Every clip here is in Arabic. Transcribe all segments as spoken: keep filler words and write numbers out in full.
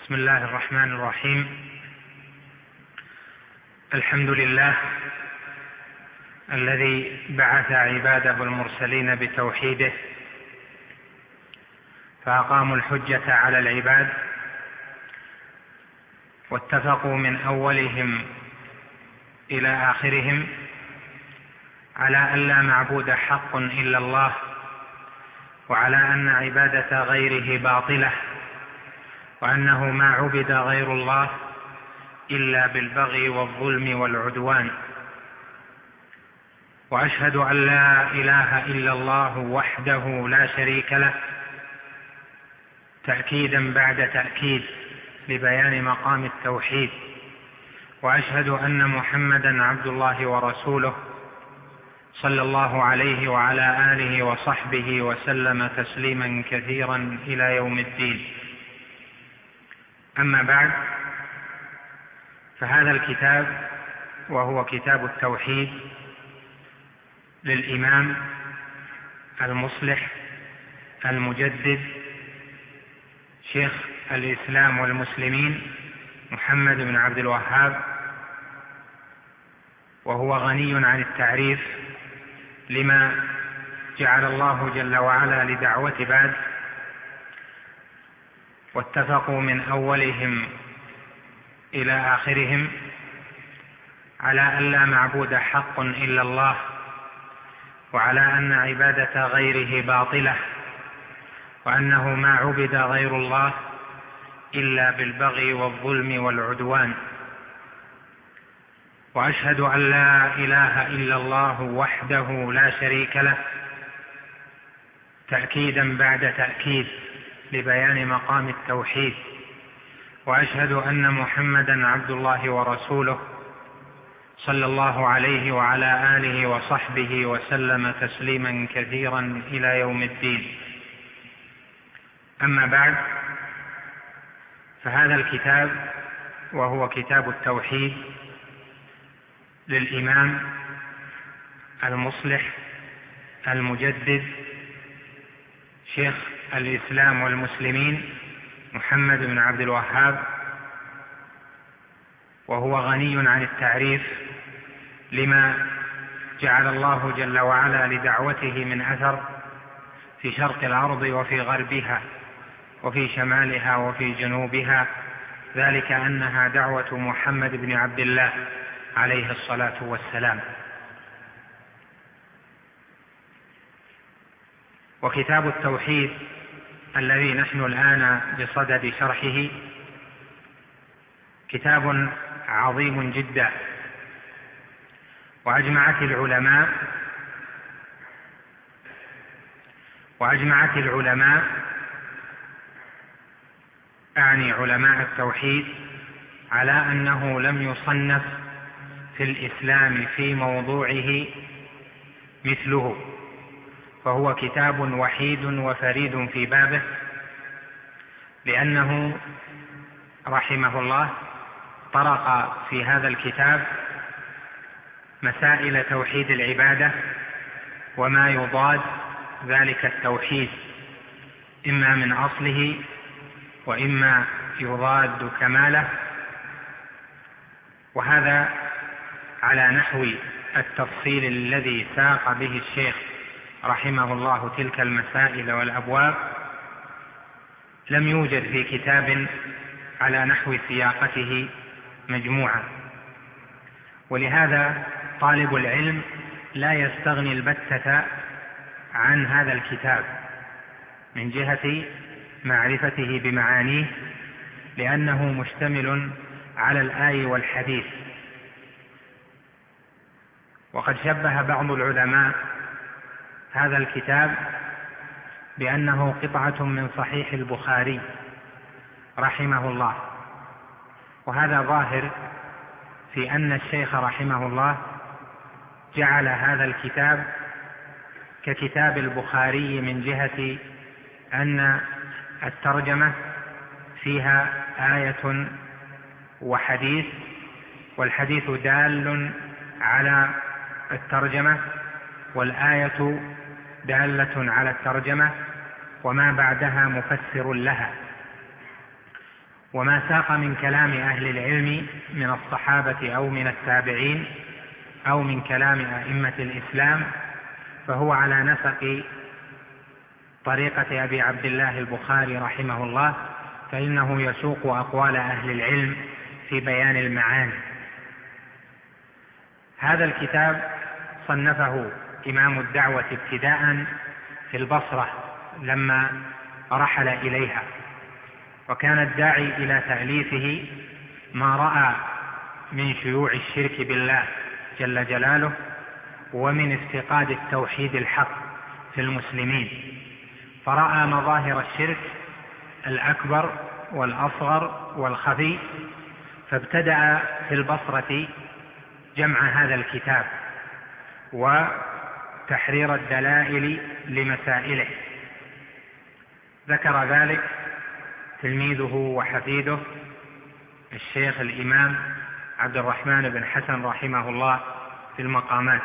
بسم الله الرحمن الرحيم. الحمد لله الذي بعث عباده المرسلين بتوحيده فأقاموا الحجة على العباد، واتفقوا من أولهم إلى آخرهم على أن لا معبود حق إلا الله، وعلى أن عبادة غيره باطلة، وأنه ما عبد غير الله إلا بالبغي والظلم والعدوان. وأشهد أن لا إله إلا الله وحده لا شريك له، تأكيدا بعد تأكيد لبيان مقام التوحيد. وأشهد أن محمدا عبد الله ورسوله صلى الله عليه وعلى آله وصحبه وسلم تسليما كثيرا إلى يوم الدين. أما بعد، فهذا الكتاب وهو كتاب التوحيد للإمام المصلح المجدد شيخ الإسلام والمسلمين محمد بن عبد الوهاب، وهو غني عن التعريف لما جعل الله جل وعلا لدعوة عباد، واتفقوا من أولهم إلى آخرهم على أن لا معبود حق إلا الله، وعلى أن عبادة غيره باطلة، وأنه ما عبد غير الله إلا بالبغي والظلم والعدوان. وأشهد أن لا إله إلا الله وحده لا شريك له، تأكيدا بعد تأكيد لبيان مقام التوحيد. وأشهد أن محمدا عبد الله ورسوله صلى الله عليه وعلى آله وصحبه وسلم تسليما كثيرا إلى يوم الدين. أما بعد، فهذا الكتاب وهو كتاب التوحيد للإمام المصلح المجدد شيخ الإسلام والمسلمين محمد بن عبد الوهاب، وهو غني عن التعريف لما جعل الله جل وعلا لدعوته من أثر في شرق الأرض وفي غربها وفي شمالها وفي جنوبها، ذلك أنها دعوة محمد بن عبد الله عليه الصلاة والسلام. وكتاب التوحيد الذي نحن الآن بصدد شرحه كتاب عظيم جدا، وأجمعت العلماء وأجمعت العلماء أعني علماء التوحيد على أنه لم يصنف في الإسلام في موضوعه مثله، فهو كتاب وحيد وفريد في بابه، لأنه رحمه الله طرق في هذا الكتاب مسائل توحيد العبادة وما يضاد ذلك التوحيد، إما من أصله وإما يضاد كماله، وهذا على نحو التفصيل الذي ساق به الشيخ رحمه الله تلك المسائل والأبواب لم يوجد في كتاب على نحو سياقته مجموعة. ولهذا طالب العلم لا يستغني البتة عن هذا الكتاب من جهة معرفته بمعانيه، لأنه مشتمل على الآي والحديث. وقد شبه بعض العلماء هذا الكتاب بأنه قطعة من صحيح البخاري رحمه الله، وهذا ظاهر في أن الشيخ رحمه الله جعل هذا الكتاب ككتاب البخاري من جهة أن الترجمة فيها آية وحديث، والحديث دال على الترجمة، والآية دالة على الترجمة، وما بعدها مفسر لها. وما ساق من كلام أهل العلم من الصحابة أو من التابعين أو من كلام أئمة الإسلام فهو على نسق طريقة أبي عبد الله البخاري رحمه الله، فإنه يسوق أقوال أهل العلم في بيان المعاني. هذا الكتاب صنفه إمام الدعوة ابتداء في البصرة لما رحل إليها، وكان الداعي إلى تأليفه ما رأى من شيوع الشرك بالله جل جلاله ومن افتقاد التوحيد الحق في المسلمين، فرأى مظاهر الشرك الأكبر والأصغر والخفي، فابتدأ في البصرة جمع هذا الكتاب وتحرير الدلائل لمسائله. ذكر ذلك تلميذه وحفيده الشيخ الإمام عبد الرحمن بن حسن رحمه الله في المقامات،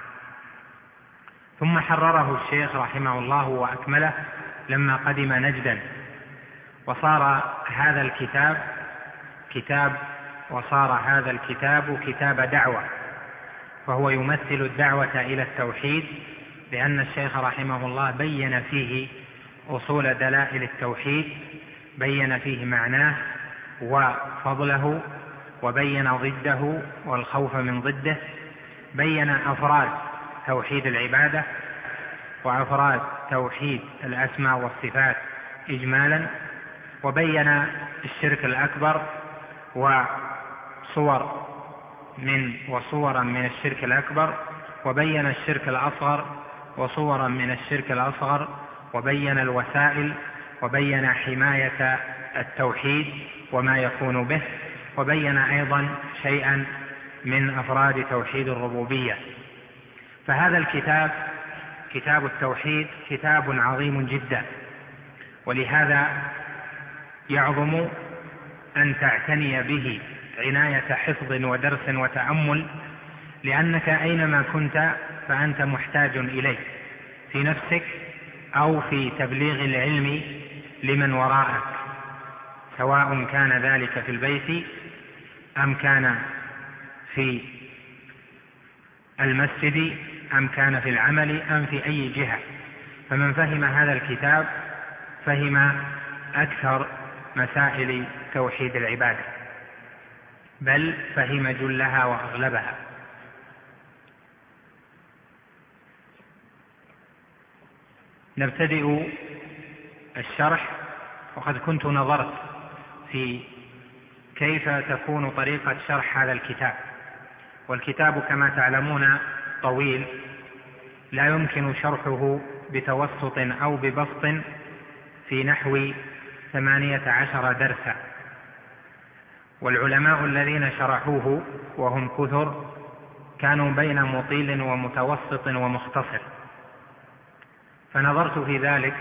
ثم حرره الشيخ رحمه الله وأكمله لما قدم نجدا، وصار هذا الكتاب كتاب وصار هذا الكتاب كتاب دعوة، فهو يمثل الدعوة إلى التوحيد، لأن الشيخ رحمه الله بين فيه أصول دلائل التوحيد، بين فيه معناه وفضله، وبين ضده والخوف من ضده، بين أفراد توحيد العبادة وأفراد توحيد الأسماء والصفات إجمالا، وبين الشرك الأكبر وصور من وصورا من الشرك الأكبر، وبين الشرك الأصغر وصورا من الشرك الأصغر، وبين الوسائل، وبين حماية التوحيد وما يكون به، وبين أيضا شيئا من أفراد توحيد الربوبية. فهذا الكتاب كتاب التوحيد كتاب عظيم جدا، ولهذا يعظم أن تعتني به عناية حفظ ودرس وتأمل، لأنك أينما كنت فأنت محتاج إليه في نفسك أو في تبليغ العلم لمن وراءك، سواء كان ذلك في البيت أم كان في المسجد أم كان في العمل أم في أي جهة. فمن فهم هذا الكتاب فهم أكثر مسائل توحيد العبادة، بل فهم جلها وأغلبها. نبتدئ الشرح، وقد كنت نظرت في كيف تكون طريقة شرح هذا الكتاب، والكتاب كما تعلمون طويل، لا يمكن شرحه بتوسط أو ببسط في نحو ثمانية عشر درسا، والعلماء الذين شرحوه وهم كثر كانوا بين مطيل ومتوسط ومختصر، فنظرت في ذلك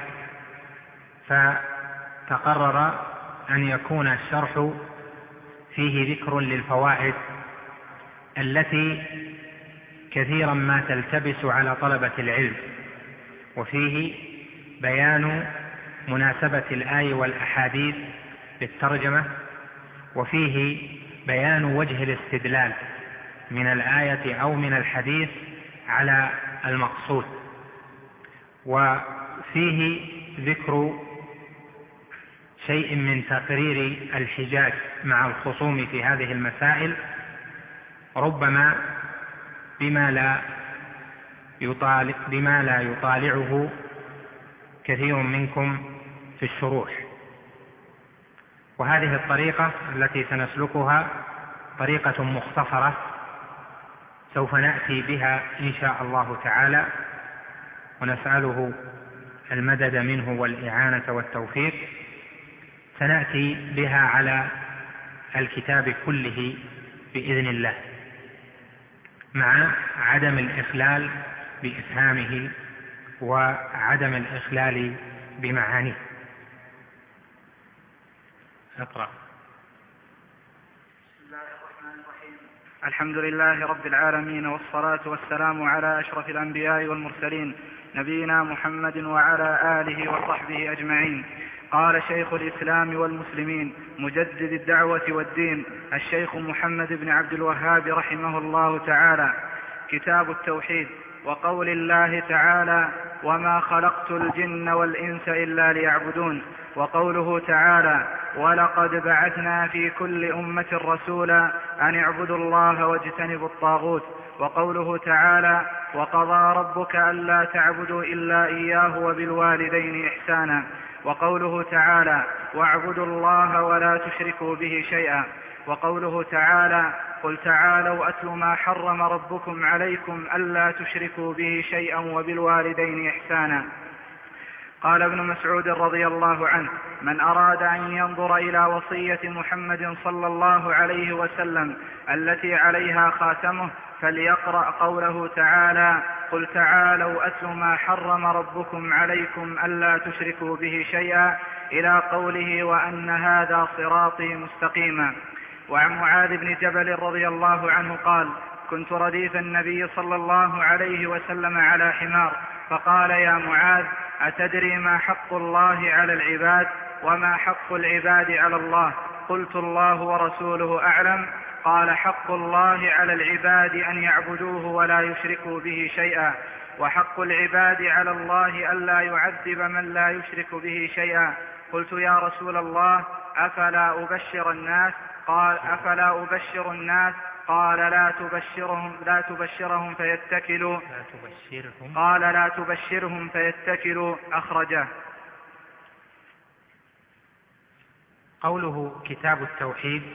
فتقرر أن يكون الشرح فيه ذكر للفوائد التي كثيرا ما تلتبس على طلبة العلم، وفيه بيان مناسبة الآي والأحاديث للترجمة، وفيه بيان وجه الاستدلال من الآية أو من الحديث على المقصود، وفيه ذكر شيء من تقرير الحجاج مع الخصوم في هذه المسائل، ربما بما لا يطالع بما لا يطالعه كثير منكم في الشروح. وهذه الطريقة التي سنسلكها طريقة مختصرة سوف نأتي بها إن شاء الله تعالى، ونسأله المدد منه والإعانة والتوفيق. سنأتي بها على الكتاب كله بإذن الله، مع عدم الإخلال بإفهامه وعدم الإخلال بمعانيه. اقرأ. بسم الله الرحمن الرحيم. الحمد لله رب العالمين، والصلاة والسلام على أشرف الأنبياء والمرسلين، نبينا محمد وعلى آله وصحبه أجمعين. قال شيخ الإسلام والمسلمين مجدد الدعوة والدين الشيخ محمد بن عبد الوهاب رحمه الله تعالى: كتاب التوحيد. وقول الله تعالى: وما خلقت الجن والإنس إلا ليعبدون. وقوله تعالى: ولقد بعثنا في كل أمة رسولا أن اعبدوا الله واجتنبوا الطاغوت. وقوله تعالى: وقضى ربك ألا تعبدوا إلا إياه وبالوالدين إحسانا. وقوله تعالى: واعبدوا الله ولا تشركوا به شيئا. وقوله تعالى: قل تعالوا أتل ما حرم ربكم عليكم ألا تشركوا به شيئا وبالوالدين إحسانا. قال ابن مسعود رضي الله عنه: من أراد أن ينظر إلى وصية محمد صلى الله عليه وسلم التي عليها خاتمه فليقرأ قوله تعالى: قل تعالوا أتل ما حرم ربكم عليكم ألا تشركوا به شيئا، إلى قوله: وأن هذا صراطي مستقيما. وعن معاذ بن جبل رضي الله عنه قال: كنت رديف النبي صلى الله عليه وسلم على حمار، فقال: يا معاذ، أتدري ما حق الله على العباد وما حق العباد على الله؟ قلت: الله ورسوله أعلم. قال: حق الله على العباد أن يعبدوه ولا يشركوا به شيئا، وحق العباد على الله ألا يعذب من لا يشرك به شيئا. قلت: يا رسول الله، أفلا أبشر الناس؟ قال: أفلا أبشر الناس؟ قال: لا تبشرهم لا تبشرهم فيتكلوا لا تبشرهم قال: لا تبشرهم فيتكلوا. أخرجه. قوله كتاب التوحيد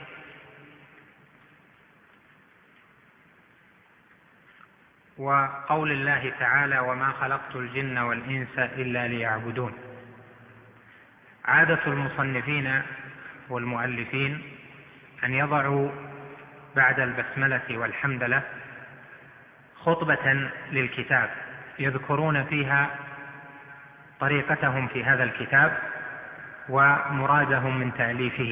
وقول الله تعالى: وما خلقت الجن والإنس إلا ليعبدون. عادة المصنفين والمؤلفين أن يضعوا بعد البسملة والحمدلة خطبة للكتاب يذكرون فيها طريقتهم في هذا الكتاب ومرادهم من تأليفه.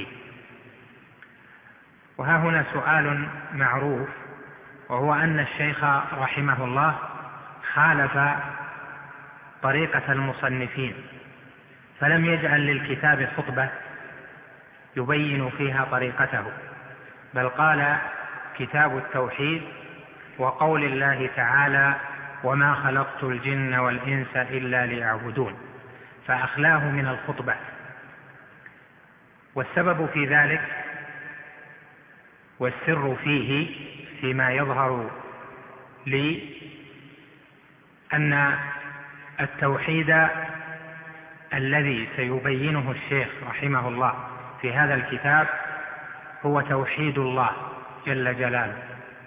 وها هنا سؤال معروف، وهو أن الشيخ رحمه الله خالف طريقة المصنفين، فلم يجعل للكتاب خطبة يبين فيها طريقته، بل قال: كتاب التوحيد وقول الله تعالى: وما خلقت الجن والإنس إلا ليعبدون، فأخلاه من الخطبة. والسبب في ذلك والسر فيه فيما يظهر لي أن التوحيد الذي سيبينه الشيخ رحمه الله في هذا الكتاب هو توحيد الله جل جلاله.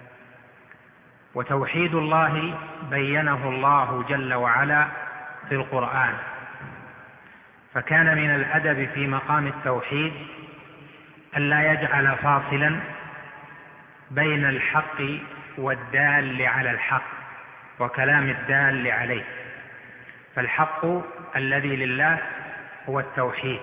وتوحيد الله بينه الله جل وعلا في القرآن، فكان من الأدب في مقام التوحيد ألا يجعل فاصلا بين الحق والدال على الحق وكلام الدال عليه. فالحق الذي لله هو التوحيد،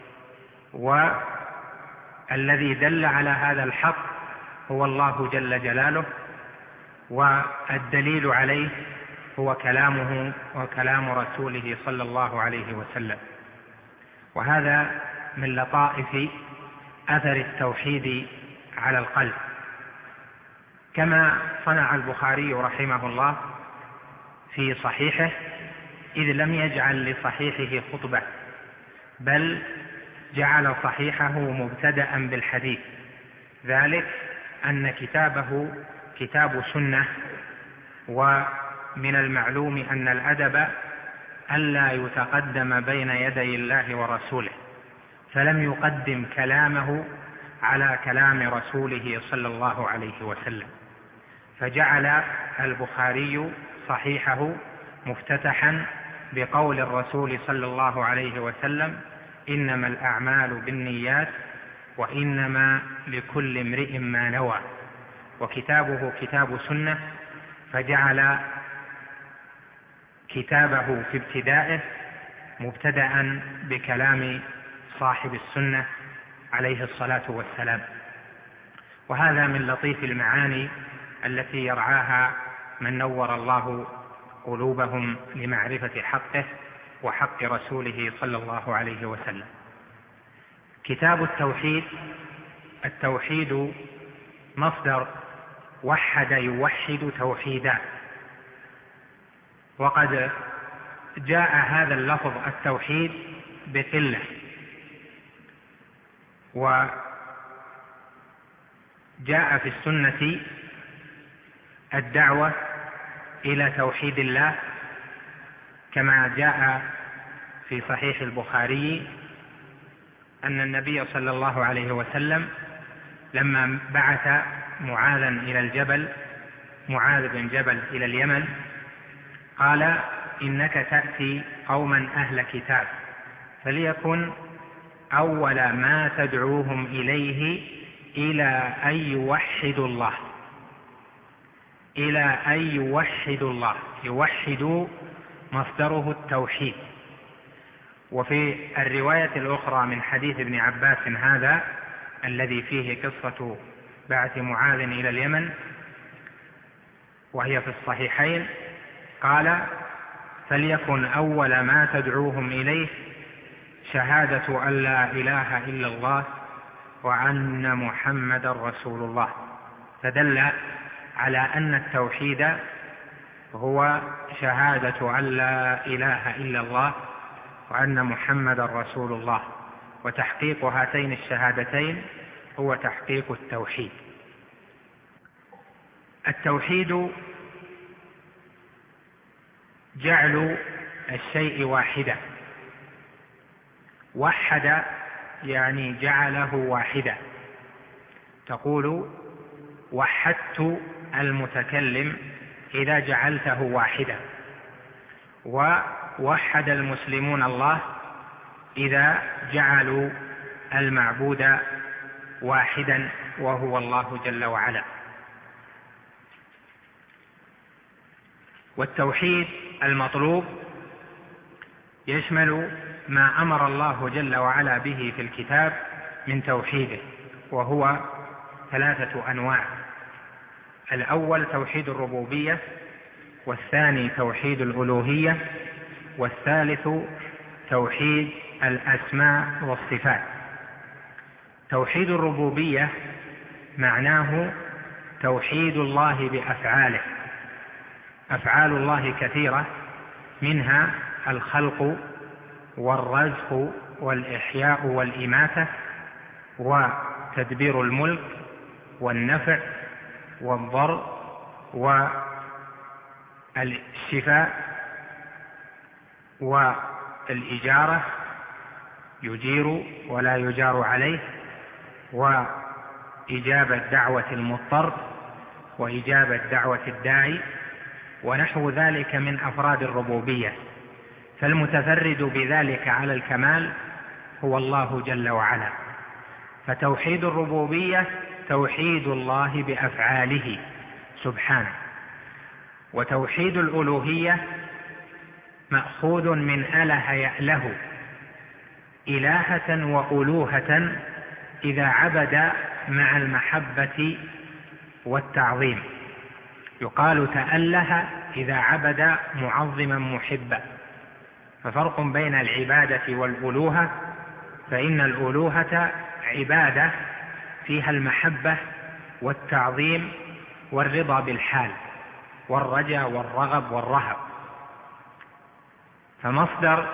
والذي دل على هذا الحق هو الله جل جلاله، والدليل عليه هو كلامه وكلام رسوله صلى الله عليه وسلم. وهذا من لطائف أثر التوحيد على القلب، كما صنع البخاري رحمه الله في صحيحه، إذ لم يجعل لصحيحه خطبة، بل جعل صحيحه مبتدأ بالحديث، ذلك أن كتابه كتاب سنة، ومن المعلوم أن الأدب ألا يتقدم بين يدي الله ورسوله، فلم يقدم كلامه على كلام رسوله صلى الله عليه وسلم، فجعل البخاري صحيحه مفتتحا بقول الرسول صلى الله عليه وسلم: إنما الأعمال بالنيات وإنما لكل امرئ ما نوى. وكتابه كتاب سنة، فجعل كتابه في ابتدائه مبتدأ بكلام صاحب السنة عليه الصلاة والسلام. وهذا من لطيف المعاني التي يرعاها من نور الله قلوبهم لمعرفة حقه وحق رسوله صلى الله عليه وسلم. كتاب التوحيد. التوحيد مصدر وحد يوحد توحيدا، وقد جاء هذا اللفظ التوحيد بقلة، وجاء في السنة الدعوة إلى توحيد الله، كما جاء في صحيح البخاري أن النبي صلى الله عليه وسلم لما بعث معاذا إلى الجبل معاذ بن جبل إلى اليمن قال: إنك تأتي قوما أهل كتاب، فليكن أول ما تدعوهم إليه إلى أن يوحدوا الله إلى أن يوحدوا الله يوحدوا مصدره التوحيد. وفي الرواية الأخرى من حديث ابن عباس هذا الذي فيه قصة بعث معاذ إلى اليمن وهي في الصحيحين، قال: فليكن أول ما تدعوهم إليه شهادة أن لا إله إلا الله وأن محمد رسول الله، فدل على أن التوحيد هو شهادة أن لا إله إلا الله وأن محمد رسول الله، وتحقيق هاتين الشهادتين هو تحقيق التوحيد. التوحيد جعل الشيء واحدا، وحد يعني جعله واحدا، تقول وحدت المتكلم إذا جعلته واحدا، ووحد المسلمون الله إذا جعلوا المعبود واحدا وهو الله جل وعلا. والتوحيد المطلوب يشمل ما أمر الله جل وعلا به في الكتاب من توحيده، وهو ثلاثة أنواع: الأول توحيد الربوبية، والثاني توحيد الألوهية، والثالث توحيد الأسماء والصفات. توحيد الربوبية معناه توحيد الله بأفعاله. أفعال الله كثيرة، منها الخلق والرزق والإحياء والإماتة وتدبير الملك والنفع والضر والشفاء والإجارة، يجير ولا يجار عليه، وإجابة دعوة المضطر وإجابة دعوة الداعي، ونحو ذلك من أفراد الربوبية. فالمتفرد بذلك على الكمال هو الله جل وعلا. فتوحيد الربوبية توحيد الله بأفعاله سبحانه، وتوحيد الألوهية مأخوذ من أله يأله، إلهة وألوهة إذا عبد مع المحبة والتعظيم. يقال تأله إذا عبد معظما محبا، ففرق بين العبادة والألوهة، فإن الألوهة عبادة فيها المحبة والتعظيم والرضا بالحال والرجاء والرغب والرهب. فمصدر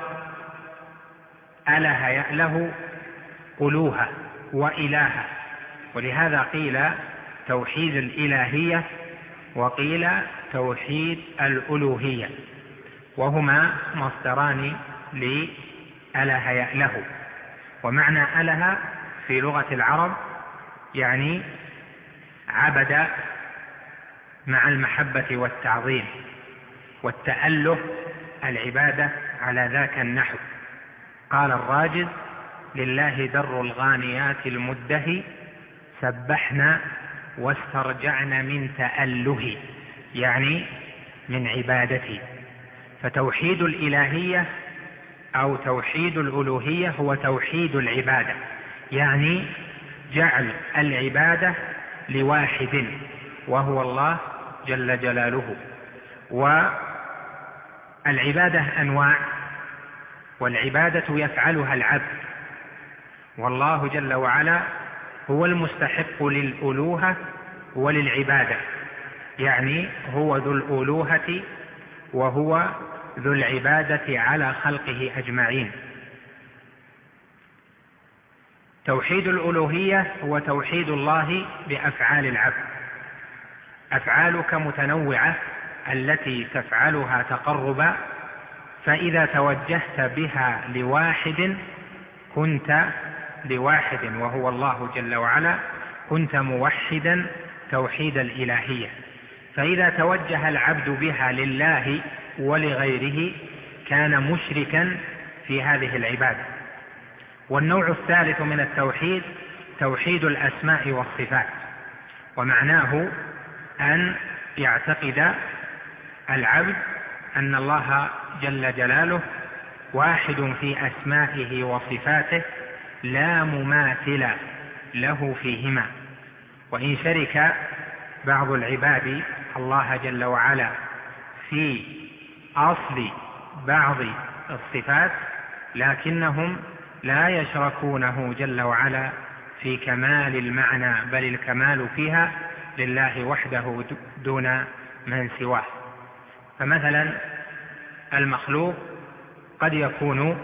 أله يأله ألوهة وإلهة، ولهذا قيل توحيد الإلهية وقيل توحيد الألوهية، وهما مصدران لأله يأله. ومعنى أله في لغة العرب يعني عبد مع المحبة والتعظيم، والتأله العبادة على ذاك النحو. قال الراجز: لله در الغانيات المدهي سبحنا واسترجعنا من تأله، يعني من عبادتي. فتوحيد الإلهية أو توحيد الألوهية هو توحيد العبادة، يعني جعل العبادة لواحد وهو الله جل جلاله. والعبادة أنواع، والعبادة يفعلها العبد، والله جل وعلا هو المستحق للألوهة وللعبادة، يعني هو ذو الألوهة وهو ذو العبادة على خلقه أجمعين. توحيد الألوهية هو توحيد الله بأفعال العبد. أفعالك متنوعة التي تفعلها تقربا، فإذا توجهت بها لواحد كنت لواحد وهو الله جل وعلا كنت موحدا توحيد الإلهية. فإذا توجه العبد بها لله ولغيره كان مشركا في هذه العبادة. والنوع الثالث من التوحيد توحيد الأسماء والصفات، ومعناه أن يعتقد العبد أن الله جل جلاله واحد في أسمائه وصفاته لا مماثل له فيهما. وإن شرك بعض العباد الله جل وعلا في أصل بعض الصفات لكنهم لا يشركونه جل وعلا في كمال المعنى، بل الكمال فيها لله وحده دون من سواه. فمثلا المخلوق قد يكون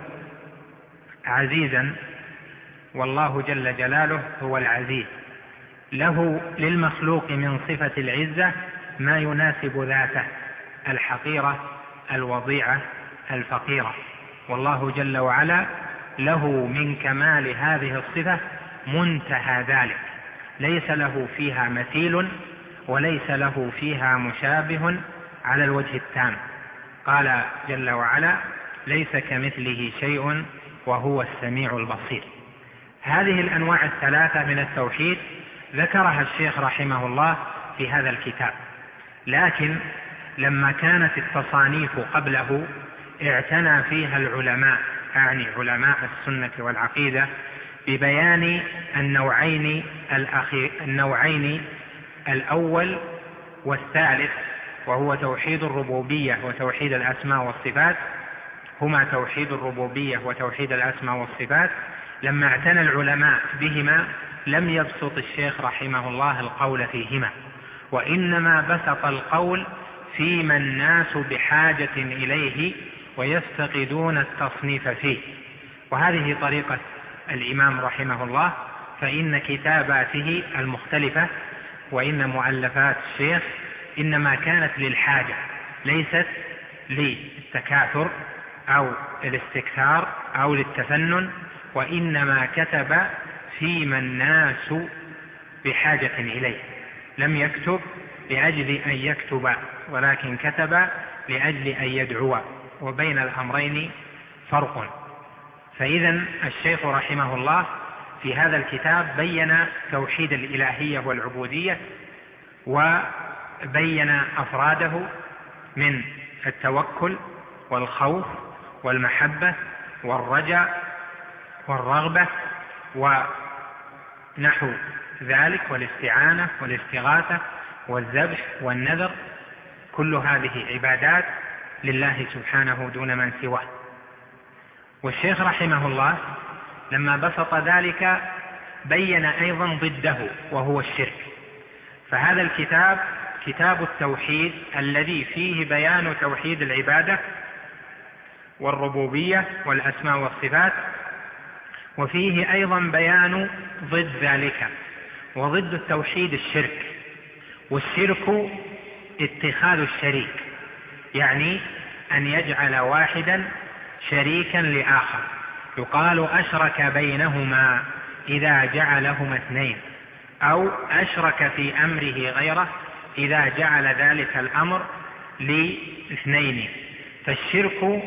عزيزا والله جل جلاله هو العزيز، له للمخلوق من صفة العزة ما يناسب ذاته، الحقيرة الوضيعة الفقيرة، والله جل وعلا له من كمال هذه الصفة منتهى ذلك، ليس له فيها مثيل وليس له فيها مشابه على الوجه التام. قال جل وعلا ليس كمثله شيء وهو السميع البصير. هذه الأنواع الثلاثة من التوحيد ذكرها الشيخ رحمه الله في هذا الكتاب، لكن لما كانت التصانيف قبله اعتنى فيها العلماء، يعني علماء السنة والعقيدة، ببيان النوعين الأخير النوعين الأول والثالث، وهو توحيد الربوبية وتوحيد الأسماء والصفات، هما توحيد الربوبية وتوحيد الأسماء والصفات. لما اعتنى العلماء بهما لم يبسط الشيخ رحمه الله القول فيهما، وإنما بسط القول فيما الناس بحاجة إليه ويفتقدون التصنيف فيه. وهذه طريقة الإمام رحمه الله، فإن كتاباته المختلفة وإن مؤلفات الشيخ إنما كانت للحاجة، ليست للتكاثر أو الاستكثار أو للتفنن، وإنما كتب فيما الناس بحاجة إليه. لم يكتب لأجل أن يكتب، ولكن كتب لأجل أن يدعو، وبين الأمرين فرق. فإذا الشيخ رحمه الله في هذا الكتاب بين توحيد الإلهية والعبودية، وبين أفراده من التوكل والخوف والمحبة والرجاء والرغبة ونحو ذلك، والاستعانة والاستغاثة والذبح والنذر، كل هذه عبادات لله سبحانه دون من سواه. والشيخ رحمه الله لما بسط ذلك بين أيضا ضده وهو الشرك. فهذا الكتاب كتاب التوحيد الذي فيه بيان توحيد العبادة والربوبية والأسماء والصفات، وفيه أيضا بيان ضد ذلك، وضد التوحيد الشرك. والشرك اتخاذ الشريك، يعني أن يجعل واحدا شريكا لآخر. يقال أشرك بينهما إذا جعلهما اثنين، أو أشرك في أمره غيره إذا جعل ذلك الأمر لاثنين. فالشرك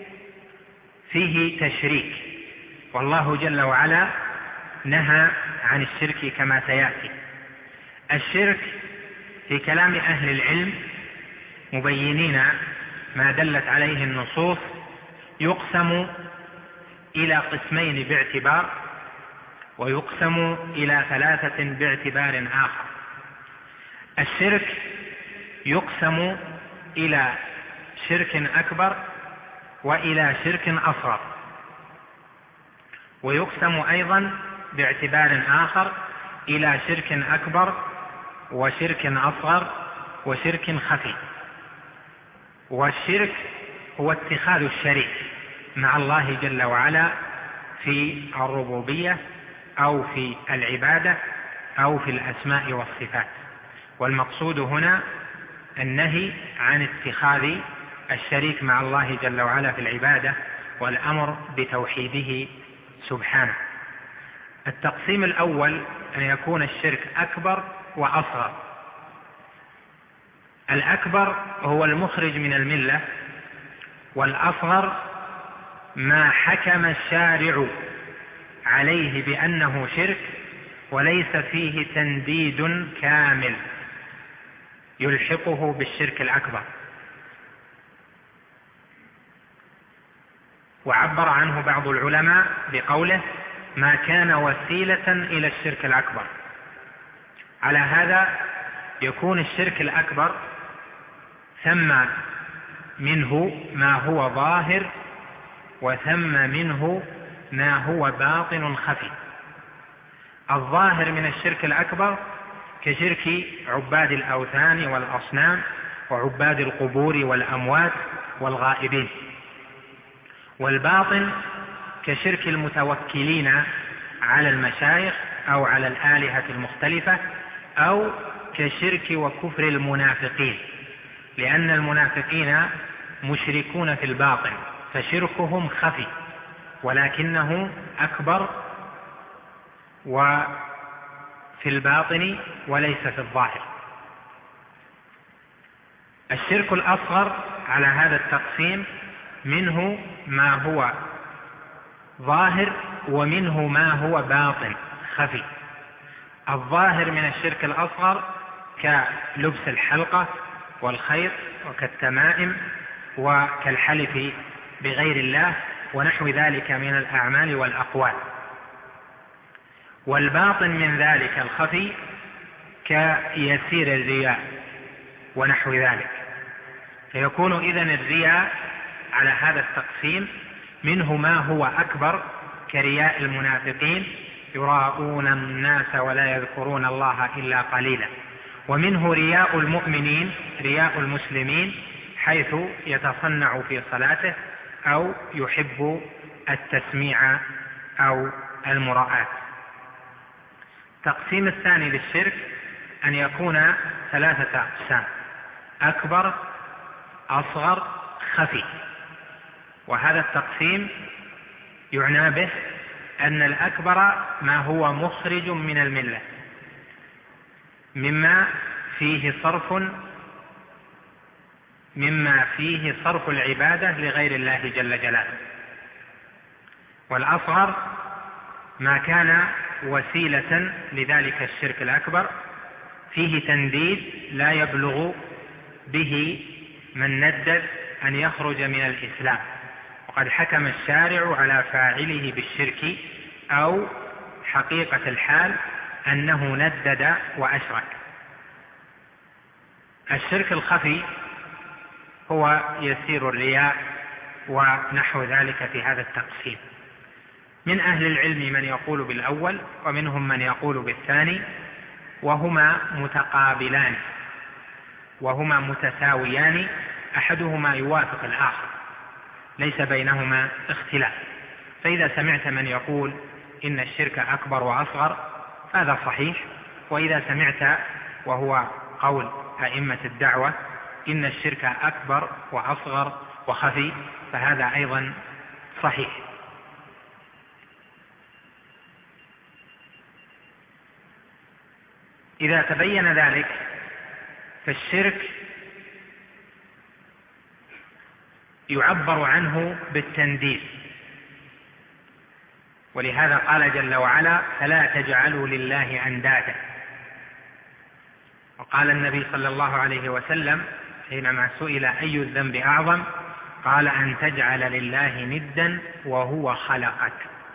فيه تشريك، والله جل وعلا نهى عن الشرك كما سيأتي. الشرك في كلام أهل العلم مبينين ما دلت عليه النصوص يقسم إلى قسمين باعتبار، ويقسم إلى ثلاثة باعتبار آخر. الشرك يقسم إلى شرك أكبر وإلى شرك أصغر. ويقسم أيضا باعتبار آخر إلى شرك أكبر وشرك أصغر وشرك خفي. والشرك هو اتخاذ الشريك مع الله جل وعلا في الربوبية أو في العبادة أو في الأسماء والصفات. والمقصود هنا النهي عن اتخاذ الشريك مع الله جل وعلا في العبادة والأمر بتوحيده سبحانه. التقسيم الأول أن يكون الشرك أكبر وأصغر. الأكبر هو المخرج من الملة، والأصغر ما حكم الشارع عليه بأنه شرك وليس فيه تنديد كامل يلحقه بالشرك الأكبر، وعبر عنه بعض العلماء بقوله ما كان وسيلة إلى الشرك الأكبر. على هذا يكون الشرك الأكبر ثم منه ما هو ظاهر وثم منه ما هو باطن خفي. الظاهر من الشرك الأكبر كشرك عباد الأوثان والأصنام وعباد القبور والأموات والغائبين، والباطن كشرك المتوكلين على المشايخ أو على الآلهة المختلفة، أو كشرك وكفر المنافقين، لأن المنافقين مشركون في الباطن فشركهم خفي ولكنه أكبر وفي الباطن وليس في الظاهر. الشرك الأصغر على هذا التقسيم منه ما هو ظاهر ومنه ما هو باطن خفي. الظاهر من الشرك الأصغر كلبس الحلقة والخيط وكالتمائم وكالحلف بغير الله ونحو ذلك من الأعمال والأقوال. والباطن من ذلك الخفي كيسير الرياء ونحو ذلك. فيكون إذن الرياء على هذا التقسيم منه ما هو أكبر كرياء المنافقين يراءون الناس ولا يذكرون الله إلا قليلا، ومنه رياء المؤمنين رياء المسلمين حيث يتصنع في صلاته أو يحب التسميع أو المراءة. التقسيم الثاني للشرك أن يكون ثلاثة أقسام: أكبر، أصغر، خفي. وهذا التقسيم يعنى به أن الأكبر ما هو مخرج من الملة مما فيه صرف مما فيه صرف العبادة لغير الله جل جلاله. والأصغر ما كان وسيلة لذلك الشرك الأكبر فيه تنديد لا يبلغ به من ندد أن يخرج من الإسلام، وقد حكم الشارع على فاعله بالشرك أو حقيقة الحال أنه ندد وأشرك. الشرك الخفي هو يسير الرياء ونحو ذلك في هذا التقسيم. من أهل العلم من يقول بالأول ومنهم من يقول بالثاني، وهما متقابلان وهما متساويان، أحدهما يوافق الآخر ليس بينهما اختلاف. فإذا سمعت من يقول إن الشرك أكبر وأصغر هذا صحيح، وإذا سمعت وهو قول أئمة الدعوة إن الشرك أكبر وأصغر وخفي فهذا أيضا صحيح. إذا تبين ذلك فالشرك يعبر عنه بالتنديد، ولهذا قال جل وعلا فلا تجعلوا لله أندادا. وقال النبي صلى الله عليه وسلم حينما سئل أي الذنب أعظم قال أن تجعل لله ندا وهو خلقك.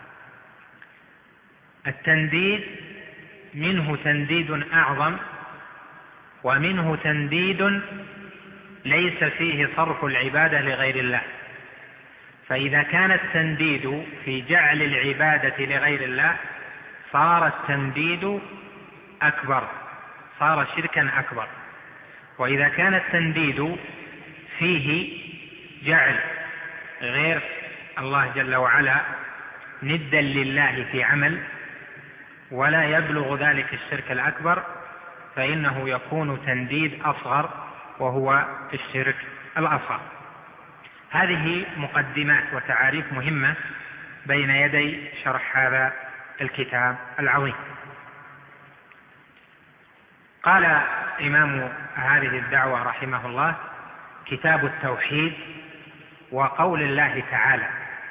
التنديد منه تنديد أعظم ومنه تنديد ليس فيه صرف العبادة لغير الله، فإذا كان التنديد في جعل العبادة لغير الله صار التنديد أكبر، صار شركا أكبر. وإذا كان التنديد فيه جعل غير الله جل وعلا ندا لله في عمل ولا يبلغ ذلك الشرك الأكبر، فإنه يكون تنديد أصغر وهو الشرك الأصغر. هذه مقدمات وتعاريف مهمة بين يدي شرح هذا الكتاب العظيم. قال إمام هذه الدعوة رحمه الله: كتاب التوحيد وقول الله تعالى.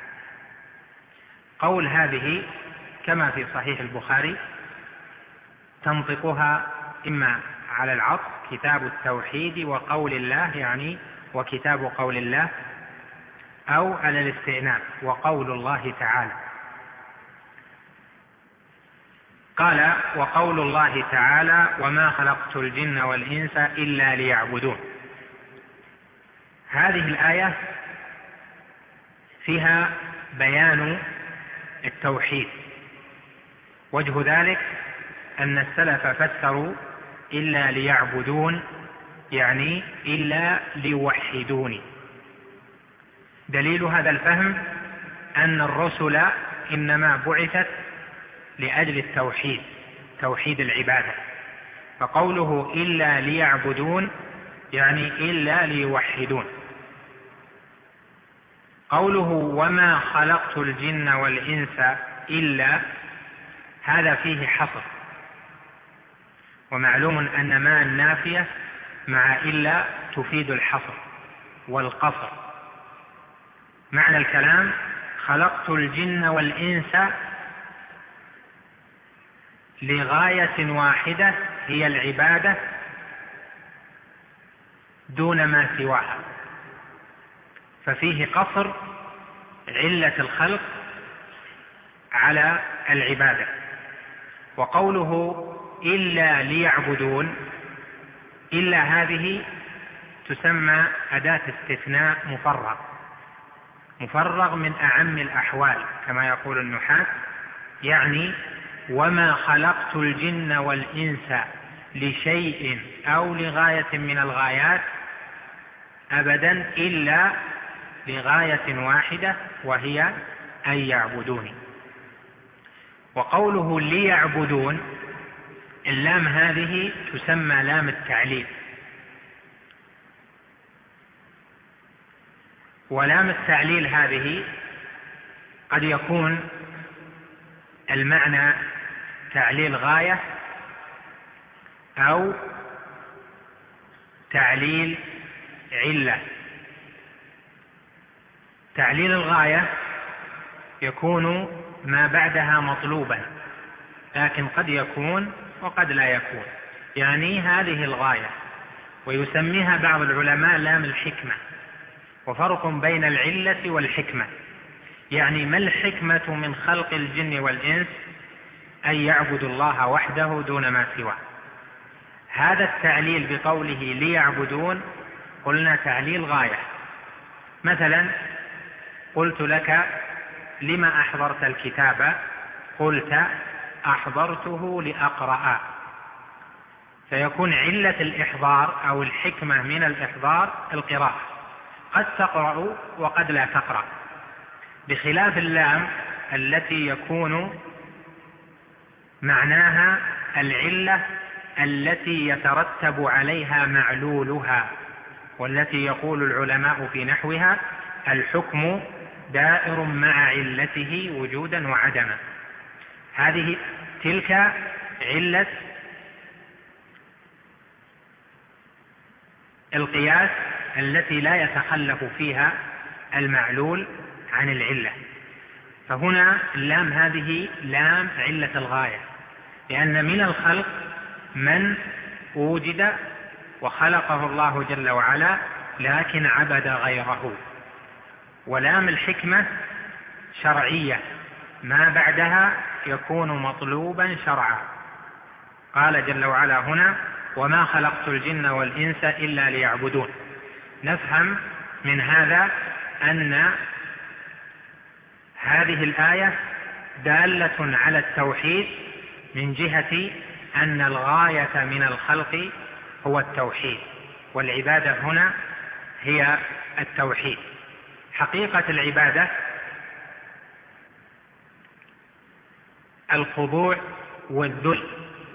قول هذه كما في صحيح البخاري تنطقها إما على العطف، كتاب التوحيد وقول الله، يعني وكتاب قول الله، أو على الاستئناف وقول الله تعالى. قال: وقول الله تعالى: وما خلقت الجن والإنس إلا ليعبدون. هذه الآية فيها بيان التوحيد. وجه ذلك أن السلف فسروا إلا ليعبدون يعني إلا ليوحدوني. دليل هذا الفهم أن الرسل إنما بعثت لأجل التوحيد، توحيد العبادة. فقوله إلا ليعبدون يعني إلا ليوحدون. قوله وما خلقت الجن والإنس إلا، هذا فيه حصر، ومعلوم أن ما النافية مع إلا تفيد الحصر والقصر. معنى الكلام: خلقت الجن والإنس لغاية واحدة هي العبادة دون ما سواها، ففيه قصر علة الخلق على العبادة. وقوله إلا ليعبدون، إلا هذه تسمى أداة استثناء مفرغ، مفرغ من أعم الأحوال كما يقول النحاة، يعني وما خلقت الجن والإنس لشيء أو لغاية من الغايات أبدا إلا لغاية واحدة وهي أن يعبدوني. وقوله ليعبدون، اللام هذه تسمى لام التعليل، ولام التعليل هذه قد يكون المعنى تعليل غاية أو تعليل علة. تعليل الغاية يكون ما بعدها مطلوبا، لكن قد يكون وقد لا يكون، يعني هذه الغاية. ويسميها بعض العلماء لام الحكمة. وفرق بين العلة والحكمة، يعني ما الحكمة من خلق الجن والإنس؟ أن يعبدوا الله وحده دون ما سواه. هذا التعليل بقوله ليعبدون قلنا تعليل غاية. مثلا قلت لك لما أحضرت الكتاب؟ قلت أحضرته لأقرأ، فيكون علة الإحضار أو الحكمة من الإحضار القراءة، قد تقرأ وقد لا تقرأ، بخلاف اللام التي يكون معناها العلة التي يترتب عليها معلولها، والتي يقول العلماء في نحوها الحكم دائر مع علته وجودا وعدما. هذه تلك علة القياس التي لا يتخلف فيها المعلول عن العلة. فهنا اللام هذه لام علة الغاية، لأن من الخلق من وجد وخلقه الله جل وعلا لكن عبد غيره. ولام الحكمة شرعية، ما بعدها يكون مطلوبا شرعا. قال جل وعلا هنا وما خلقت الجن والإنس إلا ليعبدون. نفهم من هذا أن هذه الآية دالة على التوحيد من جهة أن الغاية من الخلق هو التوحيد، والعبادة هنا هي التوحيد. حقيقة العبادة الخضوع والذل،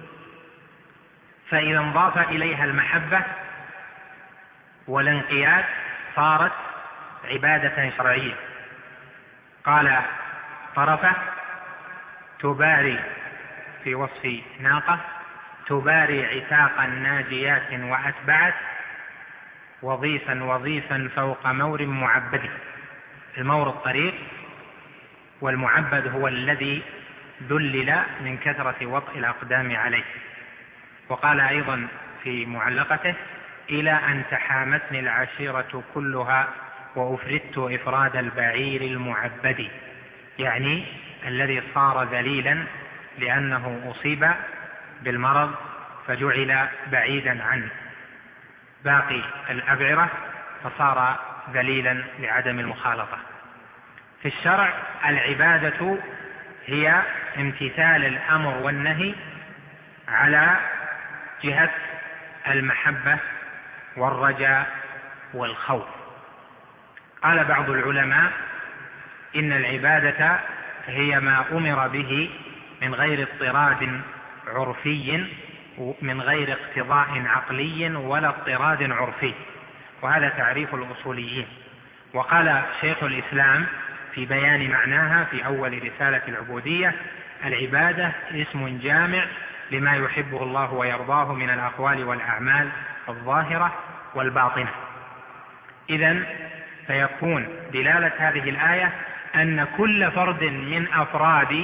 فإذا انضاف إليها المحبة والانقياد صارت عبادة شرعية. قال طرفة: تباري في وصف ناقة، تباري عتاقا ناجيات وأتبعت وظيفا وظيفا فوق مور معبد. المور الطريق، والمعبد هو الذي ذلل من كثرة وطئ الأقدام عليه. وقال أيضا في معلقته: إلى أن تحامتني العشيرة كلها وأفردت إفراد البعير المعبد، يعني الذي صار ذليلا لأنه أصيب بالمرض فجعل بعيدا عن باقي الأبعرة فصار ذليلا لعدم المخالطة. في الشرع العبادة هي امتثال الأمر والنهي على جهة المحبة والرجاء والخوف. قال بعض العلماء: إن العبادة هي ما أمر به من غير اضطراد عرفي، من غير اقتضاء عقلي ولا اضطراد عرفي، وهذا تعريف الأصوليين. وقال شيخ الإسلام في بيان معناها في أول رسالة العبودية: العبادة اسم جامع لما يحبه الله ويرضاه من الأقوال والأعمال الظاهرة والباطنة. إذن فيكون دلالة هذه الآية أن كل فرد من أفراد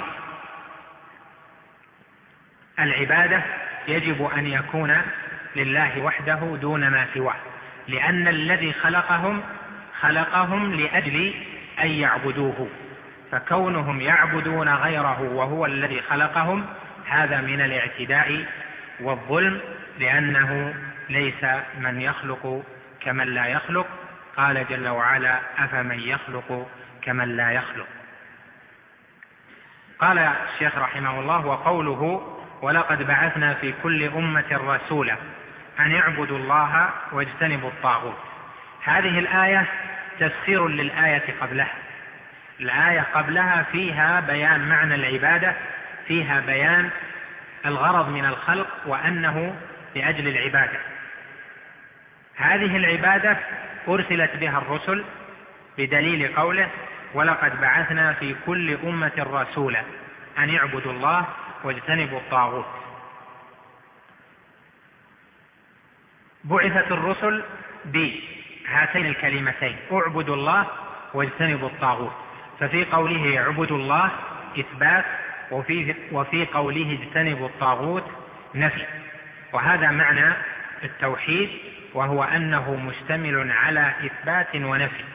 العبادة يجب أن يكون لله وحده دون ما سواه، لأن الذي خلقهم خلقهم لأجل أن يعبدوه، فكونهم يعبدون غيره وهو الذي خلقهم هذا من الاعتداء والظلم، لأنه ليس من يخلق كمن لا يخلق. قال جل وعلا: أفمن يخلق كمن لا يخلق. قال الشيخ رحمه الله: وقوله: ولقد بعثنا في كل أمة رسولا أن يعبدوا الله واجتنبوا الطاغوت. هذه الآية تفسير للآية قبلها. الآية قبلها فيها بيان معنى العبادة، فيها بيان الغرض من الخلق وأنه لأجل العبادة. هذه العبادة أرسلت بها الرسل بدليل قوله: ولقد بعثنا في كل أمة رسولا أن يعبدوا الله واجتنبوا الطاغوت. بعثت الرسل بهاتين الكلمتين: اعبدوا الله واجتنبوا الطاغوت. ففي قوله اعبدوا الله إثبات، وفي, وفي قوله اجتنبوا الطاغوت نفي. وهذا معنى التوحيد، وهو أنه مشتمل على إثبات ونفي.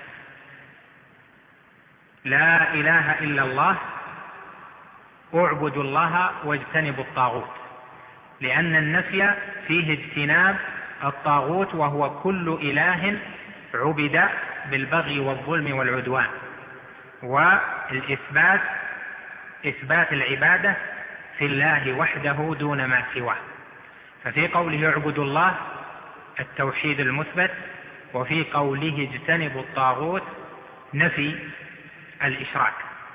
لا إله إلا الله، اعبدوا الله واجتنبوا الطاغوت، لأن النفي فيه اجتناب الطاغوت وهو كل إله عبد بالبغي والظلم والعدوان، والإثبات إثبات العبادة في الله وحده دون ما سواه. ففي قوله اعبدوا الله التوحيد المثبت، وفي قوله اجتنبوا الطاغوت نفي الإشراك.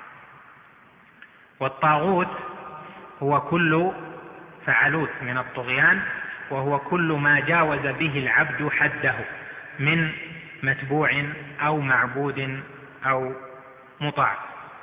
والطاغوت هو كل فعلوت من الطغيان، وهو كل ما جاوز به العبد حده من متبوع أو معبود أو مطاع.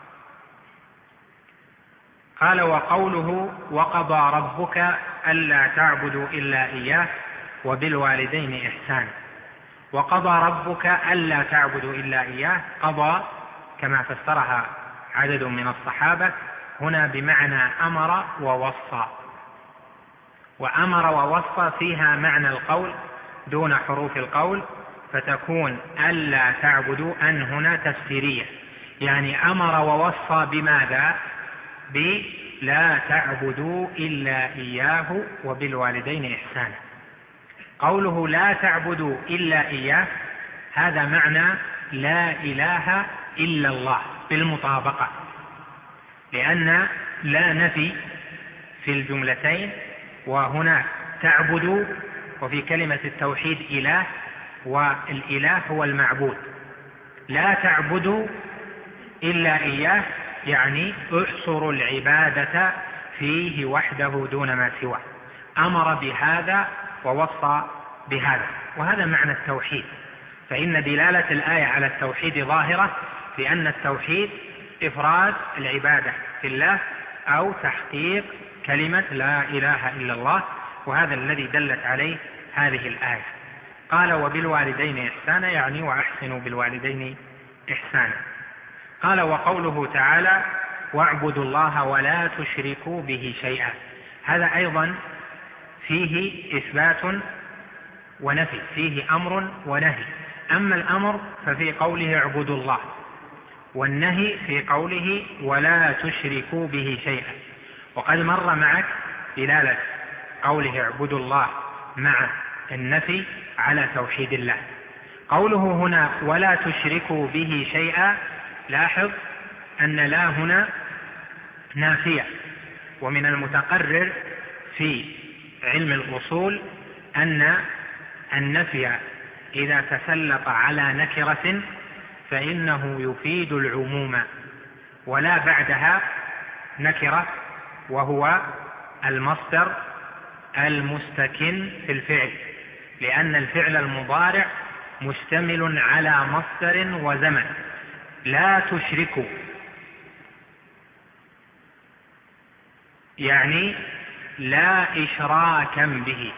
قال: وقوله: وقضى ربك ألا تعبدوا إلا إياه وبالوالدين إحسانا. وقضى ربك ألا تعبدوا إلا إياه، قضى كما فسرها عدد من الصحابة هنا بمعنى أمر ووصى، وأمر ووصى فيها معنى القول دون حروف القول، فتكون ألا تعبدوا أن هنا تفسيرية، يعني أمر ووصى بماذا؟ بلا تعبدوا إلا إياه وبالوالدين إحسانا. قوله لا تعبدوا إلا إياه هذا معنى لا إله إلا الله بالمطابقة، لأن لا نفي في الجملتين، وهنا تعبد، وفي كلمة التوحيد إله، والإله هو المعبود. لا تعبد إلا إياه، يعني احصر العبادة فيه وحده دون ما سواه. أمر بهذا ووصى بهذا، وهذا معنى التوحيد. فإن دلالة الآية على التوحيد ظاهرة في أن التوحيد إفراد العبادة في الله أو تحقيق كلمة لا إله إلا الله، وهذا الذي دلت عليه هذه الآية. قال وبالوالدين إحسانا، يعني وأحسنوا بالوالدين إحسانا. قال وقوله تعالى واعبدوا الله ولا تشركوا به شيئا، هذا أيضا فيه إثبات ونفي، فيه أمر ونهي. أما الأمر ففي قوله اعبدوا الله، والنهي في قوله ولا تشركوا به شيئا. وقد مر معك دلالة قوله اعبدوا الله مع النفي على توحيد الله. قوله هنا ولا تشركوا به شيئا، لاحظ أن لا هنا نافية، ومن المتقرر في علم الأصول أن النفي إذا تسلط على نكرة فإنه يفيد العموم، ولا بعدها نكرة وهو المصدر المستكن في الفعل، لأن الفعل المضارع مشتمل على مصدر وزمن. لا تشركوا يعني لا إشراكا به،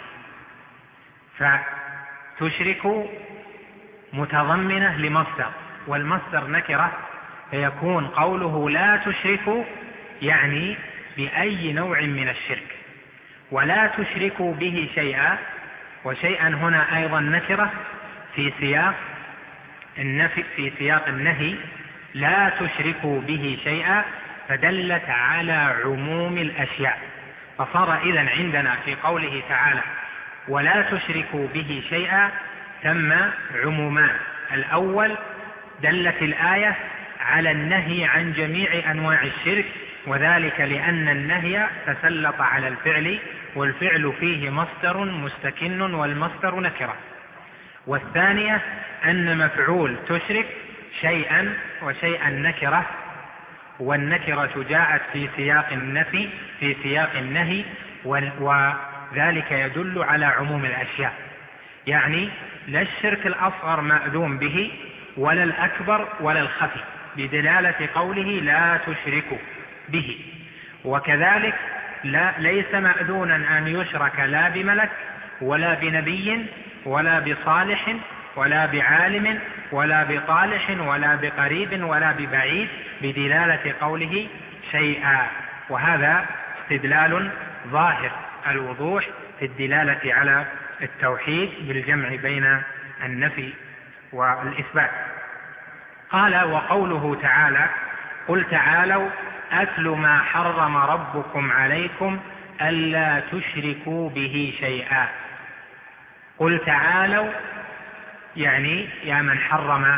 فتشرك متضمنة لمصدر، والمصدر نكرة، فيكون قوله لا تشركوا يعني بأي نوع من الشرك. ولا تشركوا به شيئا، وشيئا هنا أيضا نكرة في سياق النفي، في سياق النهي لا تشركوا به شيئا، فدلت على عموم الأشياء. فصار إذن عندنا في قوله تعالى ولا تشركوا به شيئا ثم عمومان. الأول دلت الآية على النهي عن جميع أنواع الشرك، وذلك لأن النهي تسلط على الفعل، والفعل فيه مصدر مستكن والمصدر نكرة. والثانية أن مفعول تشرك شيئا وشيئا نكرة، والنكرة جاءت في سياق النفي في سياق النهي، وذلك يدل على عموم الأشياء. يعني لا الشرك الأصغر مأذون به ولا الأكبر ولا الخفي، بدلالة قوله لا تشركوا به. وكذلك لا ليس مأذونا أن يشرك لا بملك ولا بنبي ولا بصالح ولا بعالم ولا بطالح ولا بقريب ولا ببعيد، بدلالة قوله شيئا. وهذا استدلال ظاهر الوضوح في الدلالة على التوحيد بالجمع بين النفي والإثبات. قال وقوله تعالى قل تعالوا أتل ما حرم ربكم عليكم ألا تشركوا به شيئا. قل تعالوا يعني يا من حرم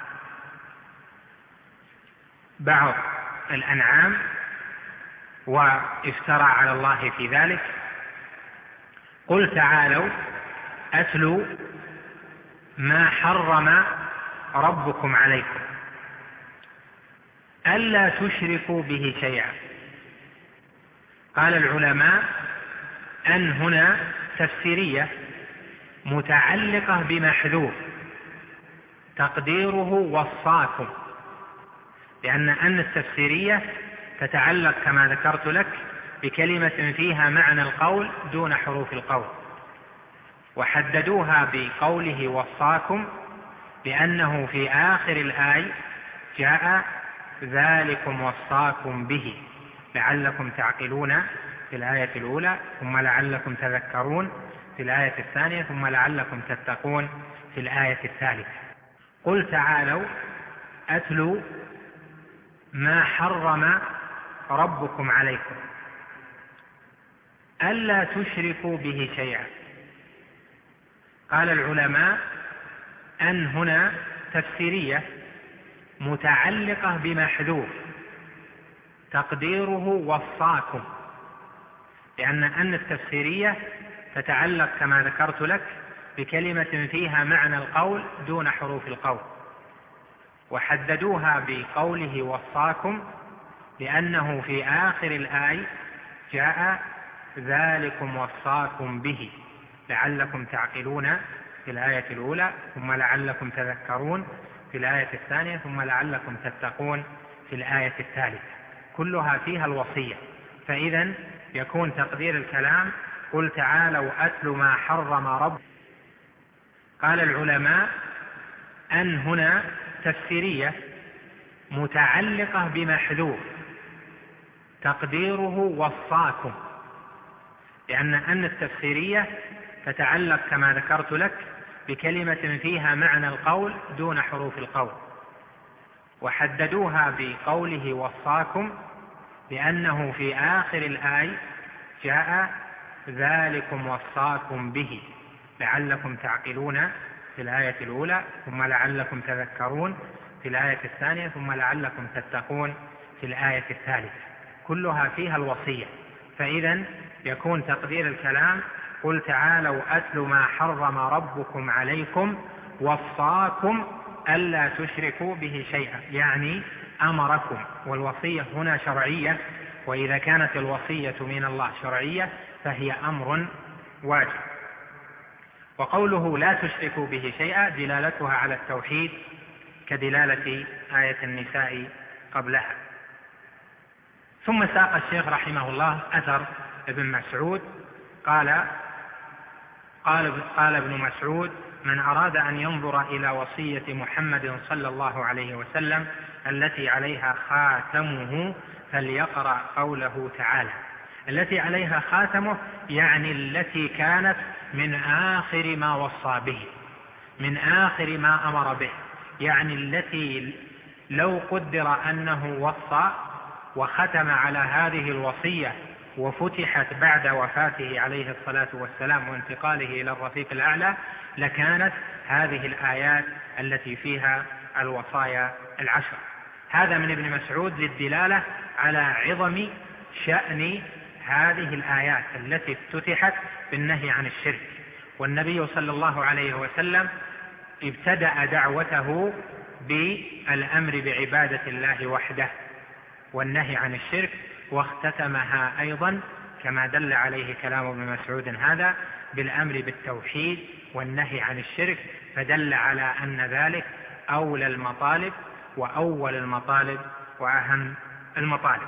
بعض الأنعام وافترى على الله في ذلك، قل تعالوا أتلوا ما حرم ربكم عليكم ألا تشركوا به شيئا. قال العلماء أن هنا تفسيرية متعلقة بمحذوف تقديره وصاكم، لأن أن التفسيرية تتعلق كما ذكرت لك بكلمة فيها معنى القول دون حروف القول، وحددوها بقوله وصاكم لأنه في آخر الآية جاء ذلكم وصاكم به لعلكم تعقلون في الآية الأولى، ثم لعلكم تذكرون في الآية الثانية، ثم لعلكم تتقون في الآية الثالثة. قل تعالوا أتلوا ما حرم ربكم عليكم ألا تشركوا به شيئا. قال العلماء أن هنا تفسيرية متعلقة بمحذوف تقديره وصاكم، لأن أن التفسيرية تتعلق كما ذكرت لك بكلمة فيها معنى القول دون حروف القول، وحددوها بقوله وصاكم لأنه في آخر الآية جاء ذلكم وصاكم به لعلكم تعقلون في الآية الأولى، ثم لعلكم تذكرون في الآية الثانية، ثم لعلكم تتقون في الآية الثالثة، كلها فيها الوصية. فإذا يكون تقدير الكلام قل تعالوا أتل ما حرم رب. قال العلماء أن هنا تفسيرية متعلقة بمحذوف تقديره وصاكم، لأن أن التفسيرية تتعلق كما ذكرت لك بكلمة فيها معنى القول دون حروف القول، وحددوها بقوله وصاكم لأنه في آخر الآية جاء ذلكم وصاكم به لعلكم تعقلون في الآية الأولى، ثم لعلكم تذكرون في الآية الثانية، ثم لعلكم تتقون في الآية الثالثة، كلها فيها الوصية. فإذا يكون تقدير الكلام قل تعالوا أتل ما حرم ربكم عليكم وصاكم ألا تشركوا به شيئا، يعني أمركم، والوصية هنا شرعية، وإذا كانت الوصية من الله شرعية فهي أمر واجب. وقوله لا تشركوا به شيئا دلالتها على التوحيد كدلالة آية النساء قبلها. ثم ساق الشيخ رحمه الله أثر ابن مسعود قال قال قال ابن مسعود من أراد أن ينظر إلى وصية محمد صلى الله عليه وسلم التي عليها خاتمه فليقرأ قوله تعالى. التي عليها خاتمه يعني التي كانت من آخر ما وصى به، من آخر ما أمر به، يعني التي لو قدر أنه وصى وختم على هذه الوصية وفتحت بعد وفاته عليه الصلاة والسلام وانتقاله إلى الرفيق الأعلى لكانت هذه الآيات التي فيها الوصايا العشر. هذا من ابن مسعود للدلالة على عظم شأن هذه الآيات التي افتتحت بالنهي عن الشرك. والنبي صلى الله عليه وسلم ابتدأ دعوته بالأمر بعبادة الله وحده والنهي عن الشرك، واختتمها أيضا كما دل عليه كلام ابن مسعود هذا بالأمر بالتوحيد والنهي عن الشرك، فدل على أن ذلك أولى المطالب وأول المطالب وأهم المطالب.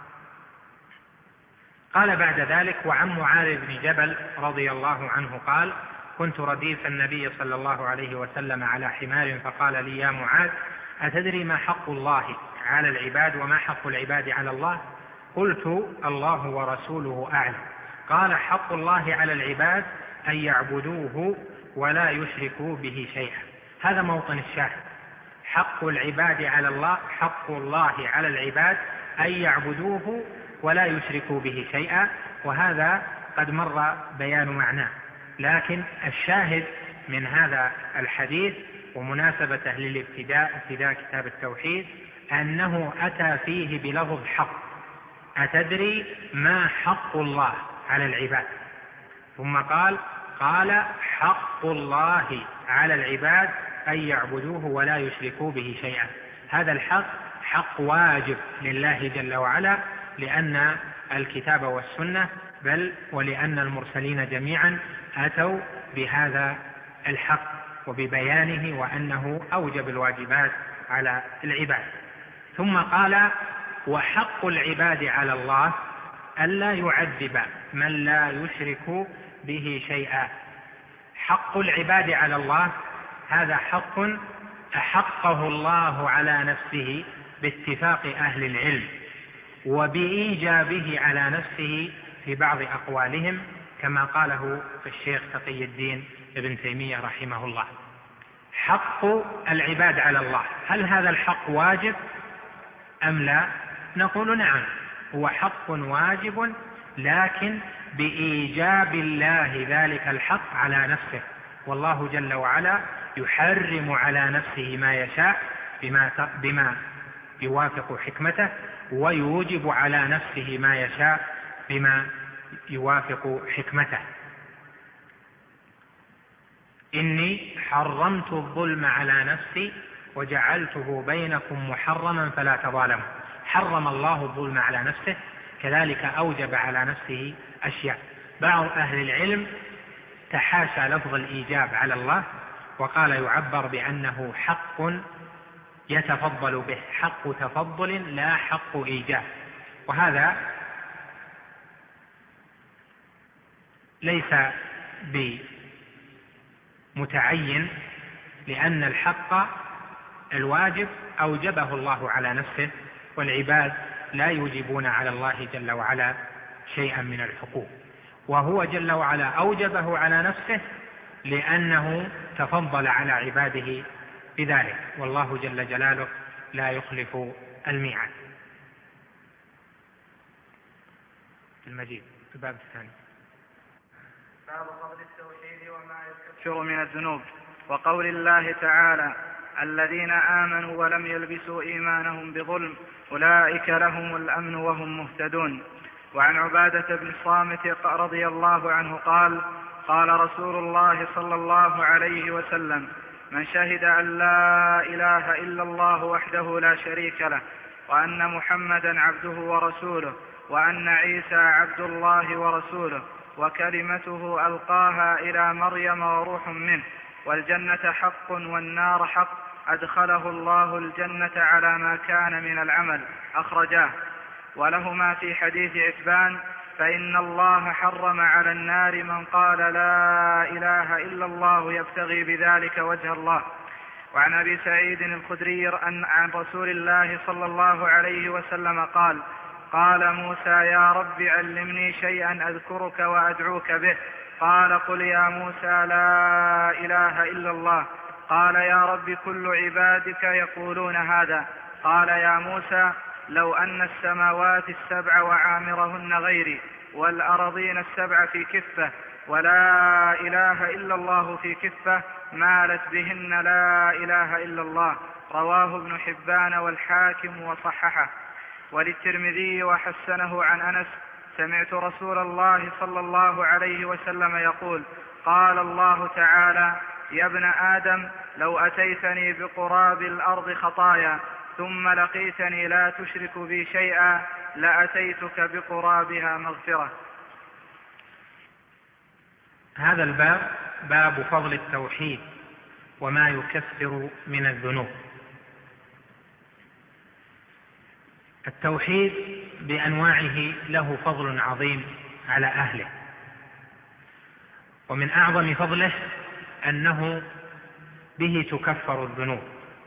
قال بعد ذلك وعن معاذ بن جبل رضي الله عنه قال كنت رديف النبي صلى الله عليه وسلم على حمار فقال لي يا معاذ أتدري ما حق الله على العباد وما حق العباد على الله؟ قلت الله ورسوله أعلم. قال حق الله على العباد أن يعبدوه ولا يشركوا به شيئا. هذا موطن الشاهد، حق العباد على الله، حق الله على العباد أن يعبدوه ولا يشركوا به شيئا، وهذا قد مر بيان معناه، لكن الشاهد من هذا الحديث ومناسبته للابتداء ابتداء كتاب التوحيد أنه أتى فيه بلفظ حق. أتدري ما حق الله على العباد؟ ثم قال قال حق الله على العباد أن يعبدوه ولا يشركوا به شيئا. هذا الحق حق واجب لله جل وعلا، لأن الكتاب والسنة بل ولأن المرسلين جميعا أتوا بهذا الحق وببيانه وأنه أوجب الواجبات على العباد. ثم قال وحق العباد على الله ألا يعذب من لا يشرك به شيئا. حق العباد على الله هذا حق أحقه الله على نفسه باتفاق أهل العلم وبإيجابه على نفسه في بعض أقوالهم كما قاله الشيخ تقي الدين ابن تيمية رحمه الله. حق العباد على الله، هل هذا الحق واجب أم لا؟ نقول نعم، هو حق واجب، لكن بإيجاب الله ذلك الحق على نفسه، والله جل وعلا يحرم على نفسه ما يشاء بما, بما يوافق حكمته، ويوجب على نفسه ما يشاء بما يوافق حكمته. إني حرمت الظلم على نفسي وجعلته بينكم محرما فلا تظالموا. حرم الله الظلم على نفسه، كذلك أوجب على نفسه أشياء. بعض أهل العلم تحاشى لفظ الإيجاب على الله وقال يعبر بأنه حق يتفضل به، حق تفضل لا حق إيجاب، وهذا ليس بمتعين، لأن الحق الواجب أوجبه الله على نفسه، والعباد لا يوجبون على الله جل وعلا شيئا من الحقوق، وهو جل وعلا أوجبه على نفسه لأنه تفضل على عباده بذلك، والله جل جلاله لا يخلف الميعاد. المجيد الباب الثاني. باب فضل التوحيد وما يكفر من الذنوب، وقول الله تعالى: الذين آمنوا ولم يلبسوا إيمانهم بظلم أولئك لهم الأمن وهم مهتدون. وعن عبادة بن الصامت رضي الله عنه قال: قال رسول الله صلى الله عليه وسلم: من شهد أن لا إله إلا الله وحده لا شريك له، وأن محمدا عبده ورسوله، وأن عيسى عبد الله ورسوله، وكلمته ألقاها إلى مريم وروح منه، والجنة حق والنار حق، أدخله الله الجنة على ما كان من العمل، أخرجاه. ولهما في حديث عتبان: فإن الله حرم على النار من قال لا إله إلا الله يبتغي بذلك وجه الله. وعن أبي سعيد الخدري عن رسول الله صلى الله عليه وسلم قال: قال موسى: يا رب علمني شيئا أذكرك وأدعوك به. قال: قل يا موسى لا إله إلا الله. قال: يا رب كل عبادك يقولون هذا. قال: يا موسى لو أن السماوات السبع وعامرهن غيري، والأرضين السبع في كفة، ولا إله إلا الله في كفة، مالت بهن لا إله إلا الله. رواه ابن حبان والحاكم وصححه. وللترمذي وحسنه عن أنس: سمعت رسول الله صلى الله عليه وسلم يقول: قال الله تعالى: يا ابن آدم لو أتيتني بقراب الأرض خطايا ثم لقيتني لا تشرك بي شيئا لأتيتك بقرابها مغفرة. هذا الباب باب فضل التوحيد وما يكفر من الذنوب. التوحيد بأنواعه له فضل عظيم على أهله، ومن أعظم فضله أنه به تكفر الذنوب،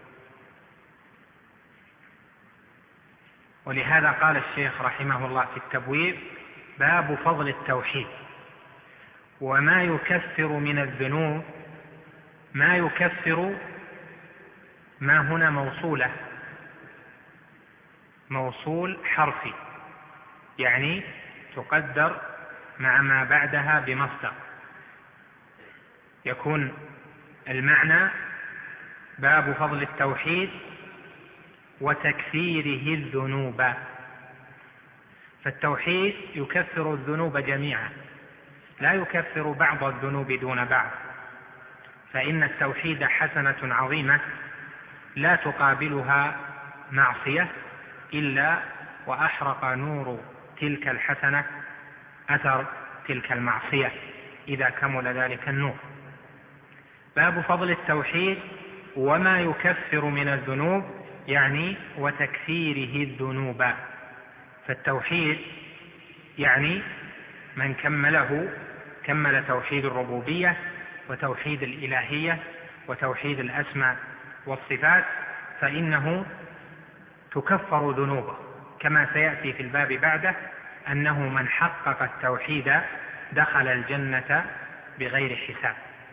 ولهذا قال الشيخ رحمه الله في التبويب: باب فضل التوحيد وما يكفر من الذنوب. ما يكفر ما هنا موصولة، موصول حرفي، يعني تقدر مع ما بعدها بمصدر، يكون المعنى باب فضل التوحيد وتكفيره الذنوب. فالتوحيد يكفر الذنوب جميعا، لا يكفر بعض الذنوب دون بعض، فإن التوحيد حسنة عظيمة لا تقابلها معصية إلا وأحرق نور تلك الحسنة أثر تلك المعصية إذا كمل ذلك النور. باب فضل التوحيد وما يكفر من الذنوب، يعني وتكفيره الذنوب. فالتوحيد يعني من كمله كمل توحيد الربوبية وتوحيد الإلهية وتوحيد الأسماء والصفات، فإنه تكفر ذنوبه، كما سيأتي في الباب بعده أنه من حقق التوحيد دخل الجنة بغير حساب.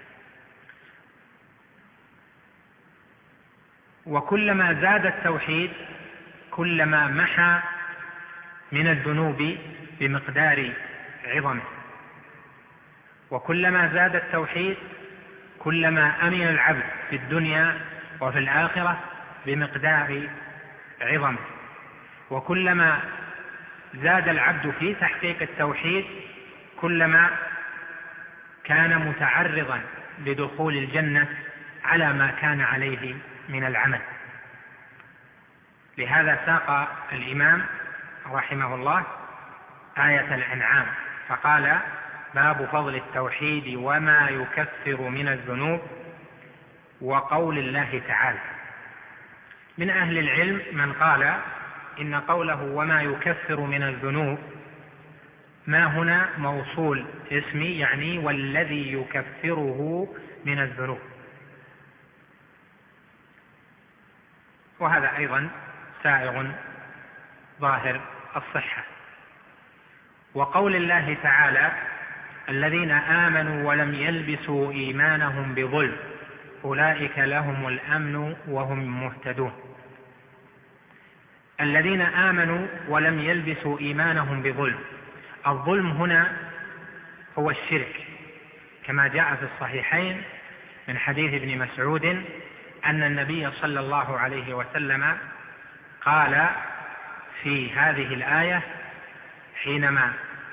وكلما زاد التوحيد كلما محى من الذنوب بمقدار عظمه، وكلما زاد التوحيد كلما أمن العبد في الدنيا وفي الآخرة بمقدار عظمه. وكلما زاد العبد في تحقيق التوحيد كلما كان متعرضا لدخول الجنة على ما كان عليه من العمل. لهذا ساق الإمام رحمه الله آية الأنعام فقال: باب فضل التوحيد وما يكفر من الذنوب، وقول الله تعالى. من أهل العلم من قال إن قوله وما يكفر من الذنوب ما هنا موصول اسمي، يعني والذي يكفره من الذنوب، وهذا أيضا سائغ ظاهر الصحة. وقول الله تعالى: الذين آمنوا ولم يلبسوا إيمانهم بظلم أولئك لهم الأمن وهم مهتدون. الذين آمنوا ولم يلبسوا إيمانهم بظلم، الظلم هنا هو الشرك، كما جاء في الصحيحين من حديث ابن مسعود أن النبي صلى الله عليه وسلم قال في هذه الآية حينما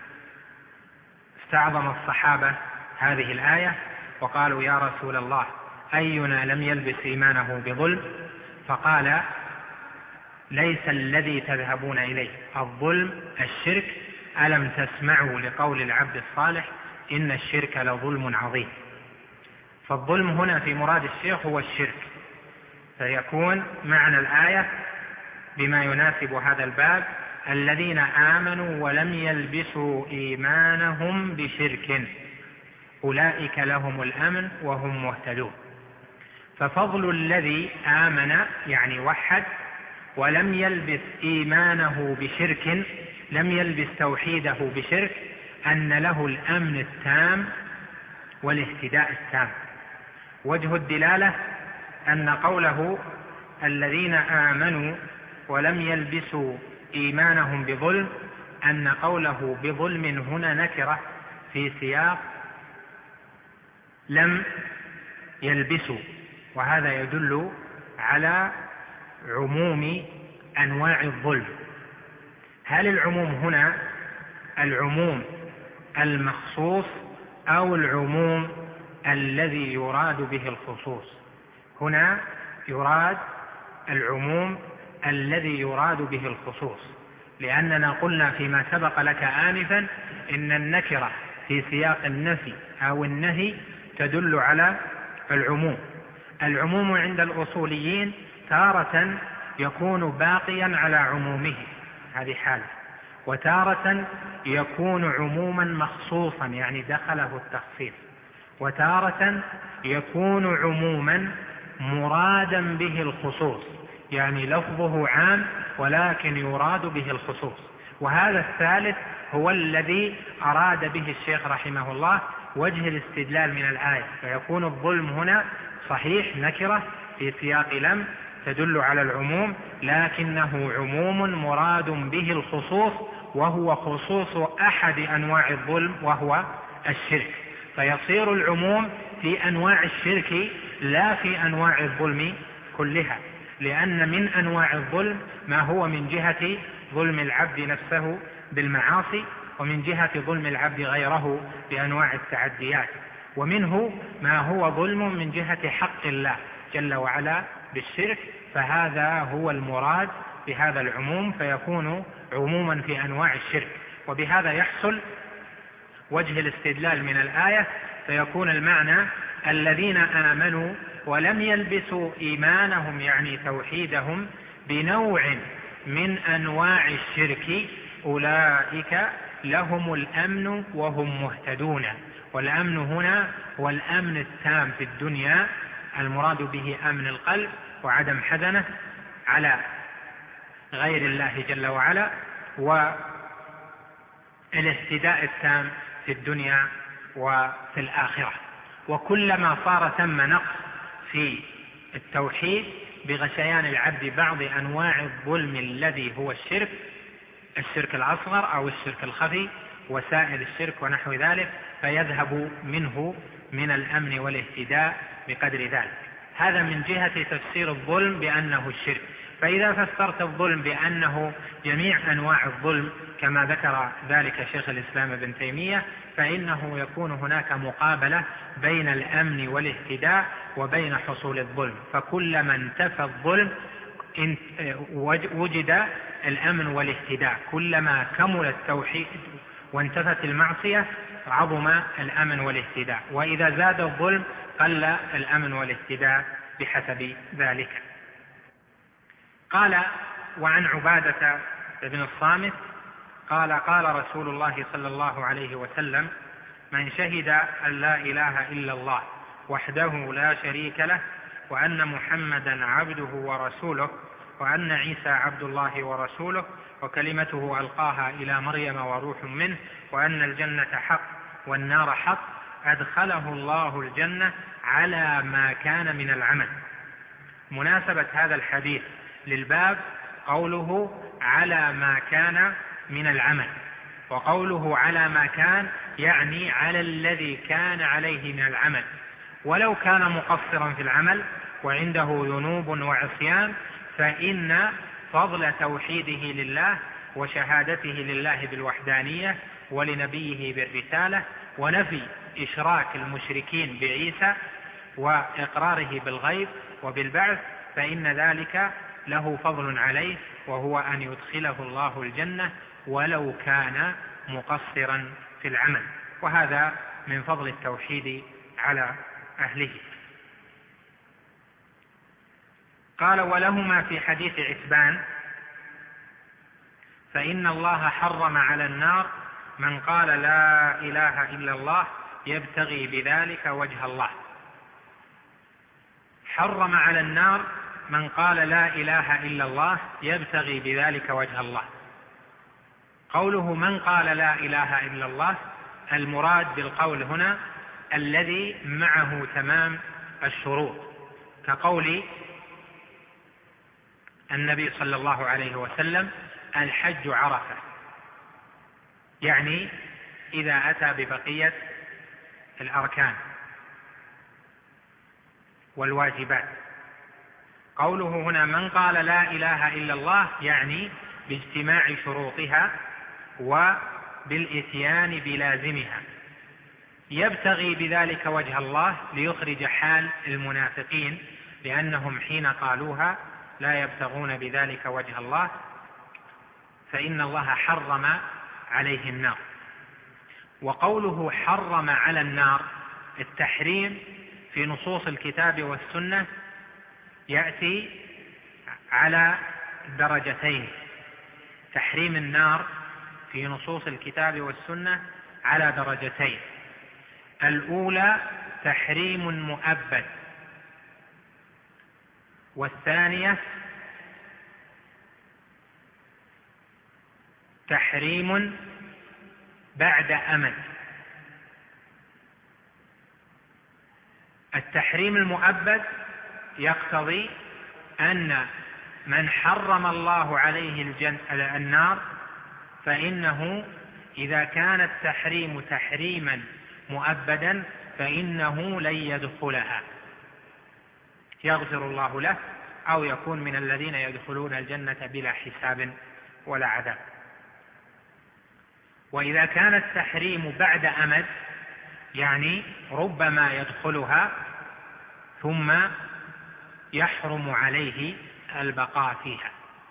استعظم الصحابة هذه الآية وقالوا: يا رسول الله، أينا لم يلبس إيمانه بظلم؟ فقال: ليس الذي تذهبون إليه، الظلم الشرك، ألم تسمعوا لقول العبد الصالح إن الشرك لظلم عظيم. فالظلم هنا في مراد الشيخ هو الشرك، فيكون معنى الآية بما يناسب هذا الباب: الذين آمنوا ولم يلبسوا إيمانهم بشرك أولئك لهم الأمن وهم مهتدون. ففضل الذي آمن يعني وحد ولم يلبس إيمانه بشرك، لم يلبس توحيده بشرك، أن له الأمن التام والاهتداء التام. وجه الدلالة أن قوله الذين آمنوا ولم يلبسوا إيمانهم بظلم، أن قوله بظلم هنا نكرة في سياق لم يلبسوا، وهذا يدل على عموم أنواع الظلم. هل العموم هنا العموم المخصوص أو العموم الذي يراد به الخصوص؟ هنا يراد العموم الذي يراد به الخصوص، لأننا قلنا فيما سبق لك آنفا إن النكرة في سياق النفي أو النهي تدل على العموم. العموم عند الأصوليين تارة يكون باقيا على عمومه، هذه حالة، وتارة يكون عموما مخصوصا يعني دخله التخصيص، وتارة يكون عموما مرادا به الخصوص، يعني لفظه عام ولكن يراد به الخصوص. وهذا الثالث هو الذي أراد به الشيخ رحمه الله وجه الاستدلال من الآية، فيكون الظلم هنا صحيح نكرة في سياق لم تدل على العموم، لكنه عموم مراد به الخصوص، وهو خصوص أحد أنواع الظلم وهو الشرك، فيصير العموم في أنواع الشرك لا في أنواع الظلم كلها، لأن من أنواع الظلم ما هو من جهة ظلم العبد نفسه بالمعاصي، ومن جهة ظلم العبد غيره بأنواع التعديات، ومنه ما هو ظلم من جهة حق الله جل وعلا بالشرك، فهذا هو المراد بهذا العموم، فيكون عموما في أنواع الشرك. وبهذا يحصل وجه الاستدلال من الآية، فيكون المعنى الذين آمنوا ولم يلبسوا إيمانهم يعني توحيدهم بنوع من أنواع الشرك أولئك لهم الأمن وهم مهتدون. والأمن هنا هو الأمن التام في الدنيا، المراد به أمن القلب وعدم حزنه على غير الله جل وعلا، والاهتداء التام في الدنيا وفي الآخرة. وكلما صار ثم نقص في التوحيد بغشيان العبد بعض أنواع الظلم الذي هو الشرك، الشرك الأصغر أو الشرك الخفي وسائل الشرك ونحو ذلك، فيذهب منه من الأمن والاهتداء بقدر ذلك. هذا من جهة تفسير الظلم بأنه الشرك. فإذا فسرت الظلم بأنه جميع أنواع الظلم كما ذكر ذلك شيخ الإسلام ابن تيمية، فإنه يكون هناك مقابلة بين الأمن والاهتداء وبين حصول الظلم، فكلما انتفى الظلم وجد الأمن والاهتداء، كلما كمل التوحيد وانتفت المعصية عظم الأمن والاهتداء، وإذا زاد الظلم قل الأمن والاهتداء بحسب ذلك. قال: وعن عبادة بن الصامت قال: قال رسول الله صلى الله عليه وسلم: من شهد أن لا إله إلا الله وحده لا شريك له وأن محمدا عبده ورسوله وأن عيسى عبد الله ورسوله وكلمته ألقاها إلى مريم وروح منه وأن الجنة حق والنار حق أدخله الله الجنة على ما كان من العمل. مناسبة هذا الحديث للباب قوله على ما كان من العمل، وقوله على ما كان يعني على الذي كان عليه من العمل، ولو كان مقصرا في العمل وعنده ذنوب وعصيان فإن فضل توحيده لله وشهادته لله بالوحدانية ولنبيه بالرسالة ونفي إشراك المشركين بعيسى وإقراره بالغيب وبالبعث، فإن ذلك له فضل عليه، وهو أن يدخله الله الجنة ولو كان مقصرا في العمل، وهذا من فضل التوحيد على أهله. قال: ولهما في حديث عتبان: فإن الله حرم على النار من قال لا إله إلا الله يبتغي بذلك وجه الله. حرم على النار من قال لا إله إلا الله يبتغي بذلك وجه الله. قوله من قال لا إله إلا الله، المراد بالقول هنا الذي معه تمام الشروط، كقول النبي صلى الله عليه وسلم: الحج عرفة، يعني إذا أتى ببقية الأركان والواجبات. قوله هنا من قال لا إله إلا الله يعني باجتماع شروطها وبالإتيان بلازمها، يبتغي بذلك وجه الله ليخرج حال المنافقين لأنهم حين قالوها لا يبتغون بذلك وجه الله، فإن الله حرم عليه النار. وقوله حرم على النار، التحريم في نصوص الكتاب والسنة يأتي على درجتين. تحريم النار في نصوص الكتاب والسنة على درجتين: الأولى تحريم مؤبد، والثانية تحريم بعد أمد. التحريم المؤبد يقتضي أن من حرم الله عليه الجن... النار فإنه إذا كان التحريم تحريما مؤبدا فإنه لن يدخلها، يغفر الله له أو يكون من الذين يدخلون الجنة بلا حساب ولا عذاب. وإذا كان التحريم بعد أمد يعني ربما يدخلها ثم يحرم عليه البقاء فيها.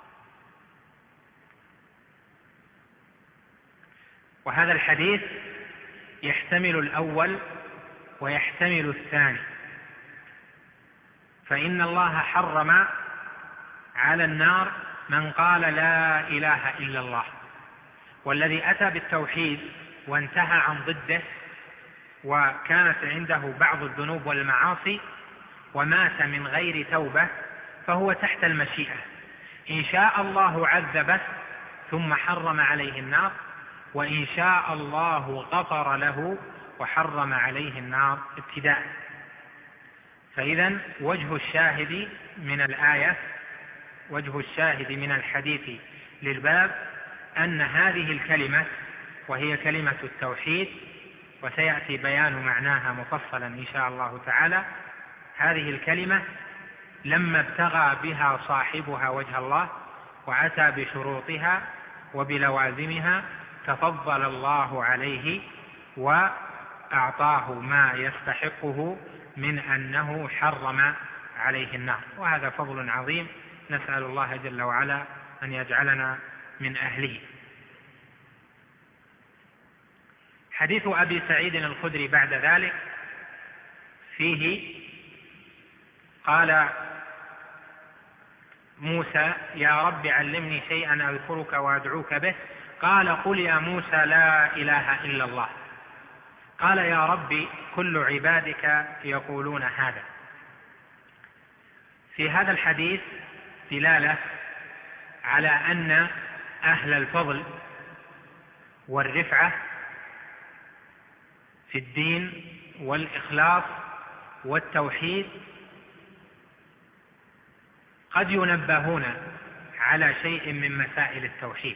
وهذا الحديث يحتمل الأول ويحتمل الثاني، فإن الله حرم على النار من قال لا إله إلا الله، والذي أتى بالتوحيد وانتهى عن ضده وكانت عنده بعض الذنوب والمعاصي ومات من غير توبة فهو تحت المشيئة، إن شاء الله عذبه ثم حرم عليه النار، وإن شاء الله غفر له وحرم عليه النار ابتداء. فإذا وجه الشاهد من الآية، وجه الشاهد من الحديث للباب أن هذه الكلمة وهي كلمة التوحيد، وسيأتي بيان معناها مفصلا إن شاء الله تعالى، هذه الكلمة لما ابتغى بها صاحبها وجه الله وأتى بشروطها وبلوازمها تفضل الله عليه وأعطاه ما يستحقه من أنه حرم عليه النار، وهذا فضل عظيم نسأل الله جل وعلا أن يجعلنا من أهله. حديث أبي سعيد الخدري بعد ذلك فيه قال موسى: يا رب علمني شيئا أذكرك وأدعوك به. قال: قل يا موسى لا إله إلا الله. قال: يا رب كل عبادك يقولون هذا. في هذا الحديث دلالة على أن أهل الفضل والرفعة في الدين والإخلاص والتوحيد قد ينبهون على شيء من مسائل التوحيد.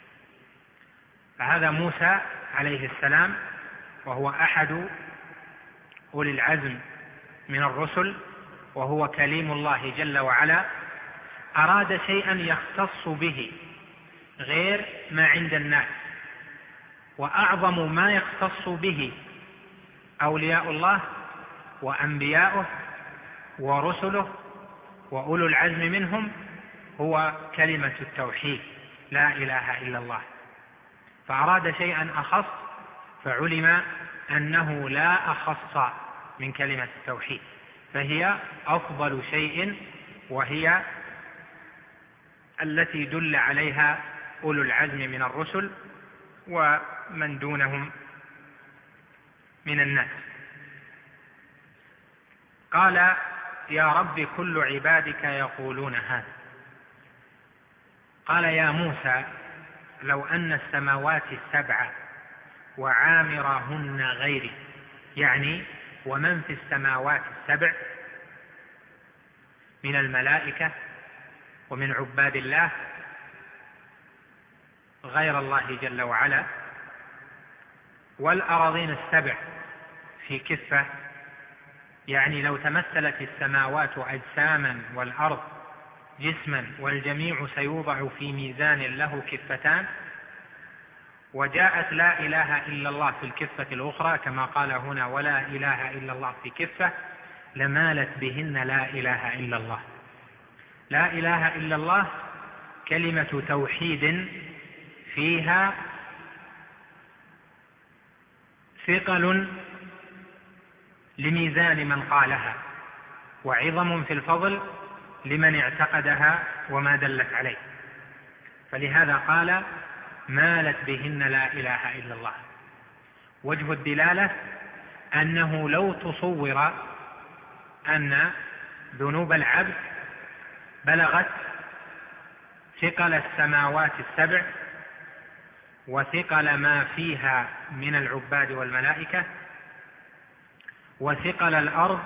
فهذا موسى عليه السلام وهو أحد أولي العزم من الرسل وهو كليم الله جل وعلا أراد شيئا يختص به غير ما عند الناس، وأعظم ما يختص به أولياء الله وأنبياؤه ورسله وأولو العزم منهم هو كلمة التوحيد لا إله إلا الله. فأراد شيئا أخص فعلم أنه لا أخص من كلمة التوحيد، فهي أفضل شيء وهي التي دل عليها أولو العزم من الرسل ومن دونهم من الناس. قال: يا رب كل عبادك يقولون هذا. قال: يا موسى لو أن السماوات السبع وعامرهن غيري، يعني ومن في السماوات السبع من الملائكة ومن عباد الله غير الله جل وعلا، والأراضين السبع في كفة، يعني لو تمثلت السماوات أجساما والأرض جسما والجميع سيوضع في ميزان له كفتان، وجاءت لا إله إلا الله في الكفة الأخرى كما قال هنا ولا إله إلا الله في كفة، لمالت بهن لا إله إلا الله. لا إله إلا الله كلمة توحيد فيها ثقل لميزان من قالها وعظم في الفضل لمن اعتقدها وما دلت عليه، فلهذا قال مالت بهن لا إله إلا الله. وجه الدلالة أنه لو تصور أن ذنوب العبد بلغت ثقل السماوات السبع وثقل ما فيها من العباد والملائكة وثقل الأرض،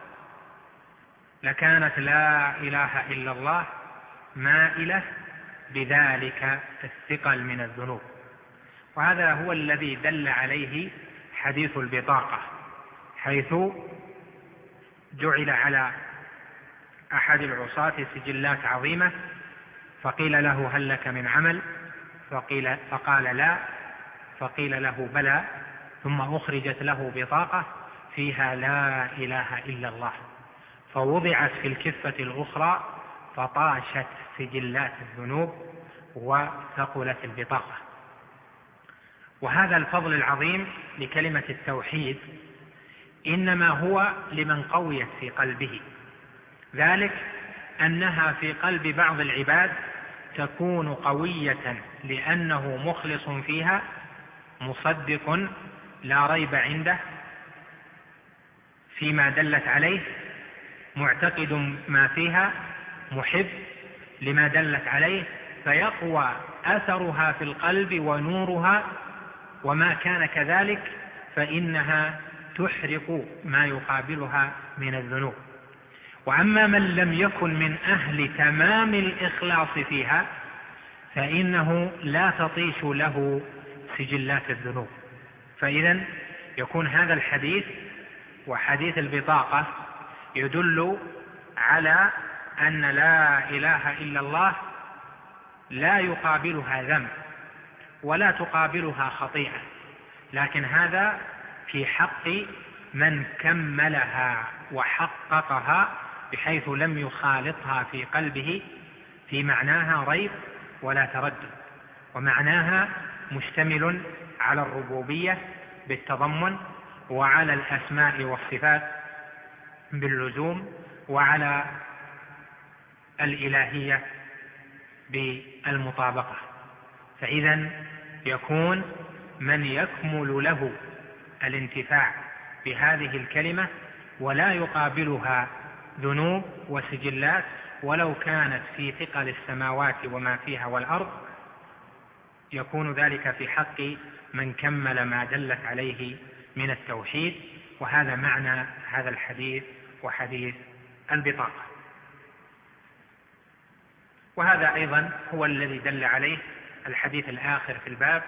لكانت لا إله إلا الله مائلة بذلك الثقل من الذنوب. وهذا هو الذي دل عليه حديث البطاقة، حيث جعل على أحد العصاة سجلات عظيمة فقيل له هل لك من عمل؟ فقيل فقال لا، فقيل له بلى، ثم أخرجت له بطاقة فيها لا إله إلا الله، فوضعت في الكفة الأخرى فطاشت سجلات الذنوب وثقلت البطاقة. وهذا الفضل العظيم لكلمة التوحيد إنما هو لمن قويت في قلبه، ذلك أنها في قلب بعض العباد تكون قوية لأنه مخلص فيها مصدق لا ريب عنده فيما دلت عليه، معتقد ما فيها، محب لما دلت عليه، فيقوى أثرها في القلب ونورها، وما كان كذلك فإنها تحرق ما يقابلها من الذنوب. وأما من لم يكن من أهل تمام الإخلاص فيها فإنه لا تطيش له سجلات الذنوب. فإذن يكون هذا الحديث وحديث البطاقة يدل على أن لا إله إلا الله لا يقابلها ذنب ولا تقابلها خطيئة، لكن هذا في حق من كملها وحققها بحيث لم يخالطها في قلبه في معناها ريب ولا تردد، ومعناها مشتمل على الربوبية بالتضمن، وعلى الأسماء والصفات باللزوم، وعلى الإلهية بالمطابقة. فإذا يكون من يكمل له الانتفاع بهذه الكلمة ولا يقابلها ذنوب وسجلات ولو كانت في ثقل السماوات وما فيها والأرض، يكون ذلك في حق من كمل ما دلت عليه من التوحيد. وهذا معنى هذا الحديث وحديث البطاقة. وهذا أيضا هو الذي دل عليه الحديث الآخر في الباب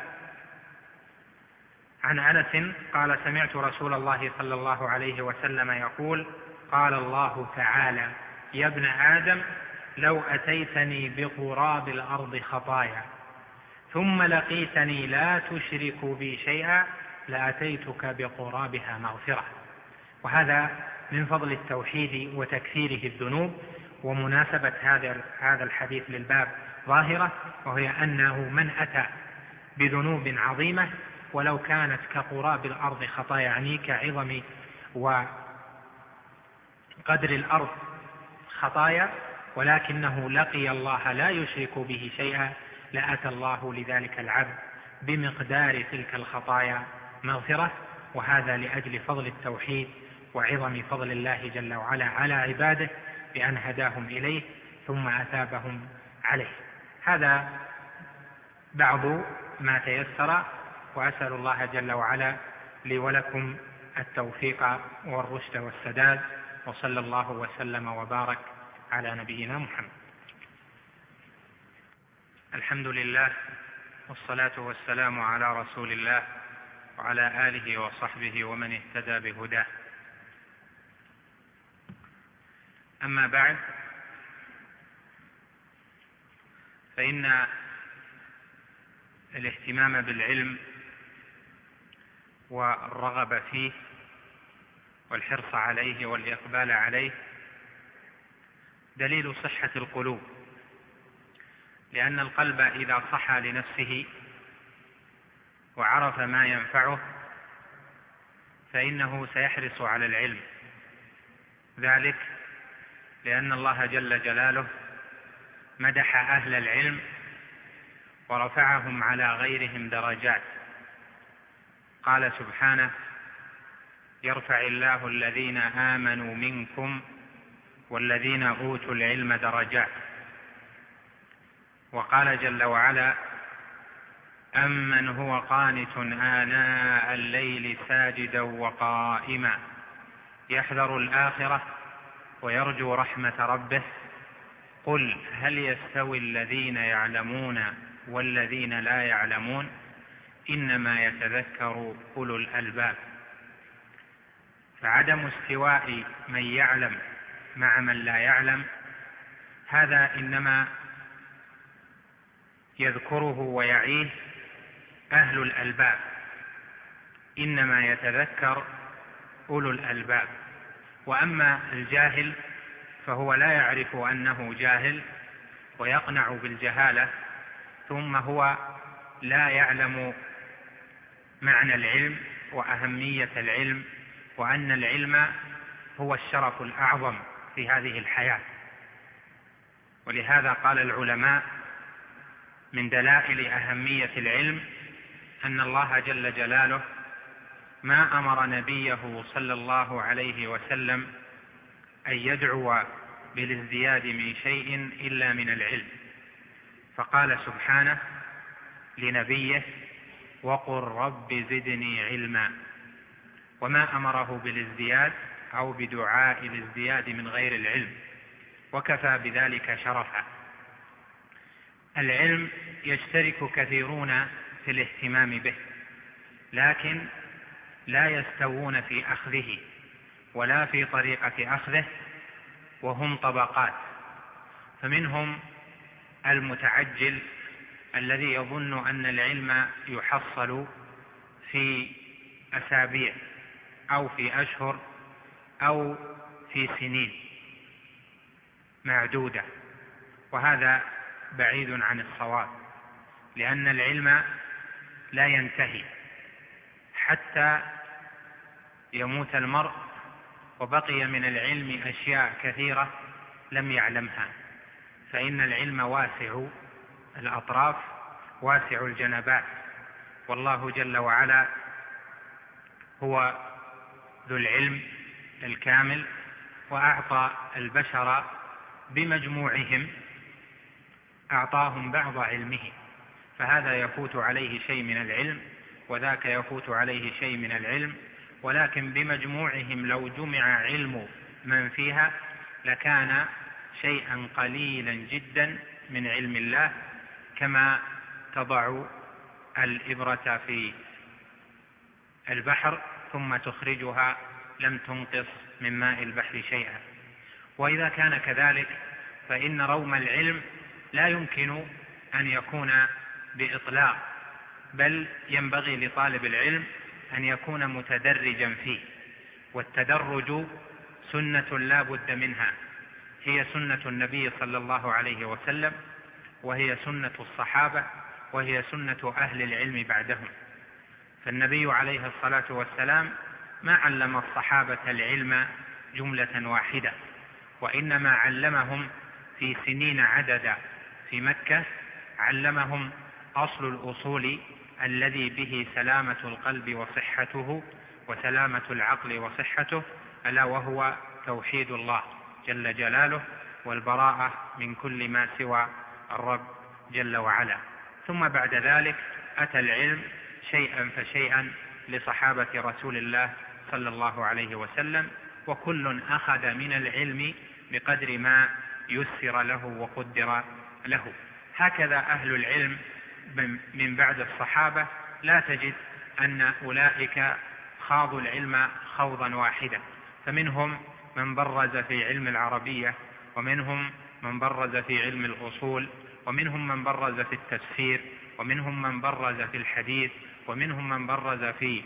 عن أنس قال: سمعت رسول الله صلى الله عليه وسلم يقول: قال الله تعالى: يا ابن آدم لو أتيتني بقراب الأرض خطايا ثم لقيتني لا تشرك بي شيئا لأتيتك بقرابها مغفرة. وهذا من فضل التوحيد وتكثيره الذنوب. ومناسبة هذا الحديث للباب ظاهرة، وهي أنه من أتى بذنوب عظيمة ولو كانت كقراب الأرض خطايا، يعني كعظم وقدر الأرض خطايا، ولكنه لقي الله لا يشرك به شيئا، لأتى الله لذلك العبد بمقدار تلك الخطايا مغفرة. وهذا لأجل فضل التوحيد وعظم فضل الله جل وعلا على عباده بأن هداهم إليه ثم أثابهم عليه. هذا بعض ما تيسر، وأسأل الله جل وعلا لي ولكم التوفيق والرشد والسداد، وصلى الله وسلم وبارك على نبينا محمد. الحمد لله، والصلاة والسلام على رسول الله وعلى آله وصحبه ومن اهتدى بهداه. أما بعد، فإن الاهتمام بالعلم والرغبة فيه والحرص عليه والإقبال عليه دليل صحة القلوب، لأن القلب إذا صحى لنفسه وعرف ما ينفعه فإنه سيحرص على العلم، ذلك لأن الله جل جلاله مدح أهل العلم ورفعهم على غيرهم درجات. قال سبحانه: يرفع الله الذين آمنوا منكم والذين أوتوا العلم درجات. وقال جل وعلا: أمن هو قانت آناء الليل ساجدا وقائما يحذر الآخرة ويرجو رحمة ربه قل هل يستوي الذين يعلمون والذين لا يعلمون إنما يتذكر أولو الألباب. فعدم استواء من يعلم مع من لا يعلم هذا إنما يذكره ويعيه أهل الألباب، إنما يتذكر أولو الألباب. وأما الجاهل فهو لا يعرف أنه جاهل ويقنع بالجهالة، ثم هو لا يعلم معنى العلم وأهمية العلم، وأن العلم هو الشرف الأعظم في هذه الحياة. ولهذا قال العلماء: من دلائل أهمية العلم أن الله جل جلاله ما أمر نبيه صلى الله عليه وسلم أن يدعو بالازدياد من شيء إلا من العلم، فقال سبحانه لنبيه: وقل رب زدني علما، وما أمره بالازدياد أو بدعاء الازدياد من غير العلم، وكفى بذلك شرفا. العلم يشترك كثيرون في الاهتمام به، لكن لا يستوون في أخذه ولا في طريقة أخذه، وهم طبقات. فمنهم المتعجل الذي يظن أن العلم يحصل في أسابيع أو في أشهر أو في سنين معدودة، وهذا بعيد عن الصواب، لأن العلم لا ينتهي حتى يموت المرء وبقي من العلم أشياء كثيرة لم يعلمها، فإن العلم واسع الأطراف واسع الجنبات، والله جل وعلا هو ذو العلم الكامل، وأعطى البشر بمجموعهم أعطاهم بعض علمه، فهذا يفوت عليه شيء من العلم وذاك يفوت عليه شيء من العلم، ولكن بمجموعهم لو جمع علم من فيها لكان شيئا قليلا جدا من علم الله، كما تضع الإبرة في البحر ثم تخرجها لم تنقص من ماء البحر شيئا. وإذا كان كذلك فإن روم العلم لا يمكن أن يكون بإطلاق، بل ينبغي لطالب العلم أن يكون متدرجا فيه، والتدرج سنة لا بد منها، هي سنة النبي صلى الله عليه وسلم، وهي سنة الصحابة، وهي سنة أهل العلم بعدهم. فالنبي عليه الصلاة والسلام ما علم الصحابة العلم جملة واحدة، وإنما علمهم في سنين عددا في مكة، علمهم أصل الأصول الذي به سلامة القلب وصحته وسلامة العقل وصحته، ألا وهو توحيد الله جل جلاله والبراءة من كل ما سوى الرب جل وعلا. ثم بعد ذلك أتى العلم شيئا فشيئا لصحابة رسول الله صلى الله عليه وسلم، وكل أخذ من العلم بقدر ما يسر له وقدر له. هكذا أهل العلم من بعد الصحابة لا تجد أن أولئك خاضوا العلم خوضا واحدا، فمنهم من برز في علم العربية، ومنهم من برز في علم الأصول، ومنهم من برز في التفسير، ومنهم من برز في الحديث، ومنهم من برز في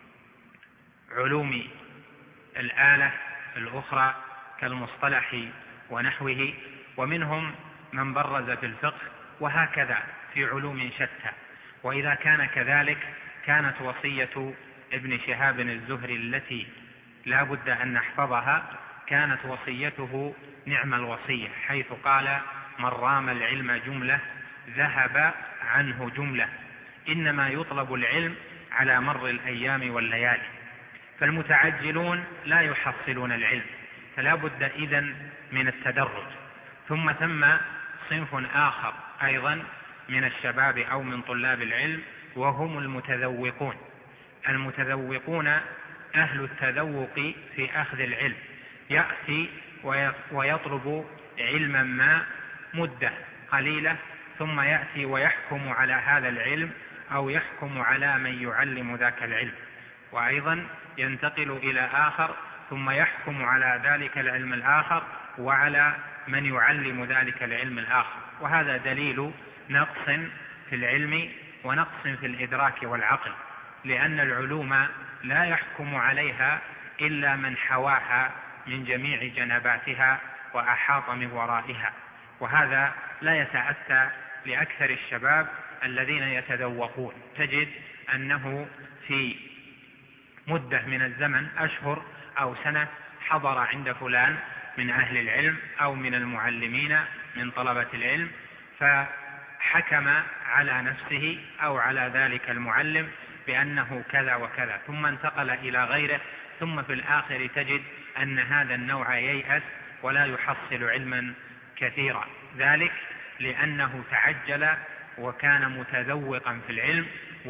علوم الآلة الأخرى كالمصطلح ونحوه، ومنهم من برز في الفقه، وهكذا في علوم شتى. وإذا كان كذلك كانت وصية ابن شهاب الزهري التي لا بد أن نحفظها، كانت وصيته نعم الوصية، حيث قال: من رام العلم جملة ذهب عنه جملة، إنما يطلب العلم على مر الأيام والليالي. فالمتعجلون لا يحصلون العلم، فلا بد إذن من التدرج. ثم ثم صنف آخر أيضا من الشباب أو من طلاب العلم، وهم المتذوقون. المتذوقون أهل التذوق في أخذ العلم، يأتي ويطلب علما ما مدة قليلة، ثم يأتي ويحكم على هذا العلم أو يحكم على من يعلم ذاك العلم، وأيضا ينتقل إلى آخر ثم يحكم على ذلك العلم الآخر وعلى من يعلم ذلك العلم الآخر. وهذا دليل نقص في العلم ونقص في الإدراك والعقل، لأن العلوم لا يحكم عليها إلا من حواها من جميع جنباتها وأحاط من ورائها، وهذا لا يتأتى لأكثر الشباب الذين يتذوقون. تجد أنه في مدة من الزمن أشهر أو سنة حضر عند فلان من أهل العلم أو من المعلمين من طلبة العلم، فحكم على نفسه أو على ذلك المعلم بأنه كذا وكذا، ثم انتقل إلى غيره، ثم في الآخر تجد أن هذا النوع ييأس ولا يحصل علما كثيرا، ذلك لأنه تعجل وكان متذوقا في العلم.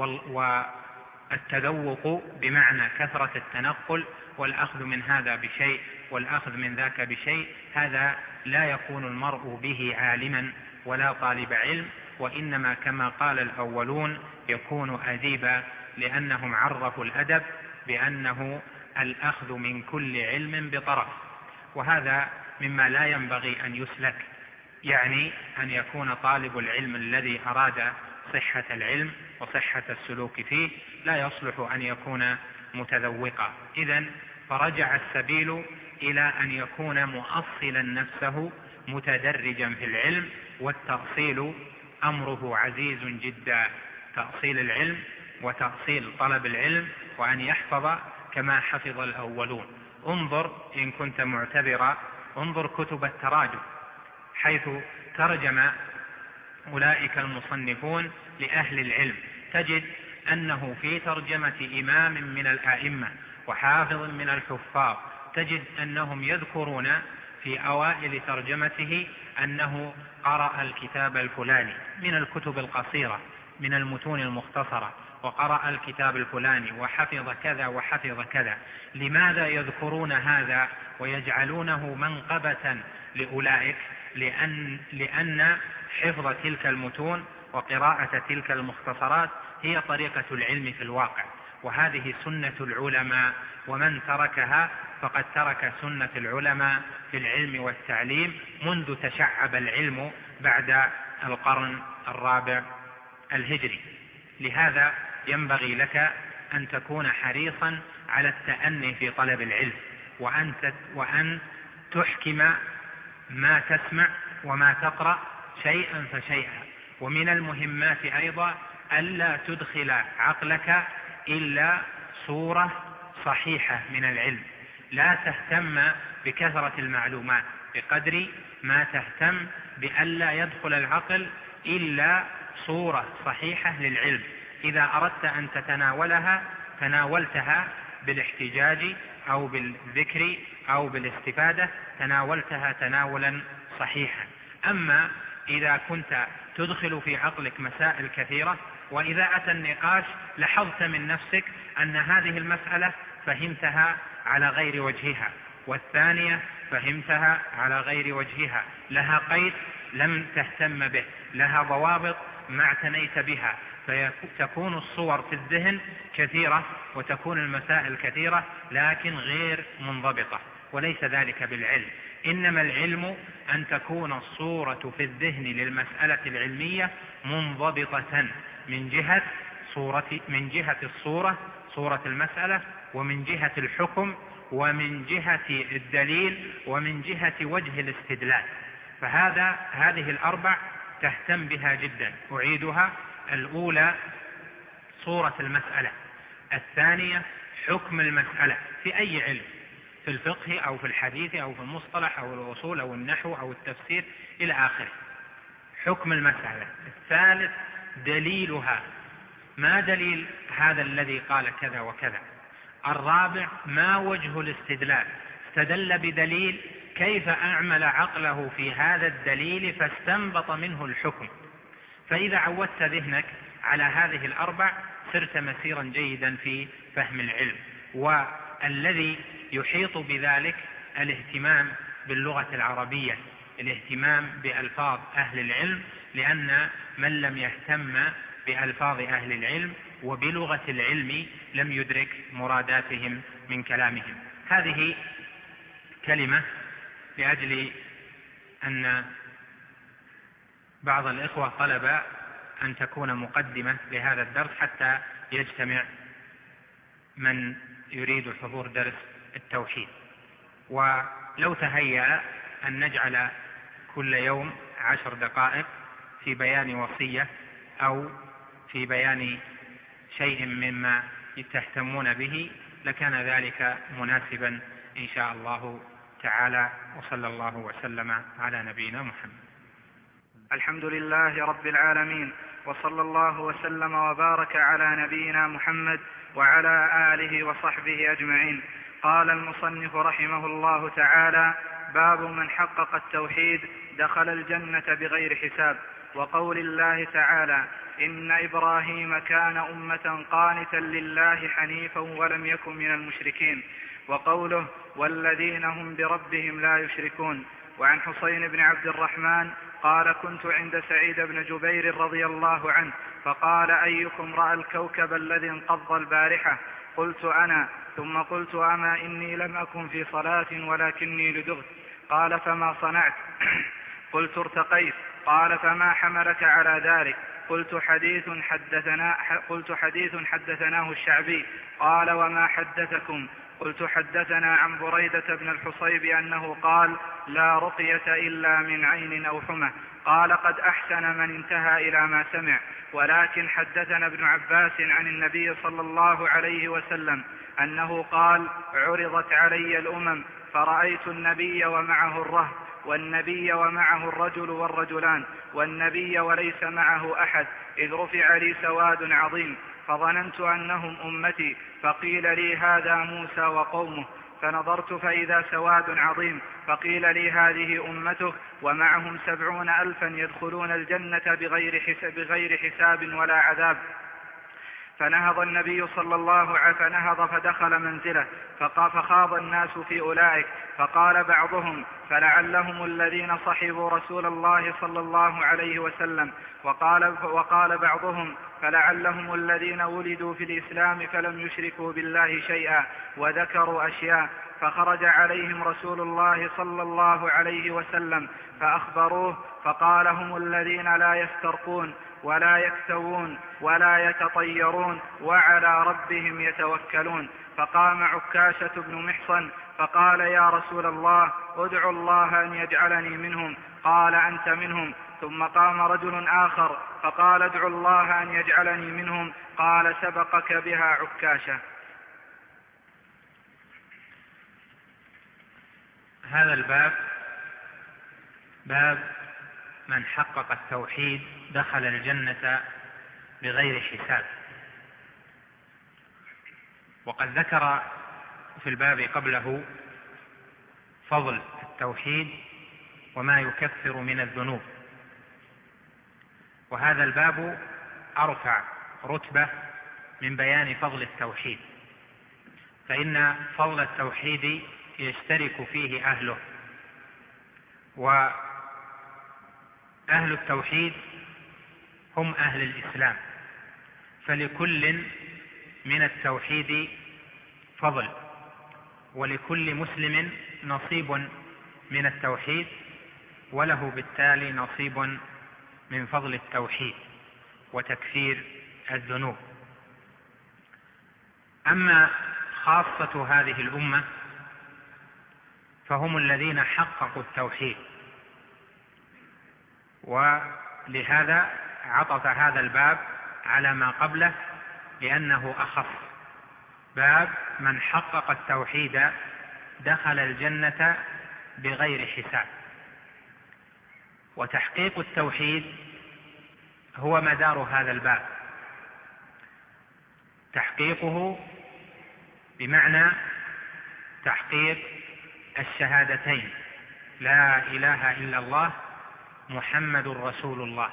والتذوق بمعنى كثرة التنقل والأخذ من هذا بشيء والأخذ من ذاك بشيء، هذا لا يكون المرء به عالما ولا طالب علم، وإنما كما قال الأولون يكون أديبا، لأنهم عرفوا الأدب بأنه الأخذ من كل علم بطرف، وهذا مما لا ينبغي أن يسلك، يعني أن يكون طالب العلم الذي أراد صحة العلم وصحة السلوك فيه لا يصلح أن يكون متذوقا. إذن فرجع السبيل إلى أن يكون مؤصلا نفسه متدرجا في العلم، والتأصيل أمره عزيز جدا، تأصيل العلم وتأصيل طلب العلم، وأن يحفظ كما حفظ الأولون. انظر إن كنت معتبرا، انظر كتب التراجم حيث ترجم أولئك المصنفون لأهل العلم، تجد أنه في ترجمة إمام من الآئمة وحافظ من الحفاظ تجد أنهم يذكرون في أوائل ترجمته أنه قرأ الكتاب الفلاني من الكتب القصيرة من المتون المختصرة، وقرأ الكتاب الفلاني وحفظ كذا وحفظ كذا. لماذا يذكرون هذا ويجعلونه منقبة لأولئك؟ لأن, لأن حفظ تلك المتون وقراءة تلك المختصرات هي طريقة العلم في الواقع، وهذه سنة العلماء، ومن تركها فقد ترك سنة العلماء في العلم والتعليم منذ تشعب العلم بعد القرن الرابع الهجري. لهذا ينبغي لك أن تكون حريصا على التأني في طلب العلم، وأن, وأن تحكم ما تسمع وما تقرأ شيئا فشيئا. ومن المهمات أيضا ألا تدخل عقلك إلا صورة صحيحة من العلم، لا تهتم بكثرة المعلومات بقدر ما تهتم بألا يدخل العقل إلا صورة صحيحة للعلم. إذا أردت أن تتناولها تناولتها بالاحتجاج أو بالذكر أو بالاستفادة، تناولتها تناولا صحيحا. أما إذا كنت تدخل في عقلك مسائل كثيرة، وإذا أتى النقاش لاحظت من نفسك أن هذه المسألة فهمتها على غير وجهها، والثانية فهمتها على غير وجهها، لها قيد لم تهتم به، لها ضوابط ما اعتنيت بها، فتكون الصور في الذهن كثيرة وتكون المسائل كثيرة لكن غير منضبطة، وليس ذلك بالعلم. إنما العلم أن تكون الصورة في الذهن للمسألة العلمية منضبطة من جهة صورة من جهة الصورة صورة المسألة، ومن جهة الحكم، ومن جهة الدليل، ومن جهة وجه الاستدلال. فهذا هذه الأربع تهتم بها جدا. أعيدها: الأولى صورة المسألة، الثانية حكم المسألة في أي علم، في الفقه أو في الحديث أو في المصطلح أو الأصول أو النحو أو التفسير إلى آخره، حكم المسألة. الثالث دليلها، ما دليل هذا الذي قال كذا وكذا. الرابع ما وجه الاستدلال، استدل بدليل كيف أعمل عقله في هذا الدليل فاستنبط منه الحكم. فإذا عودت ذهنك على هذه الأربع صرت مسيرا جيدا في فهم العلم. والذي يحيط بذلك الاهتمام باللغة العربية، الاهتمام بألفاظ أهل العلم، لأن من لم يهتم بألفاظ أهل العلم وبلغة العلم لم يدرك مراداتهم من كلامهم. هذه كلمة لأجل أن بعض الإخوة طلب أن تكون مقدمة لهذا الدرس حتى يجتمع من يريد حضور درس التوحيد. ولو تهيأ أن نجعل كل يوم عشر دقائق في بيان وصية أو في بيان شيء مما تهتمون به لكان ذلك مناسبا إن شاء الله تعالى. وصلى الله وسلم على نبينا محمد. الحمد لله رب العالمين، وصلى الله وسلم وبارك على نبينا محمد وعلى آله وصحبه أجمعين. قال المصنف رحمه الله تعالى: باب من حقق التوحيد دخل الجنة بغير حساب. وقول الله تعالى: إن إبراهيم كان أمة قانتا لله حنيفا ولم يكن من المشركين. وقوله: والذين هم بربهم لا يشركون. وعن حسين بن عبد الرحمن قال: كنت عند سعيد بن جبير رضي الله عنه فقال: أيكم رأى الكوكب الذي انقض البارحة؟ قلت: أنا. ثم قلت: أما إني لم أكن في صلاة ولكني لدغت. قال: فما صنعت؟ قلت ارتقيت. قال فما حملك على ذلك؟ قلت حديث حدثنا قلت حديث حدثناه الشعبي. قال وما حدثكم؟ قلت حدثنا عن بريدة بن الحصيب أنه قال لا رقية إلا من عين أو حمى. قال قد أحسن من انتهى إلى ما سمع، ولكن حدثنا ابن عباس عن النبي صلى الله عليه وسلم أنه قال عرضت علي الأمم فرأيت النبي ومعه الرهب، والنبي ومعه الرجل والرجلان، والنبي وليس معه أحد، إذ رفع لي سواد عظيم فظننت أنهم أمتي، فقيل لي هذا موسى وقومه، فنظرت فإذا سواد عظيم، فقيل لي هذه أمتك ومعهم سبعون ألفا يدخلون الجنة بغير حساب, بغير حساب ولا عذاب. فنهض النبي صلى الله عليه وسلم فنهض فدخل منزله، فخاض الناس في أولئك، فقال بعضهم فلعلهم الذين صحبوا رسول الله صلى الله عليه وسلم، وقال, وقال بعضهم فلعلهم الذين ولدوا في الإسلام فلم يشركوا بالله شيئا، وذكروا أشياء. فخرج عليهم رسول الله صلى الله عليه وسلم فأخبروه، فقال هم الذين لا يسترقون ولا يكتوون ولا يتطيرون وعلى ربهم يتوكلون. فقام عكاشة بن محصن فقال يا رسول الله ادعو الله أن يجعلني منهم. قال أنت منهم. ثم قام رجل آخر فقال ادعو الله أن يجعلني منهم. قال سبقك بها عكاشة. هذا الباب باب من حقق التوحيد دخل الجنة بغير حساب. وقد ذكر في الباب قبله فضل التوحيد وما يكفر من الذنوب، وهذا الباب أرفع رتبة من بيان فضل التوحيد، فإن فضل التوحيد يشترك فيه أهله، وأهل التوحيد هم أهل الإسلام، فلكل من التوحيد فضل، ولكل مسلم نصيب من التوحيد، وله بالتالي نصيب من فضل التوحيد وتكفير الذنوب. أما خاصة هذه الأمة فهم الذين حققوا التوحيد، ولهذا عطف هذا الباب على ما قبله لأنه أخص. باب من حقق التوحيد دخل الجنة بغير حساب. وتحقيق التوحيد هو مدار هذا الباب، تحقيقه بمعنى تحقيق الشهادتين لا إله إلا الله محمد رسول الله.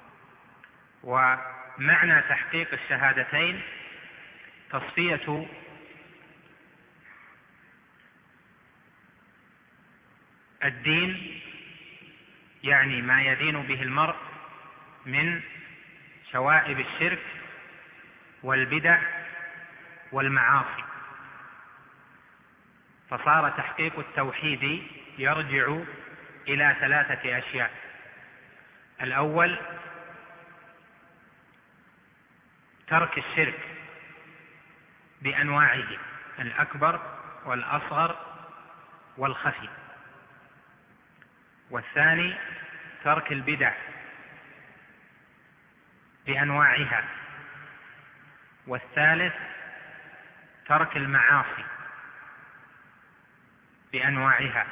ومعنى تحقيق الشهادتين تصفية الدين، يعني ما يدين به المرء من شوائب الشرك والبدع والمعاصي، فصار تحقيق التوحيد يرجع إلى ثلاثة أشياء. الأول ترك الشرك بأنواعه الأكبر والأصغر والخفي، والثاني ترك البدع بأنواعها، والثالث ترك المعاصي بأنواعها.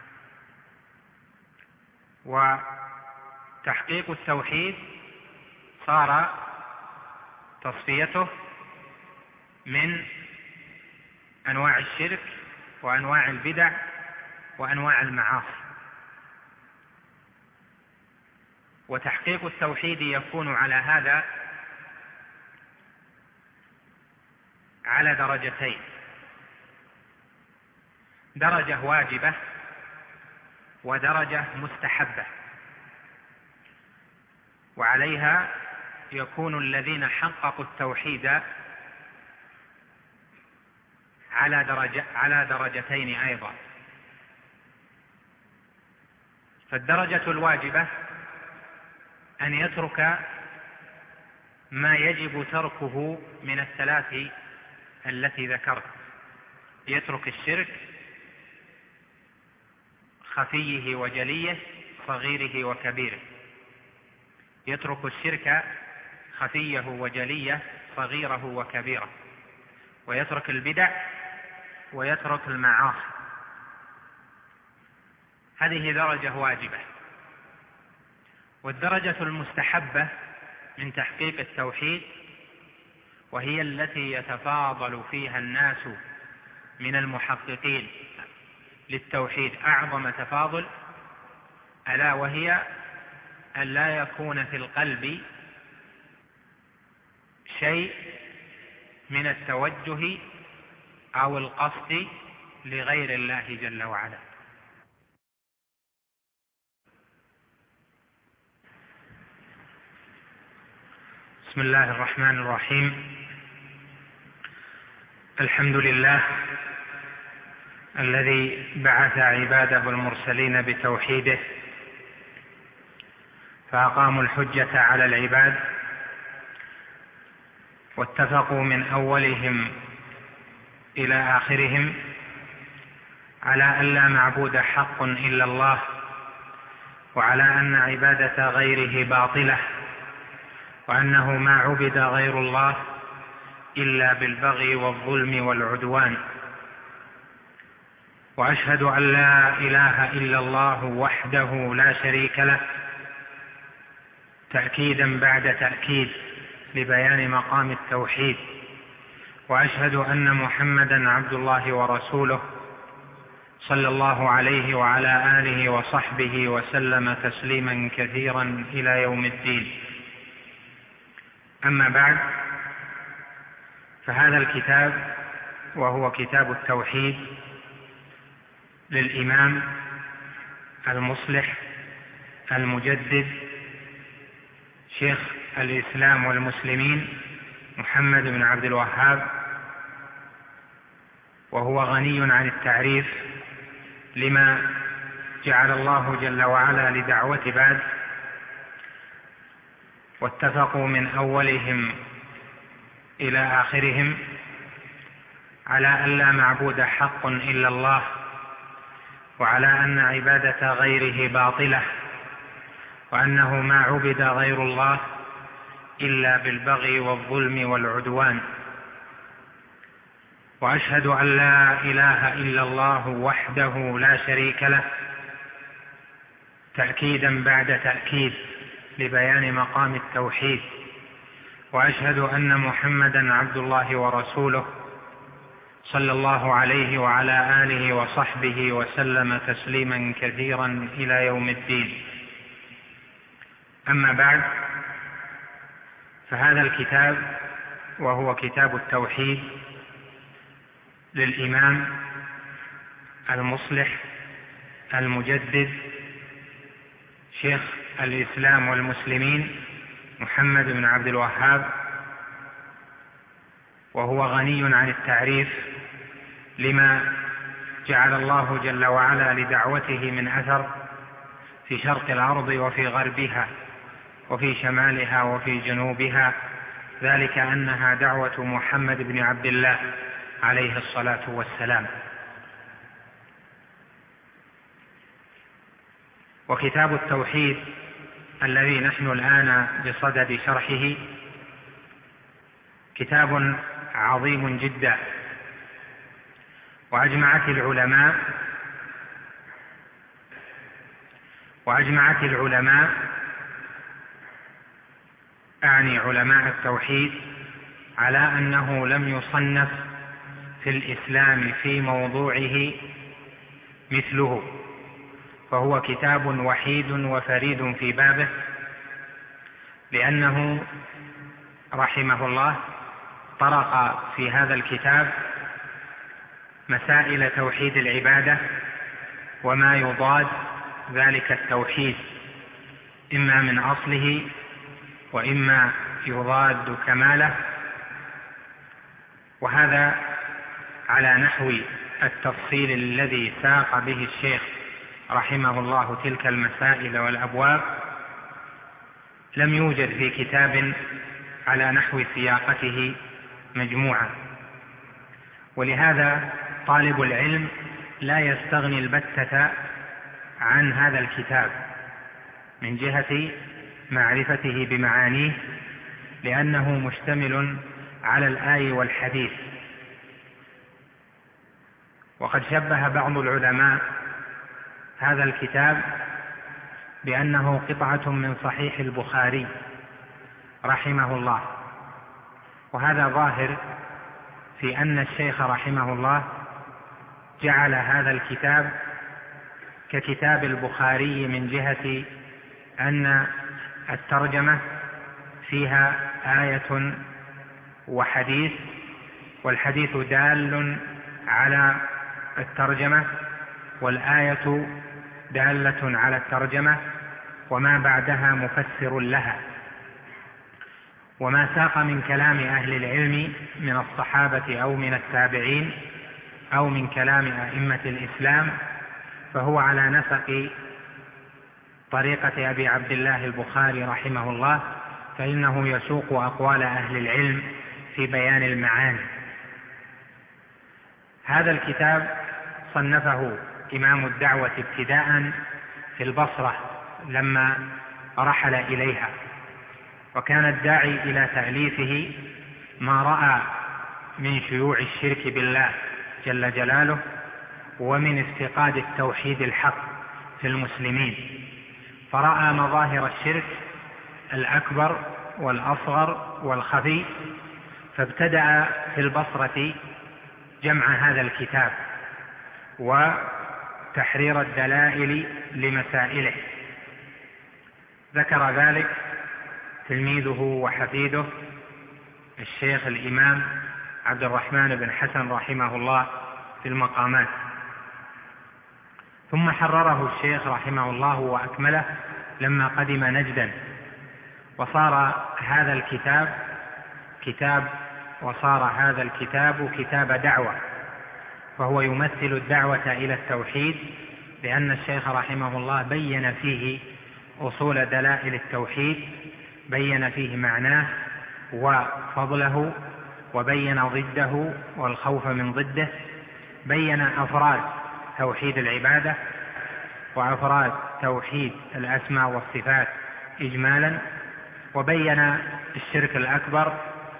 وتحقيق التوحيد صار تصفيته من أنواع الشرك وأنواع البدع وأنواع المعاصي. وتحقيق التوحيد يكون على هذا على درجتين: درجة واجبة ودرجة مستحبة، وعليها يكون الذين حققوا التوحيد على درجة على درجتين أيضا. فالدرجة الواجبة أن يترك ما يجب تركه من الثلاث التي ذكرت، يترك الشرك خفيه وجليه صغيره وكبيره، يترك الشرك خفيه وجليه صغيره وكبيره، ويترك البدع ويترك المعاصي. هذه درجة واجبة. والدرجة المستحبة من تحقيق التوحيد، وهي التي يتفاضل فيها الناس من المحققين للتوحيد أعظم تفاضل، ألا وهي أن لا يكون في القلب شيء من التوجه أو القصد لغير الله جل وعلا. بسم الله الرحمن الرحيم. الحمد لله الذي بعث عباده المرسلين بتوحيده فأقاموا الحجة على العباد، واتفقوا من أولهم إلى آخرهم على أن لا معبود حق إلا الله، وعلى أن عبادة غيره باطلة، وأنه ما عبد غير الله إلا بالبغي والظلم والعدوان. وأشهد أن لا إله إلا الله وحده لا شريك له، تأكيدا بعد تأكيد لبيان مقام التوحيد. وأشهد أن محمدا عبد الله ورسوله صلى الله عليه وعلى آله وصحبه وسلم تسليما كثيرا إلى يوم الدين. أما بعد، فهذا الكتاب وهو كتاب التوحيد للإمام المصلح المجدد شيخ الإسلام والمسلمين محمد بن عبد الوهاب، وهو غني عن التعريف لما جعل الله جل وعلا لدعوة عباد، واتفقوا من أولهم إلى آخرهم على أن لا معبود حق إلا الله، وعلى أن عبادة غيره باطلة، وأنه ما عبد غير الله إلا بالبغي والظلم والعدوان. وأشهد أن لا إله إلا الله وحده لا شريك له، تأكيدا بعد تأكيد لبيان مقام التوحيد. وأشهد أن محمدا عبد الله ورسوله صلى الله عليه وعلى آله وصحبه وسلم تسليما كثيرا إلى يوم الدين. أما بعد، فهذا الكتاب وهو كتاب التوحيد للإمام المصلح المجدد شيخ الإسلام والمسلمين محمد بن عبد الوهاب، وهو غني عن التعريف لما جعل الله جل وعلا لدعوته من أثر في شرق الأرض وفي غربها وفي شمالها وفي جنوبها، ذلك أنها دعوة محمد بن عبد الله عليه الصلاة والسلام. وكتاب التوحيد الذي نحن الآن بصدد شرحه كتاب عظيم جدا، وأجمعت العلماء وأجمعت العلماء أعني علماء التوحيد على أنه لم يصنف في الإسلام في موضوعه مثله، فهو كتاب وحيد وفريد في بابه، لأنه رحمه الله طرق في هذا الكتاب مسائل توحيد العبادة وما يضاد ذلك التوحيد، إما من أصله وإما يضاد كماله، وهذا على نحو التفصيل الذي ساق به الشيخ رحمه الله تلك المسائل والأبواب لم يوجد في كتاب على نحو سياقته مجموعة، ولهذا طالب العلم لا يستغني البتة عن هذا الكتاب من جهة معرفته بمعانيه، لأنه مشتمل على الآي والحديث. وقد شبه بعض العلماء هذا الكتاب بأنه قطعة من صحيح البخاري رحمه الله، وهذا ظاهر في أن الشيخ رحمه الله جعل هذا الكتاب ككتاب البخاري من جهة أن الترجمة فيها آية وحديث، والحديث دال على الترجمة، والآية دالة على الترجمة، وما بعدها مفسر لها. وما ساق من كلام أهل العلم من الصحابة أو من التابعين أو من كلام أئمة الإسلام فهو على نسق طريقة أبي عبد الله البخاري رحمه الله، فإنه يسوق أقوال أهل العلم في بيان المعاني. هذا الكتاب صنفه إمام الدعوة ابتداء في البصرة لما رحل إليها، وكان الداعي إلى تأليفه ما رأى من شيوع الشرك بالله جل جلاله ومن افتقاد التوحيد الحق في المسلمين، فرأى مظاهر الشرك الأكبر والأصغر والخفي، فابتدأ في البصرة جمع هذا الكتاب وتحرير الدلائل لمسائله. ذكر ذلك تلميذه وحفيده الشيخ الإمام عبد الرحمن بن حسن رحمه الله في المقامات، ثم حرره الشيخ رحمه الله وأكمله لما قدم نجدا، وصار هذا الكتاب كتاب وصار هذا الكتاب كتاب دعوة، فهو يمثل الدعوة إلى التوحيد، لأن الشيخ رحمه الله بين فيه أصول دلائل التوحيد، بين فيه معناه وفضله، وبين ضده والخوف من ضده، بين أفراد توحيد العبادة وأفراد توحيد الأسماء والصفات إجمالا، وبين الشرك الأكبر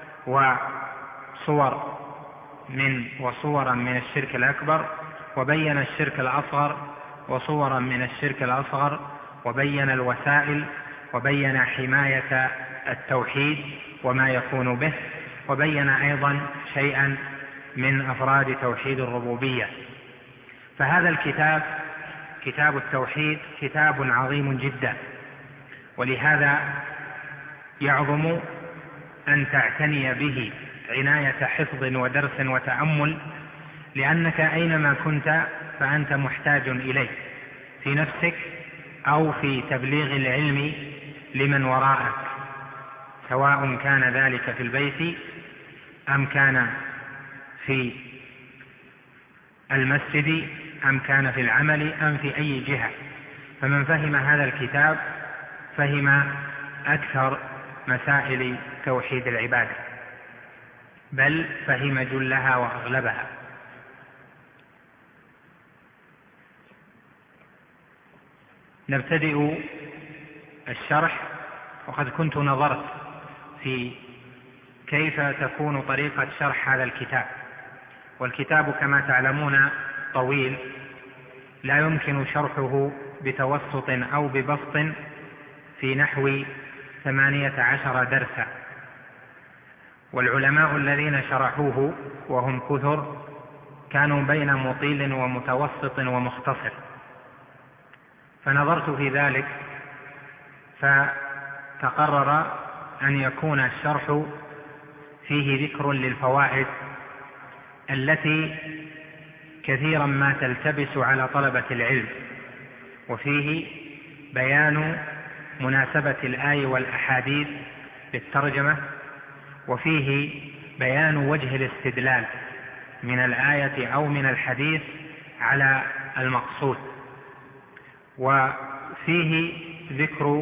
وصور من وصورا من الشرك الأكبر، وبين الشرك الأصغر وصورا من الشرك الأصغر، وبين الوسائل، وبين حماية التوحيد وما يكون به، وبين أيضا شيئا من أفراد توحيد الربوبية. فهذا الكتاب كتاب التوحيد كتاب عظيم جدا، ولهذا يعظم أن تعتني به عناية حفظ ودرس وتأمل، لأنك أينما كنت فأنت محتاج إليه في نفسك أو في تبليغ العلم لمن وراءك، سواء كان ذلك في البيت أم كان في المسجد أم كان في العمل أم في أي جهة. فمن فهم هذا الكتاب فهم أكثر مسائل توحيد العبادة، بل فهم جلها وأغلبها. نبتدئ الشرح، وقد كنت نظرت في كيف تكون طريقة شرح هذا الكتاب، والكتاب كما تعلمون طويل، لا يمكن شرحه بتوسط أو ببسط في نحو ثمانية عشر درسا، والعلماء الذين شرحوه وهم كثر كانوا بين مطيل ومتوسط ومختصر، فنظرت في ذلك فتقرر أن يكون الشرح فيه ذكر للفوائد التي كثيرا ما تلتبس على طلبة العلم، وفيه بيان مناسبة الآي والأحاديث بالترجمة، وفيه بيان وجه الاستدلال من الآية أو من الحديث على المقصود. وفيه ذكر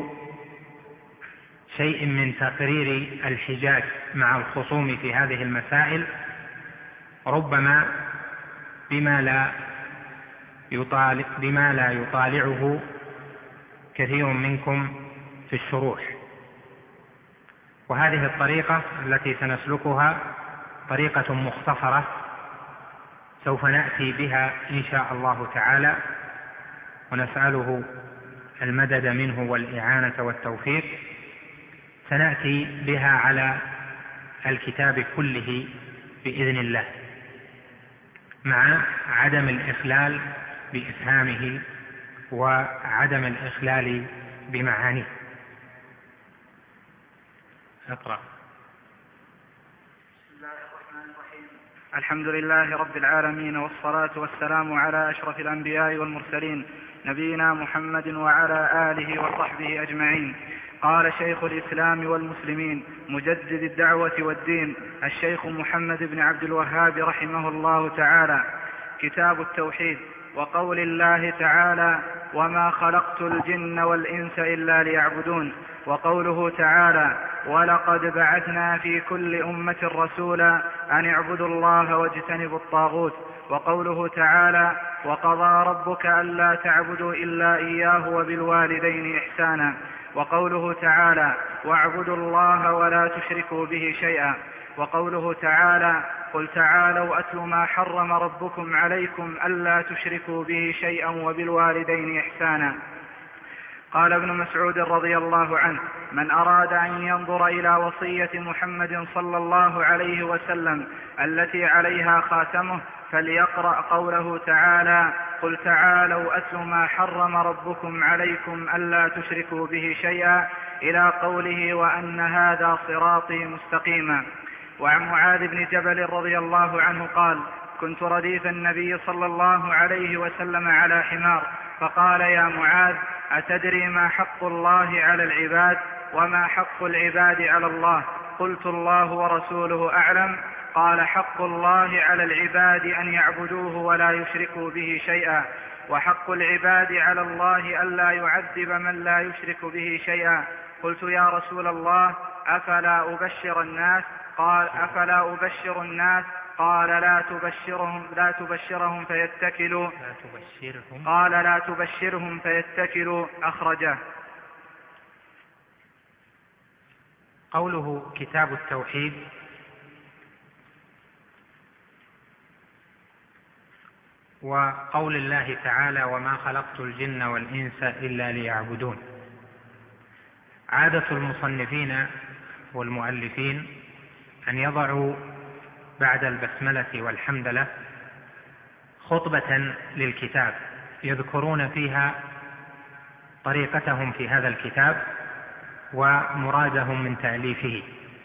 شيء من تقرير الحجاج مع الخصوم في هذه المسائل، ربما بما لا يطالع, بما لا يطالعه كثير منكم في الشروح. وهذه الطريقة التي سنسلكها طريقة مختصرة سوف نأتي بها إن شاء الله تعالى، ونسأله المدد منه والإعانة والتوفيق. سنأتي بها على الكتاب كله بإذن الله، مع عدم الإخلال بإفهامه وعدم الإخلال بمعانيه. اقرأ. بسم الله الرحمن الرحيم. الحمد لله رب العالمين، والصلاة والسلام على أشرف الأنبياء والمرسلين، نبينا محمد وعلى آله وصحبه أجمعين. قال شيخ الإسلام والمسلمين مجدد الدعوة والدين الشيخ محمد بن عبد الوهاب رحمه الله تعالى: كتاب التوحيد. وقول الله تعالى: وما خلقت الجن والإنس إلا ليعبدون. وقوله تعالى: ولقد بعثنا في كل أمة رسولا أن اعبدوا الله واجتنبوا الطاغوت. وقوله تعالى: وقضى ربك ألا تعبدوا إلا إياه وبالوالدين إحسانا. وقوله تعالى: واعبدوا الله ولا تشركوا به شيئا. وقوله تعالى: قل تعالوا أتل ما حرم ربكم عليكم ألا تشركوا به شيئا وبالوالدين إحسانا. قال ابن مسعود رضي الله عنه: من أراد أن ينظر إلى وصية محمد صلى الله عليه وسلم التي عليها خاتمه فليقرأ قوله تعالى: قل تعالوا أتل ما حرم ربكم عليكم ألا تشركوا به شيئا، إلى قوله: وأن هذا صراطي مستقيما. وعن معاذ بن جبل رضي الله عنه قال: كنت رديف النبي صلى الله عليه وسلم على حمار، فقال: يا معاذ، أتدري ما حق الله على العباد وما حق العباد على الله؟ قلت: الله ورسوله أعلم. قال: حق الله على العباد أن يعبدوه ولا يشركوا به شيئا، وحق العباد على الله ألا يعذب من لا يشرك به شيئا. قلت: يا رسول الله، أفلا أبشر الناس؟ قال: أفلا أبشر الناس؟ قال: لا تبشرهم, لا تبشرهم فيتكلوا. لا تبشرهم. قال: لا تبشرهم فيتكلوا. أخرجه. قوله كتاب التوحيد وقول الله تعالى: وما خلقت الجن والإنس إلا ليعبدون. عادة المصنفين والمؤلفين أن يضعوا بعد البسملة والحمدلة خطبة للكتاب يذكرون فيها طريقتهم في هذا الكتاب ومرادهم من تأليفه.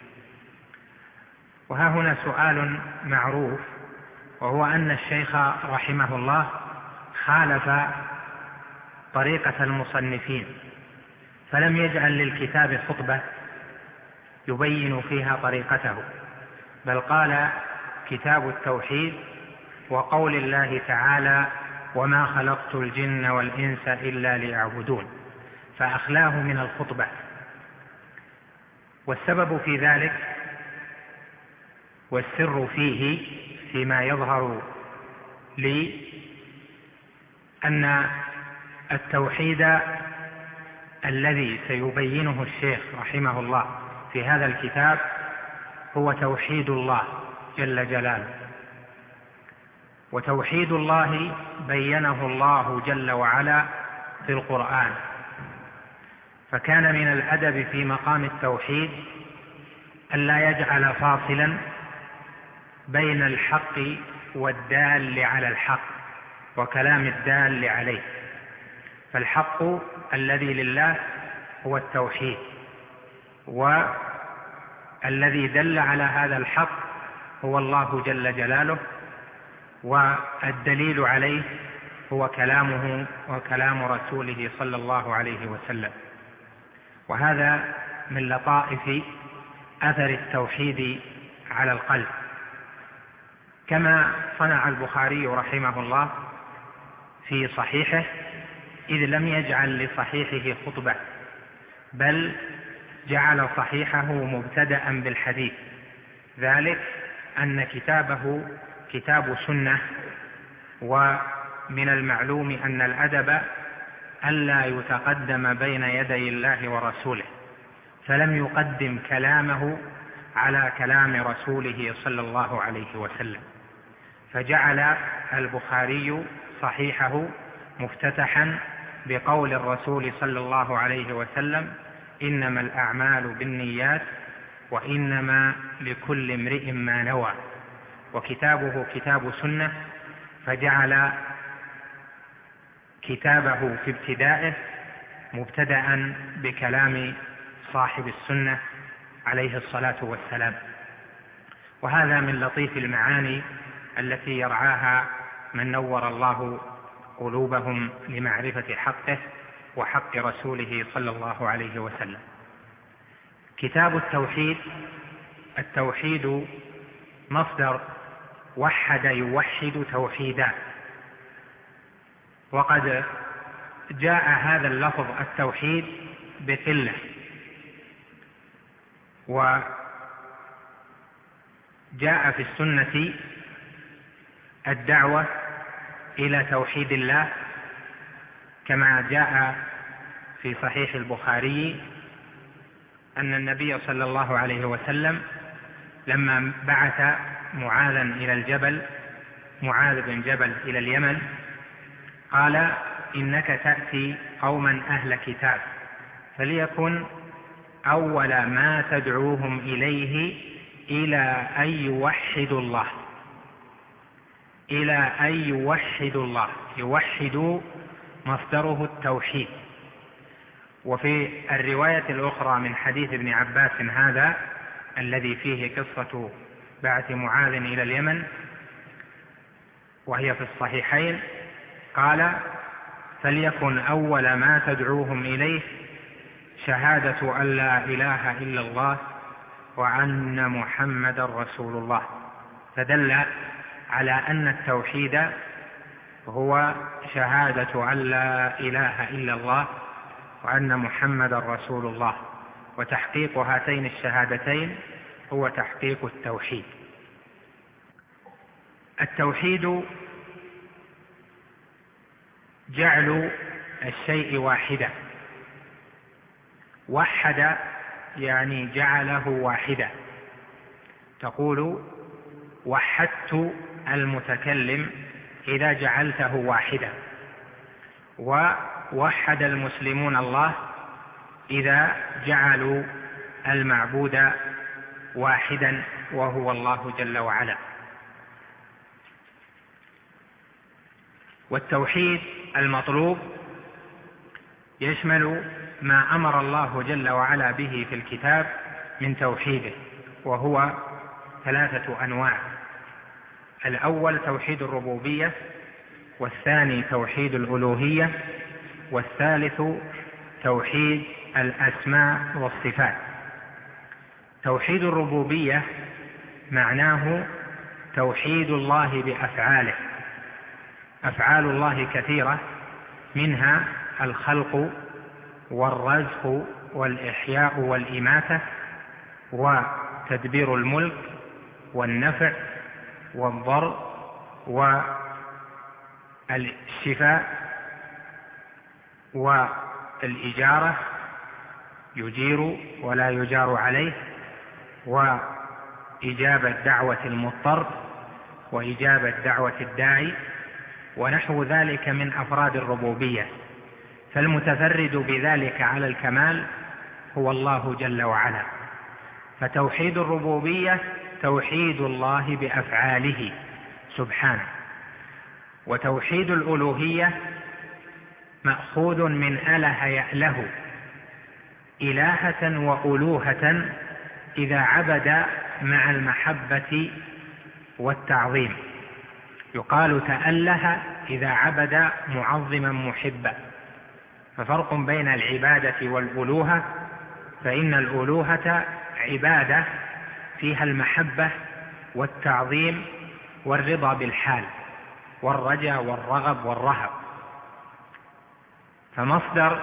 وها هنا سؤال معروف، وهو أن الشيخ رحمه الله خالف طريقة المصنفين، فلم يجعل للكتاب خطبة يبين فيها طريقته، بل قال: كتاب التوحيد وقول الله تعالى: وما خلقت الجن والإنس إلا ليعبدون، فأخلاه من الخطبة. والسبب في ذلك والسر فيه فيما يظهر لي أن التوحيد الذي سيبينه الشيخ رحمه الله في هذا الكتاب هو توحيد الله جل جلاله. وتوحيد الله بينه الله جل وعلا في القرآن، فكان من الأدب في مقام التوحيد ألا يجعل فاصلا بين الحق والدال على الحق وكلام الدال عليه. فالحق الذي لله هو التوحيد، والذي دل على هذا الحق هو الله جل جلاله، والدليل عليه هو كلامه وكلام رسوله صلى الله عليه وسلم. وهذا من لطائف أثر التوحيد على القلب، كما صنع البخاري رحمه الله في صحيحه إذ لم يجعل لصحيحه خطبة، بل جعل صحيحه مبتدأ بالحديث، ذلك أن كتابه كتاب سنة، ومن المعلوم أن الأدب ألا يتقدم بين يدي الله ورسوله، فلم يقدم كلامه على كلام رسوله صلى الله عليه وسلم، فجعل البخاري صحيحه مفتتحا بقول الرسول صلى الله عليه وسلم: إنما الأعمال بالنيات وإنما لكل امرئ ما نوى. وكتابه كتاب سنة، فجعل كتابه في ابتدائه مبتدأ بكلام صاحب السنة عليه الصلاة والسلام. وهذا من لطيف المعاني التي يرعاها من نور الله قلوبهم لمعرفة حقه وحق رسوله صلى الله عليه وسلم. كتاب التوحيد، التوحيد مصدر وحد يوحد توحيدا، وقد جاء هذا اللفظ التوحيد بقلة، وجاء في السنة الدعوة إلى توحيد الله، كما جاء في صحيح البخاري أن النبي صلى الله عليه وسلم لما بعث معاذا إلى الجبل معاذ بن جبل إلى اليمن قال: إنك تأتي قوما أهل كتاب، فليكن أول ما تدعوهم إليه إلى أن يوحدوا الله، إلى أن يوحدوا الله. يوحدوا مصدره التوحيد. وفي الرواية الأخرى من حديث ابن عباس هذا الذي فيه قصة بعث معاذ إلى اليمن وهي في الصحيحين، قال: فليكن أول ما تدعوهم إليه شهادة أن لا إله إلا الله وأن محمد رسول الله. فدل على أن التوحيد هو شهادة أن لا إله إلا الله وأن محمد رسول الله، وتحقيق هاتين الشهادتين هو تحقيق التوحيد. التوحيد جعل الشيء واحدا، وحد يعني جعله واحدا. تقول: وحدت المتكلم إذا جعلته واحدا، ووحد المسلمون الله إذا جعلوا المعبود واحدا وهو الله جل وعلا. والتوحيد المطلوب يشمل ما أمر الله جل وعلا به في الكتاب من توحيده، وهو ثلاثة أنواع: الأول توحيد الربوبية، والثاني توحيد الألوهية، والثالث توحيد الأسماء والصفات. توحيد الربوبية معناه توحيد الله بأفعاله. أفعال الله كثيرة، منها الخلق والرزق والإحياء والإماتة وتدبير الملك والنفع والضر والشفاء والإجارة، يجير ولا يجار عليه، وإجابة دعوة المضطر وإجابة دعوة الداعي، ونحو ذلك من أفراد الربوبية. فالمتفرد بذلك على الكمال هو الله جل وعلا. فتوحيد الربوبية توحيد الله بأفعاله سبحانه. وتوحيد الألوهية مأخوذ من أله يأله، إلهة وألوهة إذا عبد مع المحبة والتعظيم. يقال تأله إذا عبد معظما محبا. ففرق بين العبادة والألوهة، فإن الألوهة عبادة فيها المحبة والتعظيم والرضا بالحال والرجاء والرغب والرهب، فمصدر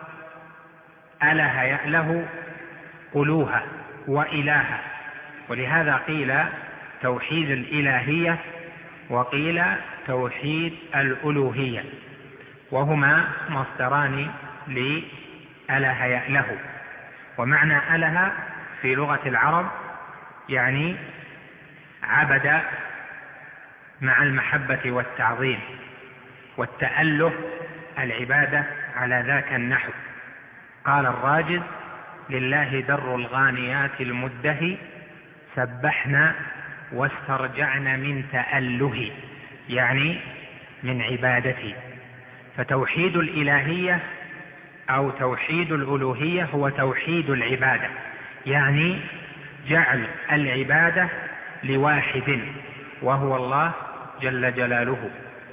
أله يأله ألوهة وإلهة، ولهذا قيل توحيد الإلهية وقيل توحيد الألوهية، وهما مصدران لأله يأله. ومعنى أله في لغة العرب يعني عبد مع المحبة والتعظيم، والتأله العبادة على ذاك النحو. قال الراجز: لله در الغانيات المدهي سبحنا واسترجعنا من تأله، يعني من عبادتي. فتوحيد الإلهية أو توحيد الألوهية هو توحيد العبادة، يعني جعل العبادة لواحد وهو الله جل جلاله.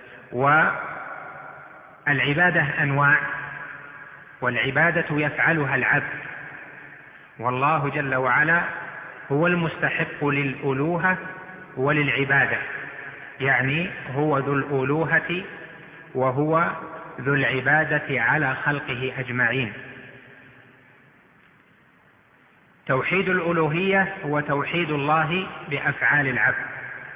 والعبادة أنواع، والعبادة يفعلها العبد، والله جل وعلا هو المستحق للألوهة وللعبادة، يعني هو ذو الألوهة وهو ذو العبادة على خلقه أجمعين. توحيد الألوهية هو توحيد الله بأفعال العبد.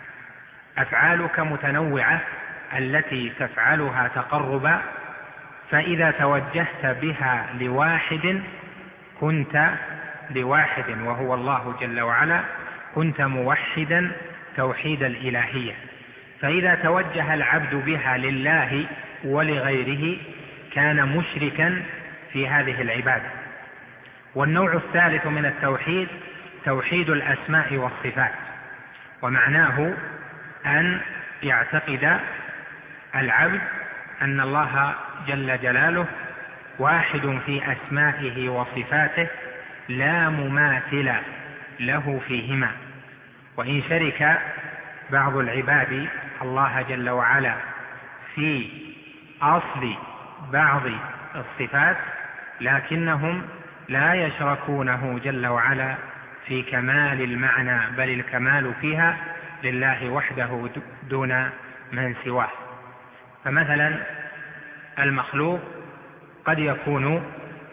أفعالك متنوعة التي تفعلها تقربا، فإذا توجهت بها لواحد كنت لواحد وهو الله جل وعلا، كنت موحدا توحيد الإلهية. فإذا توجه العبد بها لله ولغيره كان مشركا في هذه العبادة. والنوع الثالث من التوحيد توحيد الأسماء والصفات، ومعناه أن يعتقد العبد أن الله جل جلاله واحد في أسمائه وصفاته لا مماثل له فيهما. وإن شرك بعض العباد الله جل وعلا في أصل بعض الصفات لكنهم لا يشركونه جل وعلا في كمال المعنى، بل الكمال فيها لله وحده دون من سواه. فمثلا المخلوق قد يكون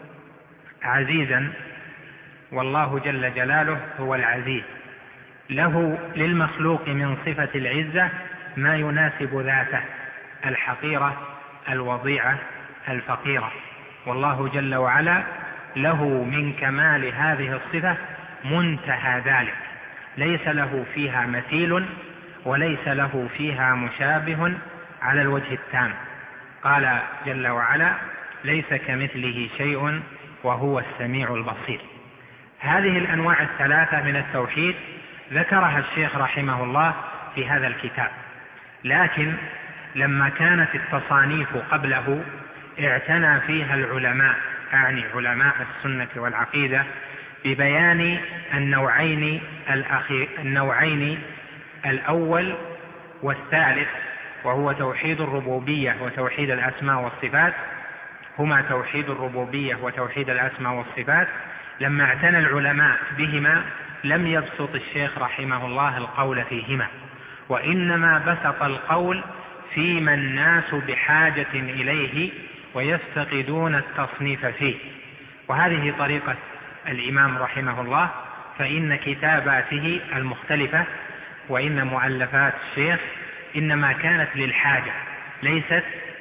عزيزا والله جل جلاله هو العزيز، له للمخلوق من صفة العزة ما يناسب ذاته، الحقيرة الوضيعة الفقيرة، والله جل وعلا له من كمال هذه الصفة منتهى ذلك، ليس له فيها مثيل وليس له فيها مشابه على الوجه التام. قال جل وعلا: ليس كمثله شيء وهو السميع البصير. هذه الأنواع الثلاثة من التوحيد ذكرها الشيخ رحمه الله في هذا الكتاب، لكن لما كانت التصانيف قبله اعتنى فيها العلماء، أعني علماء السنة والعقيدة، ببيان النوعين الأخير النوعين الأول والثالث، وهو توحيد الربوبية وتوحيد الأسماء والصفات. هما توحيد الربوبية وتوحيد الأسماء والصفات. لما اعتنى العلماء بهما لم يبسط الشيخ رحمه الله القول فيهما، وإنما بسط القول فيما الناس بحاجة إليه ويفتقدون التصنيف فيه. وهذه طريقة الإمام رحمه الله، فإن كتاباته المختلفة وإن مؤلفات الشيخ إنما كانت للحاجة، ليست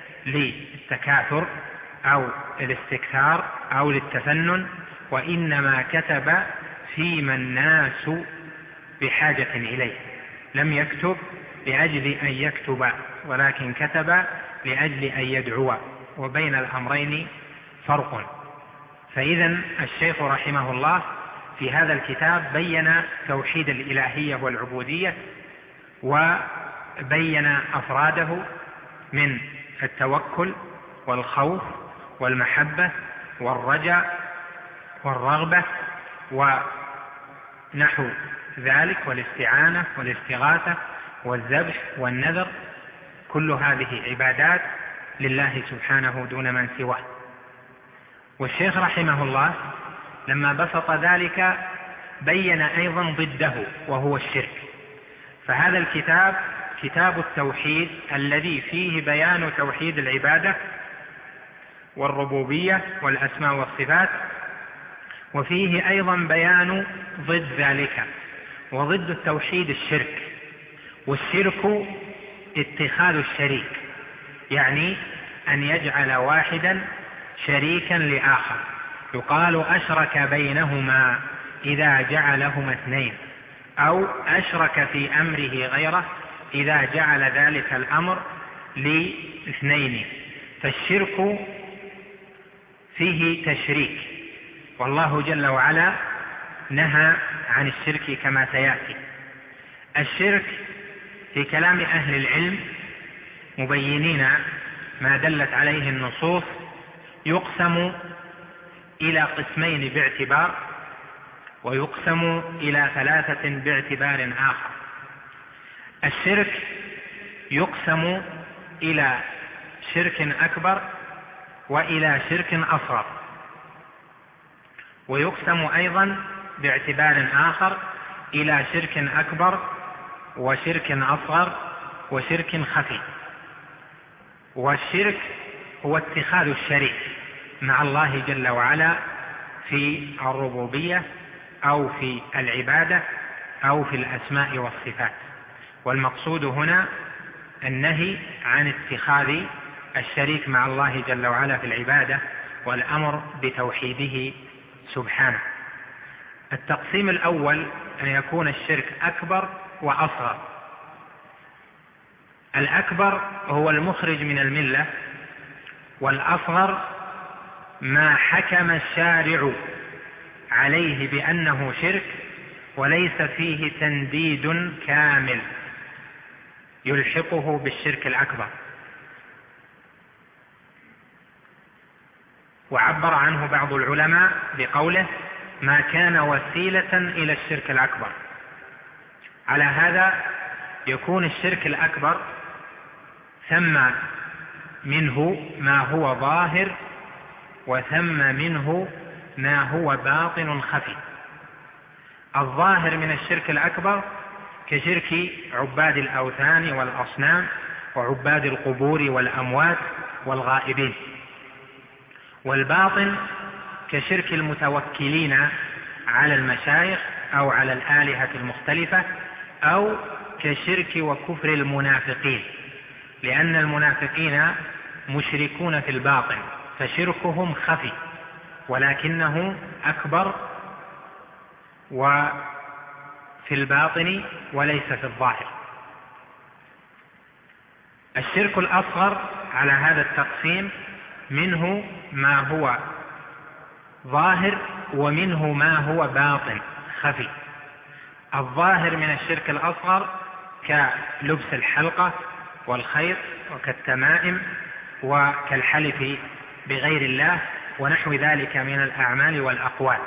للتكاثر أو الاستكثار أو للتفنن، وإنما كتب فيما الناس بحاجة إليه. لم يكتب لأجل أن يكتب، ولكن كتب لأجل أن يدعو، وبين الأمرين فرق. فإذا الشيخ رحمه الله في هذا الكتاب بين توحيد الإلهية والعبودية، وبين أفراده من التوكل والخوف والمحبة والرجاء والرغبة ونحو ذلك، والاستعانة والاستغاثة والذبح والنذر، كل هذه عبادات لله سبحانه دون من سواه. والشيخ رحمه الله لما بسط ذلك بين أيضا ضده وهو الشرك. فهذا الكتاب كتاب التوحيد الذي فيه بيان توحيد العبادة والربوبية والأسماء والصفات، وفيه أيضا بيان ضد ذلك، وضد التوحيد الشرك، والشرك اتخاذ الشريك، يعني أن يجعل واحدا شريكا لآخر، يقال أشرك بينهما إذا جعلهما اثنين، أو أشرك في أمره غيره إذا جعل ذلك الأمر لاثنين. فالشرك فيه تشريك، والله جل وعلا نهى عن الشرك كما سيأتي. الشرك في كلام أهل العلم مبينين ما دلت عليه النصوص يقسم إلى قسمين باعتبار، ويقسم إلى ثلاثة باعتبار آخر. الشرك يقسم إلى شرك أكبر وإلى شرك أصغر، ويقسم أيضا باعتبار آخر إلى شرك أكبر وشرك أصغر وشرك خفي. والشرك هو اتخاذ الشريك مع الله جل وعلا في الربوبية أو في العبادة أو في الأسماء والصفات. والمقصود هنا النهي عن اتخاذ الشريك مع الله جل وعلا في العبادة، والأمر بتوحيده سبحانه. التقسيم الأول أن يكون الشرك أكبر وأصغر. الأكبر هو المخرج من الملة، والأصغر ما حكم الشارع عليه بأنه شرك وليس فيه تنديد كامل يلحقه بالشرك الأكبر، وعبر عنه بعض العلماء بقوله ما كان وسيلة إلى الشرك الأكبر. على هذا يكون الشرك الأكبر ثم منه ما هو ظاهر وثم منه ما هو باطن خفي. الظاهر من الشرك الأكبر كشرك عباد الأوثان والأصنام وعباد القبور والأموات والغائبين، والباطن كشرك المتوكلين على المشايخ أو على الآلهة المختلفة، أو كشرك وكفر المنافقين، لأن المنافقين مشركون في الباطن فشركهم خفي ولكنه أكبر وفي الباطن وليس في الظاهر. الشرك الأصغر على هذا التقسيم منه ما هو ظاهر ومنه ما هو باطن خفي. الظاهر من الشرك الأصغر كلبس الحلقة والخيط وكالتمائم وكالحلف بغير الله ونحو ذلك من الأعمال والأقوال.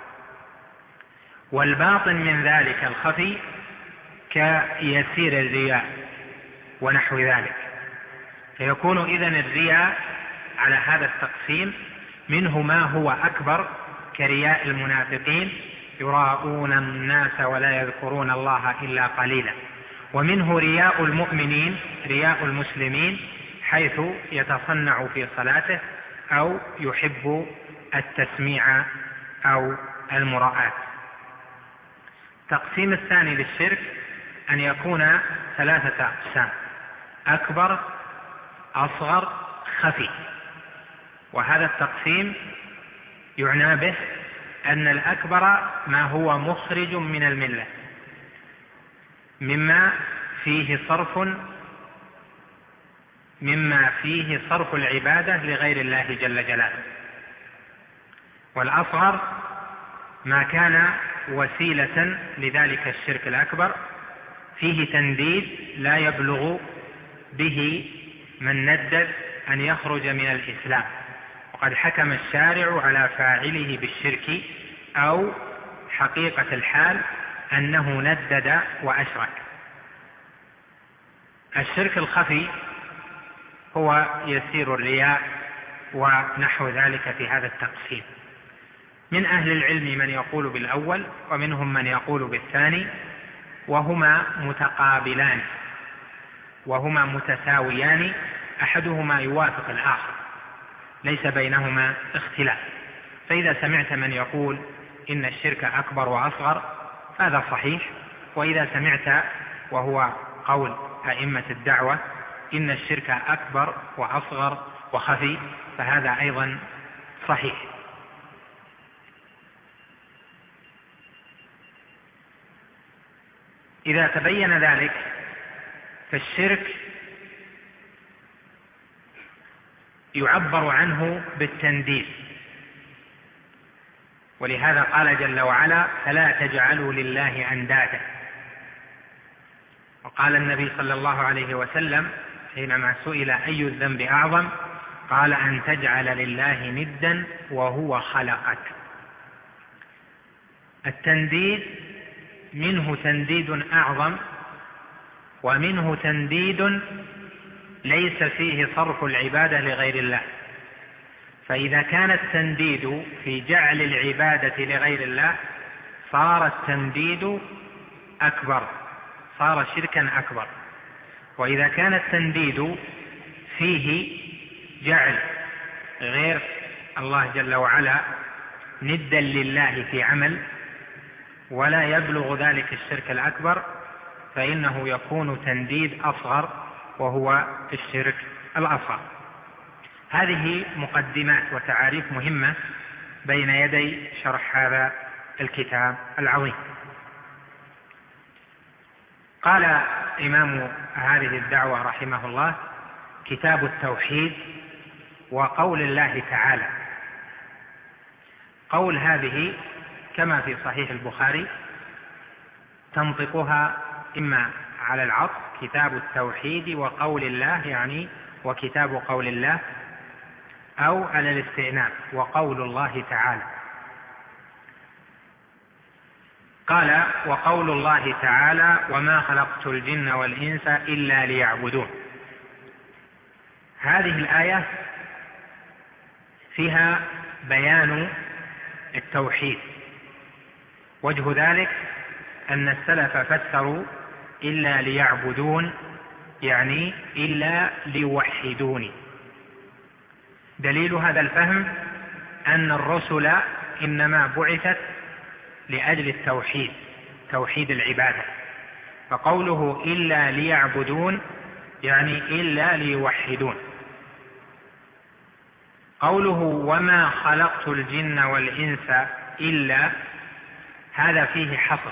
والباطن من ذلك الخفي كيسير الرياء ونحو ذلك. فيكون إذن الرياء على هذا التقسيم منه ما هو أكبر كرياء المنافقين يراءون الناس ولا يذكرون الله إلا قليلا، ومنه رياء المؤمنين رياء المسلمين حيث يتصنع في صلاته أو يحب التسميع أو المراءة. التقسيم الثاني للشرك أن يكون ثلاثة أقسام: أكبر، أصغر، خفي. وهذا التقسيم يعنى به أن الأكبر ما هو مخرج من الملة مما فيه صرف مما فيه صرف العبادة لغير الله جل جلاله. والأصغر ما كان وسيلة لذلك الشرك الأكبر فيه تنديد لا يبلغ به من ندد أن يخرج من الإسلام، وقد حكم الشارع على فاعله بالشرك أو حقيقة الحال أنه ندد وأشرك. الشرك الخفي هو يسير الرياء ونحو ذلك في هذا التقسيم. من أهل العلم من يقول بالأول ومنهم من يقول بالثاني، وهما متقابلان وهما متساويان، أحدهما يوافق الآخر، ليس بينهما اختلاف. فإذا سمعت من يقول إن الشرك أكبر وأصغر هذا صحيح، وإذا سمعت وهو قول أئمة الدعوة إن الشرك أكبر وأصغر وخفي فهذا أيضا صحيح. إذا تبين ذلك فالشرك يعبر عنه بالتنديد، ولهذا قال جل وعلا فلا تجعلوا لله أندادا. وقال النبي صلى الله عليه وسلم حينما سئل أي الذنب أعظم قال أن تجعل لله ندا وهو خلقك. التنديد منه تنديد أعظم ومنه تنديد ليس فيه صرف العبادة لغير الله. فإذا كان التنديد في جعل العبادة لغير الله صار التنديد أكبر، صار شركا أكبر. وإذا كان التنديد فيه جعل غير الله جل وعلا ندا لله في عمل ولا يبلغ ذلك الشرك الأكبر فإنه يكون تنديد أصغر وهو الشرك الأصغر. هذه مقدمات وتعاريف مهمة بين يدي شرح هذا الكتاب العظيم. قال إمام هذه الدعوة رحمه الله كتاب التوحيد وقول الله تعالى. قول هذه كما في صحيح البخاري تنطقها إما على العطف كتاب التوحيد وقول الله يعني وكتاب قول الله، أو على الاستئناف وقول الله تعالى. قال وقول الله تعالى وما خلقت الجن والإنس إلا ليعبدون. هذه الآية فيها بيان التوحيد. وجه ذلك أن السلف فسروا إلا ليعبدون يعني إلا ليوحدوني. دليل هذا الفهم أن الرسل إنما بعثت لأجل التوحيد، توحيد العبادة. فقوله إلا ليعبدون يعني إلا ليوحدون. قوله وما خلقت الجن والإنس إلا هذا فيه حصر،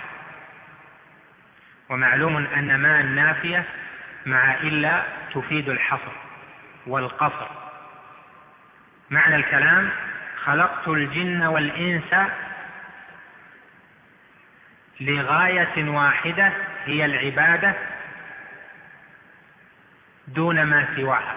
ومعلوم أن ما النافية مع إلا تفيد الحصر والقصر. معنى الكلام خلقت الجن والإنس لغاية واحدة هي العبادة دون ما سواها،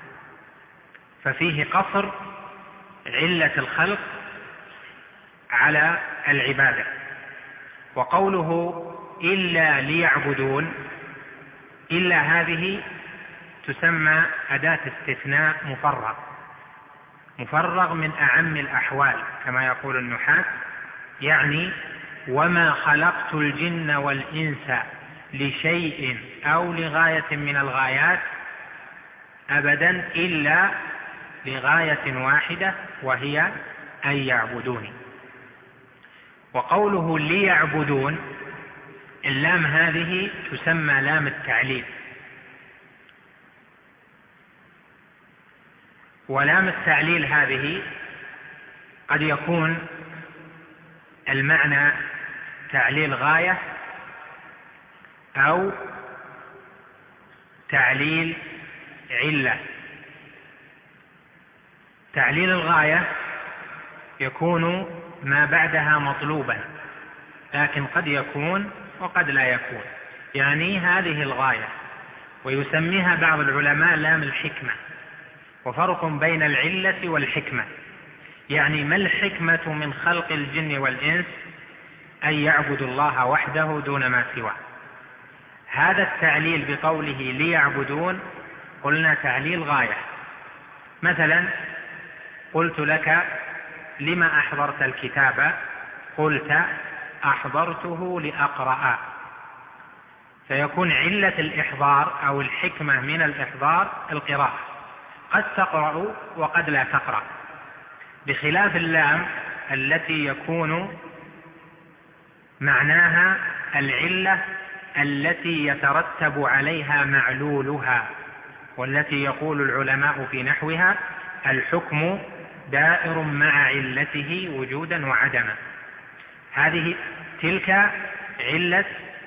ففيه قصر علة الخلق على العبادة. وقوله إلا ليعبدون إلا هذه تسمى أداة استثناء مفرغ، مفرغ من أعم الأحوال كما يقول النحاة، يعني وما خلقت الجن والإنس لشيء أو لغاية من الغايات أبدا إلا لغاية واحدة وهي أن يعبدوني. وقوله ليعبدون اللام هذه تسمى لام التعليل، ولام التعليل هذه قد يكون المعنى تعليل غاية أو تعليل علة. تعليل الغاية يكون ما بعدها مطلوبا، لكن قد يكون وقد لا يكون، يعني هذه الغاية. ويسميها بعض العلماء لام الحكمة. وفرق بين العلة والحكمة، يعني ما الحكمة من خلق الجن والإنس أن يعبدوا الله وحده دون ما سواه. هذا التعليل بقوله ليعبدون قلنا تعليل غاية. مثلا قلت لك لما أحضرت الكتاب؟ قلت أحضرته لأقرأ، فيكون علة الإحضار أو الحكمة من الإحضار القراءة. قد تقرأ وقد لا تقرأ، بخلاف اللام التي يكون معناها العلة التي يترتب عليها معلولها، والتي يقول العلماء في نحوها الحكم دائر مع علته وجودا وعدما. هذه تلك علة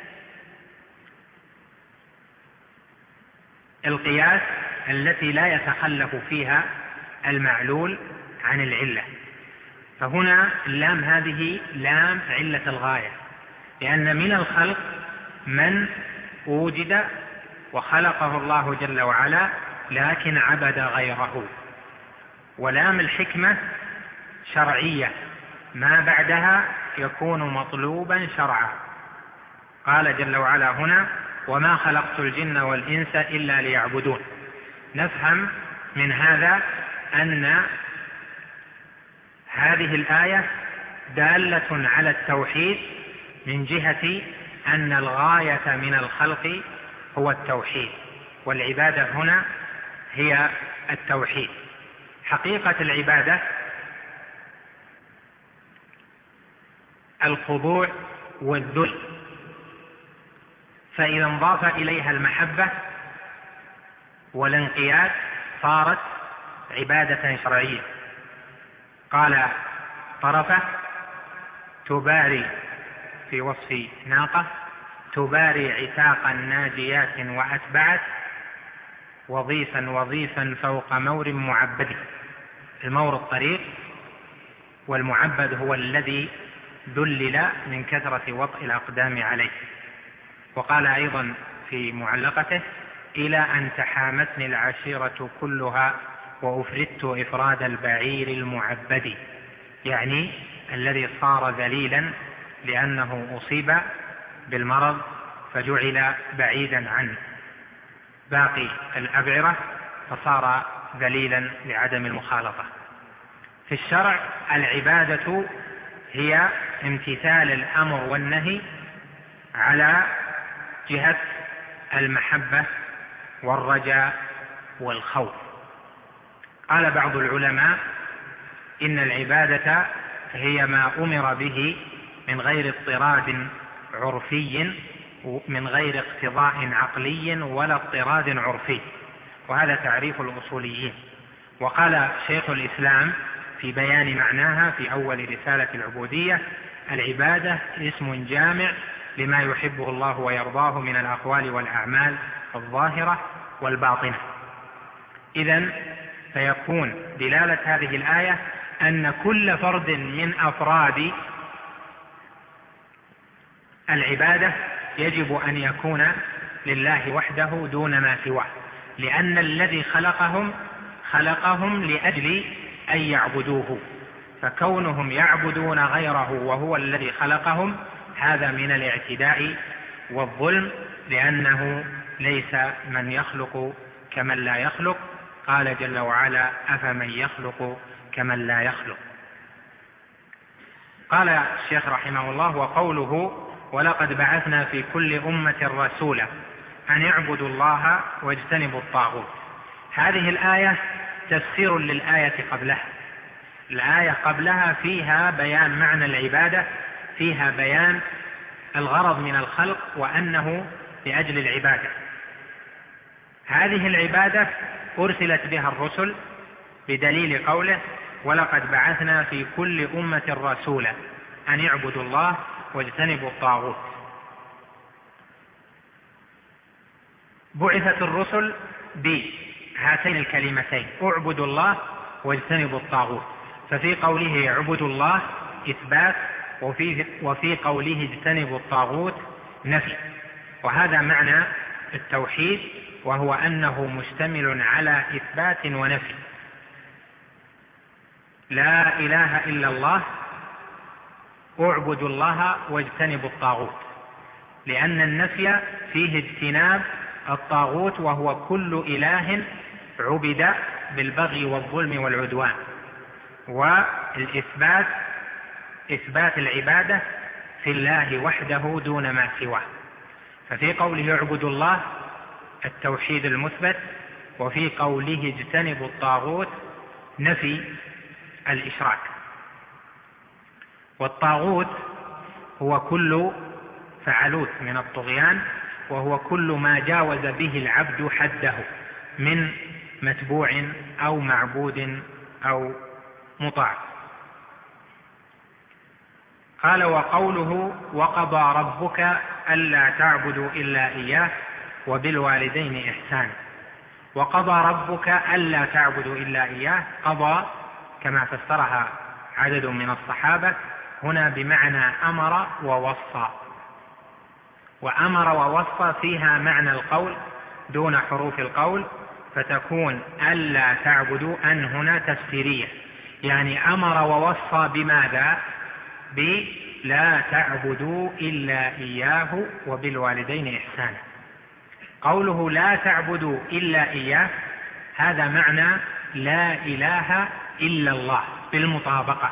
القياس التي لا يتخلف فيها المعلول عن العلة. فهنا اللام هذه لام علة الغاية، لأن من الخلق من وجد وخلقه الله جل وعلا لكن عبد غيره. ولام الحكمة شرعية، ما بعدها يكون مطلوبا شرعا. قال جل وعلا هنا: وما خلقت الجن والإنس إلا ليعبدون. نفهم من هذا أن هذه الآية دالة على التوحيد من جهة أن الغاية من الخلق هو التوحيد، والعبادة هنا هي التوحيد. حقيقة العبادة الخضوع والذل، فإذا انضاف إليها المحبة والانقياد صارت عبادة شرعية. قال طرفة: تباري في وصف ناقة، تباري عتاقا ناجيات وأتبعت وظيفا وظيفا فوق مور معبد. المور الطريق، والمعبد هو الذي دلل من كثرة وطئ الأقدام عليه. وقال أيضا في معلقته: إلى أن تحامتني العشيرة كلها وأفردت إفراد البعير المعبد، يعني الذي صار ذليلا لأنه أصيب بالمرض فجعل بعيدا عن باقي الأبعرة فصار ذليلا لعدم المخالطة. في الشرع العبادة هي امتثال الأمر والنهي على جهة المحبة والرجاء والخوف. قال بعض العلماء: إن العبادة هي ما أمر به من غير اضطراد عرفي، من غير اقتضاء عقلي ولا اضطراد عرفي، وهذا تعريف الأصوليين. وقال شيخ الإسلام في بيان معناها في أول رسالة العبودية: العبادة اسم جامع لما يحبه الله ويرضاه من الأقوال والأعمال الظاهرة والباطنة. إذن فيكون دلالة هذه الآية أن كل فرد من أفراد العبادة يجب أن يكون لله وحده دون ما سواه، لأن الذي خلقهم خلقهم لأجل أن يعبدوه، فكونهم يعبدون غيره وهو الذي خلقهم هذا من الاعتداء والظلم، لأنه ليس من يخلق كمن لا يخلق. قال جل وعلا: أفمن يخلق كمن لا يخلق. قال الشيخ رحمه الله: وقوله: ولقد بعثنا في كل أمة رسولا أن اعبدوا الله واجتنبوا الطاغوت. هذه الآية تفسير للآية قبلها. الآية قبلها فيها بيان معنى العبادة، فيها بيان الغرض من الخلق وأنه لأجل العبادة. هذه العبادة أرسلت بها الرسل بدليل قوله: ولقد بعثنا في كل أمة رسولا أن اعبدوا الله واجتنبوا الطاغوت. بعثت الرسل بهاتين الكلمتين: اعبدوا الله واجتنبوا الطاغوت. ففي قوله اعبدوا الله إثبات، وفي, وفي قوله اجتنبوا الطاغوت نفي. وهذا معنى التوحيد، وهو أنه مشتمل على إثبات ونفي. لا إله إلا الله، اعبدوا الله واجتنبوا الطاغوت، لأن النفي فيه اجتناب الطاغوت وهو كل إله عبد بالبغي والظلم والعدوان، والإثبات إثبات العبادة في الله وحده دون ما سواه. ففي قوله اعبدوا الله التوحيد المثبت، وفي قوله اجتنبوا الطاغوت نفي الإشراك. والطاغوت هو كل فعلوت من الطغيان، وهو كل ما جاوز به العبد حده من متبوع أو معبود أو مطاع. قال: وقوله وقضى ربك ألا تعبدوا إلا إياه وبالوالدين إحسانا. وقضى ربك ألا تعبدوا إلا إياه، قضى كما فسرها عدد من الصحابة هنا بمعنى أمر ووصى، وأمر ووصى فيها معنى القول دون حروف القول، فتكون ألا تعبدوا أن هنا تفسيرية، يعني أمر ووصى بماذا؟ بلا تعبدوا إلا إياه وبالوالدين إحسانا. قوله لا تعبدوا إلا إياه هذا معنى لا إله إلا الله بالمطابقة،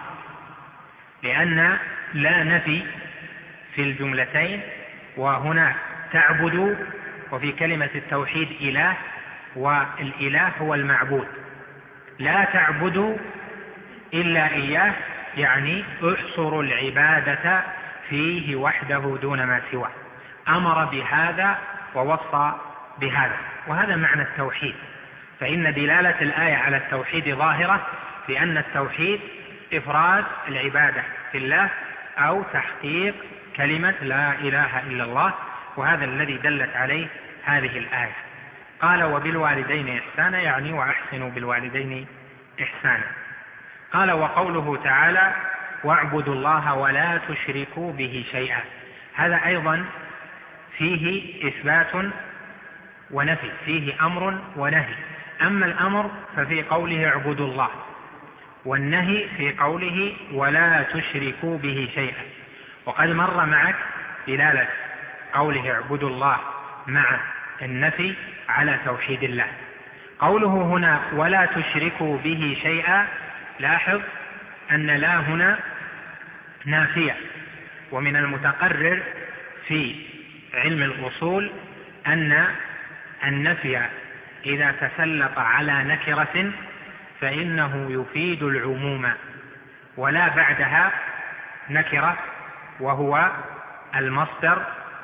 لأن لا نفي في الجملتين، وهنا تعبدوا، وفي كلمة التوحيد إله، والإله هو المعبود. لا تعبدوا إلا إياه يعني احصروا العبادة فيه وحده دون ما سواه. أمر بهذا ووصى بهذا، وهذا معنى التوحيد. فإن دلالة الآية على التوحيد ظاهرة، لأن التوحيد إفراد العبادة في الله أو تحقيق كلمة لا إله إلا الله، وهذا الذي دلت عليه هذه الآية. قال: وبالوالدين إحسانا، يعني وأحسنوا بالوالدين إحسانا. قال: وقوله تعالى: واعبدوا الله ولا تشركوا به شيئا، هذا أيضا فيه إثبات ونفي، فيه أمر ونهي. أما الأمر ففي قوله اعبدوا الله، والنهي في قوله ولا تشركوا به شيئا. وقد مر معك دلالة قوله اعبدوا الله مع النفي على توحيد الله. قوله هنا ولا تشركوا به شيئا، لاحظ أن لا هنا نافية، ومن المتقرر في علم الأصول أن النفي إذا تسلط على نكرة فإنه يفيد العموم، ولا بعدها نكرة وهو المصدر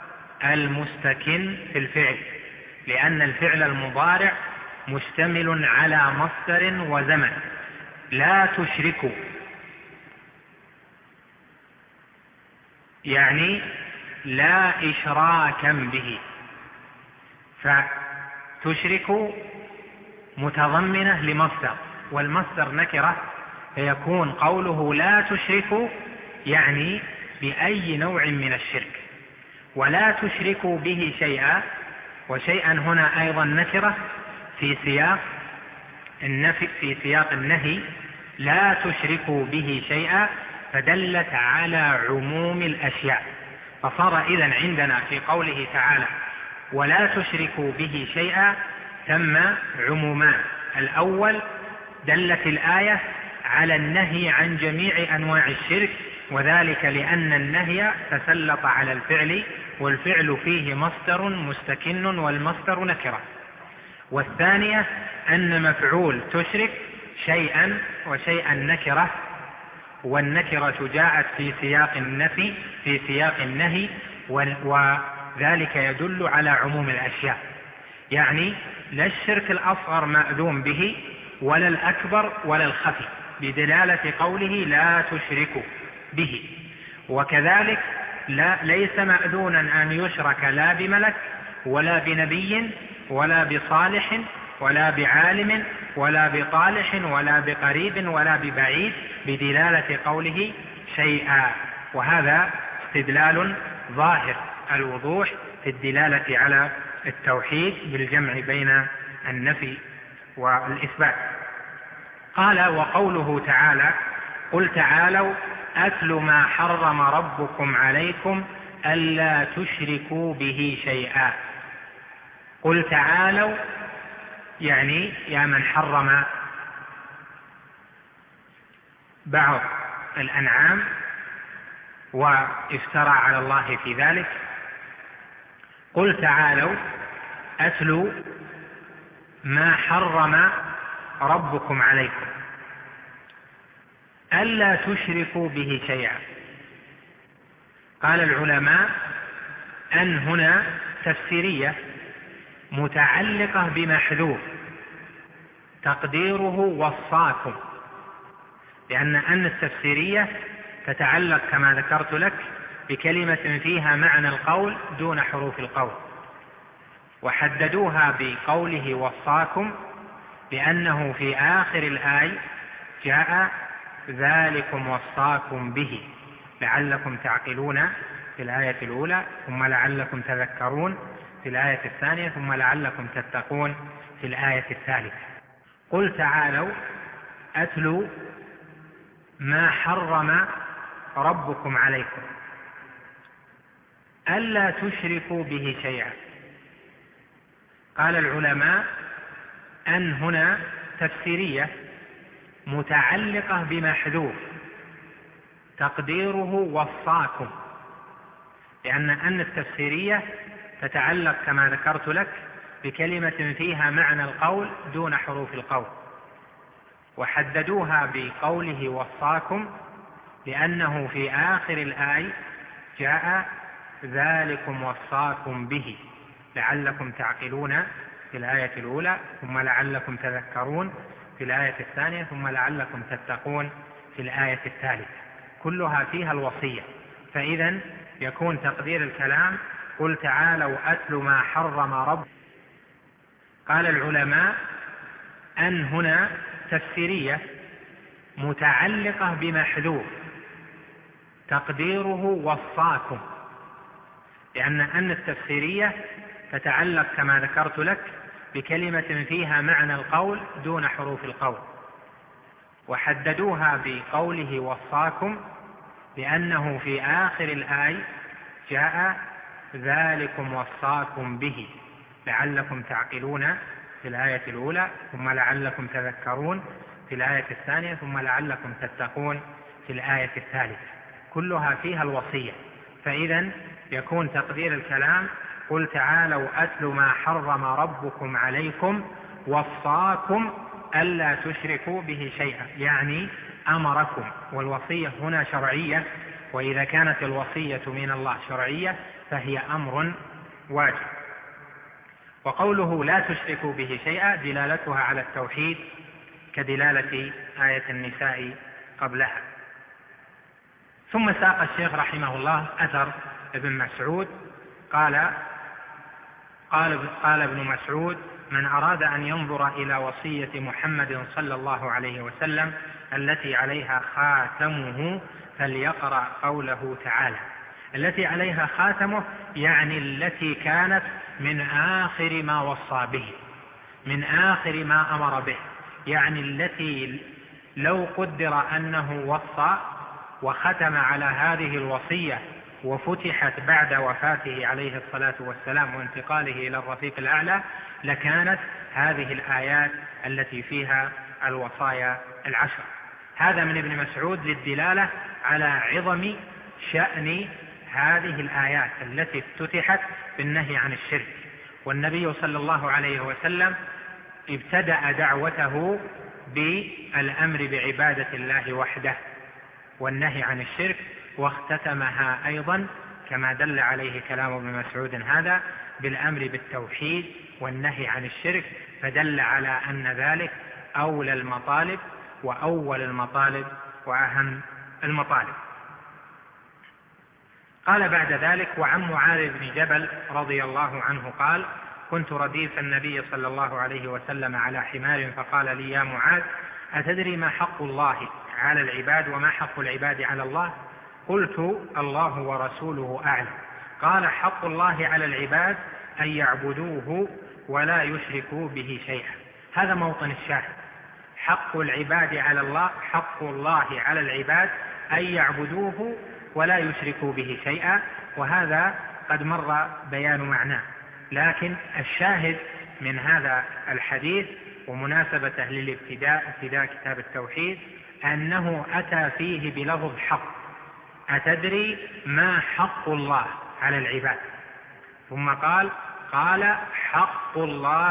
المستكن في الفعل، لأن الفعل المضارع مشتمل على مصدر وزمن. لا تشركوا يعني لا إشراكا به، فتشرك متضمنة لمصدر، والمصدر نكرة، فيكون قوله لا تشركوا يعني بأي نوع من الشرك. ولا تشركوا به شيئا، وشيئا هنا أيضا نكرة في سياق النفي، في سياق النهي، لا تشركوا به شيئا، فدلت على عموم الأشياء. فصار إذن عندنا في قوله تعالى ولا تشركوا به شيئا ثم عمومان. الأول دلت الآية على النهي عن جميع أنواع الشرك، وذلك لأن النهي تسلط على الفعل، والفعل فيه مصدر مستكن والمصدر نكرة. والثانية أن مفعول تشرك شيئا وشيئا نكرة، والنكرة جاءت في سياق النفي في سياق النهي، وذلك يدل على عموم الأشياء. يعني لا الشرك الأصغر مأذون به ولا الأكبر ولا الخفي، بدلالة قوله لا تشركوا به. وكذلك لا ليس مأذونا أن يشرك لا بملك ولا بنبي ولا بصالح ولا بعالم ولا بطالح ولا بقريب ولا ببعيد، بدلالة قوله شيئا. وهذا استدلال ظاهر الوضوح في الدلالة على التوحيد بالجمع بين النفي والإثبات. قال: وقوله تعالى قل تعالوا أتل ما حرم ربكم عليكم ألا تشركوا به شيئا. قل تعالوا يعني يا من حرم بعض الأنعام وافترى على الله في ذلك، قل تعالوا أتلوا ما حرم ربكم عليكم ألا تشركوا به شيئا. قال العلماء أن هنا تفسيرية متعلقة بمحذوف تقديره وصاكم، لأن أن التفسيرية تتعلق كما ذكرت لك بكلمة فيها معنى القول دون حروف القول، وحددوها بقوله وصاكم لأنه في آخر الآية جاء ذلكم وصاكم به لعلكم تعقلون في الآية الأولى، ثم لعلكم تذكرون في الآية الثانية، ثم لعلكم تتقون في الآية الثالثة. قل تعالوا أتلوا ما حرم ربكم عليكم ألا تشركوا به شيئا. قال العلماء أن هنا تفسيرية متعلقة بمحذوف تقديره وصاكم، لأن أن التفسيرية تتعلق كما ذكرت لك بكلمة فيها معنى القول دون حروف القول، وحددوها بقوله وصاكم لأنه في آخر الآية جاء ذلكم وصاكم به لعلكم تعقلون في الآية الأولى، ثم لعلكم تذكرون في الآية الثانية، ثم لعلكم تتقون في الآية الثالثة. كلها فيها الوصية، فإذا يكون تقدير الكلام قل تعالوا أتلوا ما حرم رب. قال العلماء أن هنا تفسيرية متعلقة بمحذوف تقديره وصاكم، لأن أن التفسيرية تتعلق كما ذكرت لك بكلمة فيها معنى القول دون حروف القول، وحددوها بقوله وصاكم لأنه في آخر الآية جاء ذلكم وصاكم به لعلكم تعقلون في الآية الأولى، ثم لعلكم تذكرون في الآية الثانية، ثم لعلكم تتقون في الآية الثالثة. كلها فيها الوصية، فإذا يكون تقدير الكلام قل تعالوا أتلوا ما حرم ربكم عليكم وصاكم ألا تشركوا به شيئا، يعني أمركم. والوصية هنا شرعية، وإذا كانت الوصية من الله شرعية فهي أمر واجب. وقوله لا تشركوا به شيئا دلالتها على التوحيد كدلالة آية النساء قبلها. ثم ساق الشيخ رحمه الله أثر ابن مسعود قال قال قال ابن مسعود من أراد أن ينظر إلى وصية محمد صلى الله عليه وسلم التي عليها خاتمه فليقرأ قوله تعالى. التي عليها خاتمه يعني التي كانت من آخر ما وصى به، من آخر ما أمر به، يعني التي لو قدر أنه وصى وختم على هذه الوصية وفتحت بعد وفاته عليه الصلاة والسلام وانتقاله إلى الرفيق الأعلى لكانت هذه الآيات التي فيها الوصايا العشر. هذا من ابن مسعود للدلالة على عظم شأن هذه الآيات التي افتتحت بالنهي عن الشرك. والنبي صلى الله عليه وسلم ابتدأ دعوته بالأمر بعبادة الله وحده والنهي عن الشرك، واختتمها أيضا كما دل عليه كلام ابن مسعود هذا بالأمر بالتوحيد والنهي عن الشرك، فدل على أن ذلك أولى المطالب وأول المطالب وأهم المطالب. قال بعد ذلك وعن معاذ بن جبل رضي الله عنه قال كنت رديف النبي صلى الله عليه وسلم على حمار فقال لي يا معاذ أتدري ما حق الله على العباد وما حق العباد على الله؟ قلت الله ورسوله أعلم. قال حق الله على العباد أن يعبدوه ولا يشركوا به شيئا. هذا موطن الشاهد، حق العباد على الله، حق الله على العباد أن يعبدوه ولا يشركوا به شيئا، وهذا قد مر بيان معناه. لكن الشاهد من هذا الحديث ومناسبته للابتداء ابتداء كتاب التوحيد أنه أتى فيه بلفظ حق. أتدري ما حق الله على العباد؟ ثم قال قال حق الله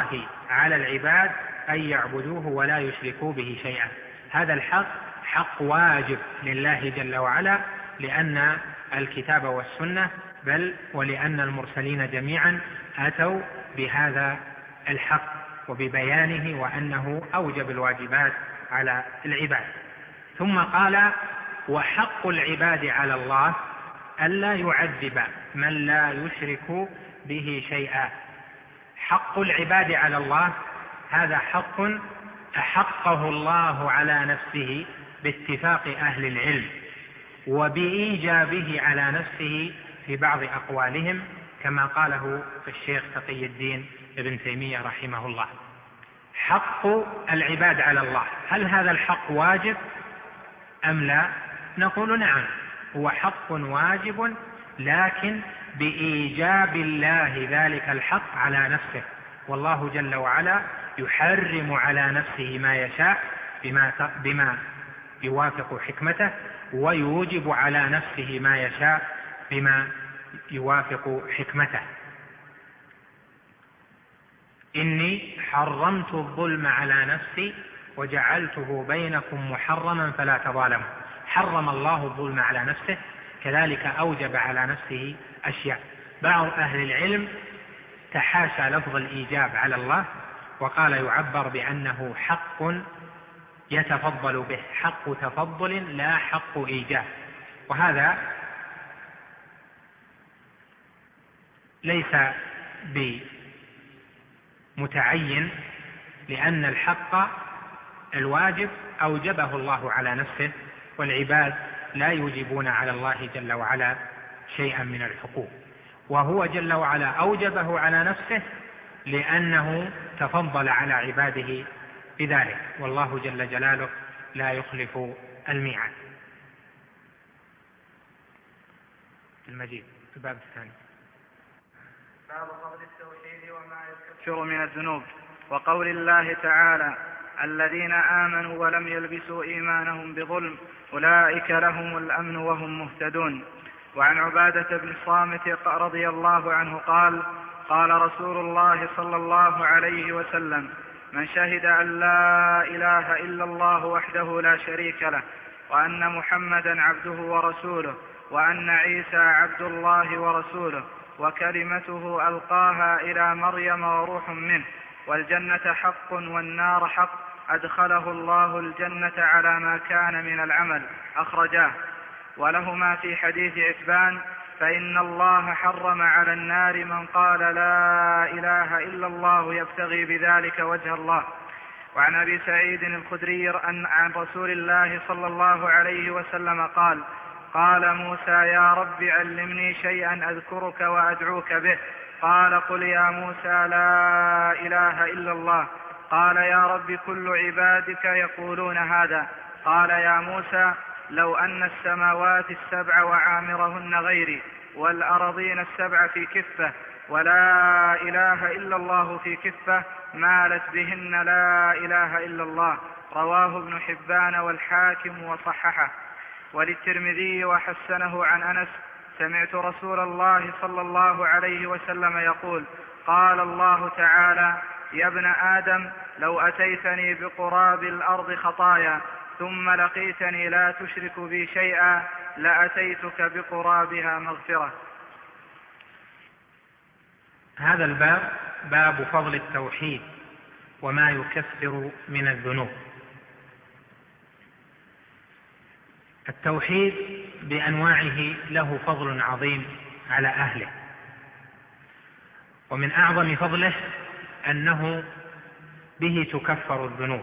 على العباد أن يعبدوه ولا يشركوا به شيئا. هذا الحق حق واجب لله جل وعلا، لأن الكتاب والسنة بل ولأن المرسلين جميعا أتوا بهذا الحق وببيانه وأنه أوجب الواجبات على العباد. ثم قال: وحق العباد على الله ألا يعذب من لا يشرك به شيئا. حق العباد على الله هذا حق أحقه الله على نفسه باتفاق أهل العلم، وبإيجابه على نفسه في بعض أقوالهم، كما قاله الشيخ تقي الدين ابن تيمية رحمه الله. حق العباد على الله، هل هذا الحق واجب أم لا؟ نقول نعم، هو حق واجب، لكن بإيجاب الله ذلك الحق على نفسه، والله جل وعلا يحرم على نفسه ما يشاء بما, بما يوافق حكمته، ويوجب على نفسه ما يشاء بما يوافق حكمته. إني حرمت الظلم على نفسي وجعلته بينكم محرما فلا تظالموا. حرم الله الظلم على نفسه، كذلك أوجب على نفسه أشياء. بعض أهل العلم تحاشى لفظ الإيجاب على الله وقال يعبر بأنه حق يتفضل به، حق تفضل لا حق إيجاب، وهذا ليس بمتعين، لأن الحق الواجب أوجبه الله على نفسه، والعباد لا يوجبون على الله جل وعلا شيئا من الحقوق، وهو جل وعلا أوجبه على نفسه لأنه تفضل على عباده بذلك، والله جل جلاله لا يخلف الميعاد. المجيد في الباب الثاني. باب فضل التوحيد وما يكفر من الذنوب، وقول الله تعالى: الذين آمنوا ولم يلبسوا إيمانهم بظلم أولئك لهم الأمن وهم مهتدون. وعن عبادة بن الصامت رضي الله عنه قال: قال رسول الله صلى الله عليه وسلم: من شهد أن لا إله إلا الله وحده لا شريك له، وأن محمدا عبده ورسوله، وأن عيسى عبد الله ورسوله، وكلمته ألقاها إلى مريم وروح منه، والجنة حق والنار حق، أدخله الله الجنة على ما كان من العمل، أخرجاه. ولهما في حديث عتبان: فإن الله حرم على النار من قال لا إله إلا الله يبتغي بذلك وجه الله. وعن أبي سعيد الخدري عن رسول الله صلى الله عليه وسلم قال: قال موسى: يا رب علمني شيئا أذكرك وأدعوك به. قال: قل يا موسى لا إله إلا الله. قال: يا رب كل عبادك يقولون هذا. قال: يا موسى لو أن السماوات السبع وعامرهن غيري، والأرضين السبع في كفة، ولا إله إلا الله في كفة، مالت بهن لا إله إلا الله. رواه ابن حبان والحاكم وصححه. وللترمذي وحسنه عن أنس: سمعت رسول الله صلى الله عليه وسلم يقول: قال الله تعالى: يا ابن آدم لو أتيتني بقراب الأرض خطايا ثم لقيتني لا تشرك بي شيئا لأتيتك بقرابها مغفرة. هذا الباب باب فضل التوحيد وما يكفر من الذنوب. التوحيد بأنواعه له فضل عظيم على أهله، ومن أعظم فضله أنه به تكفر الذنوب.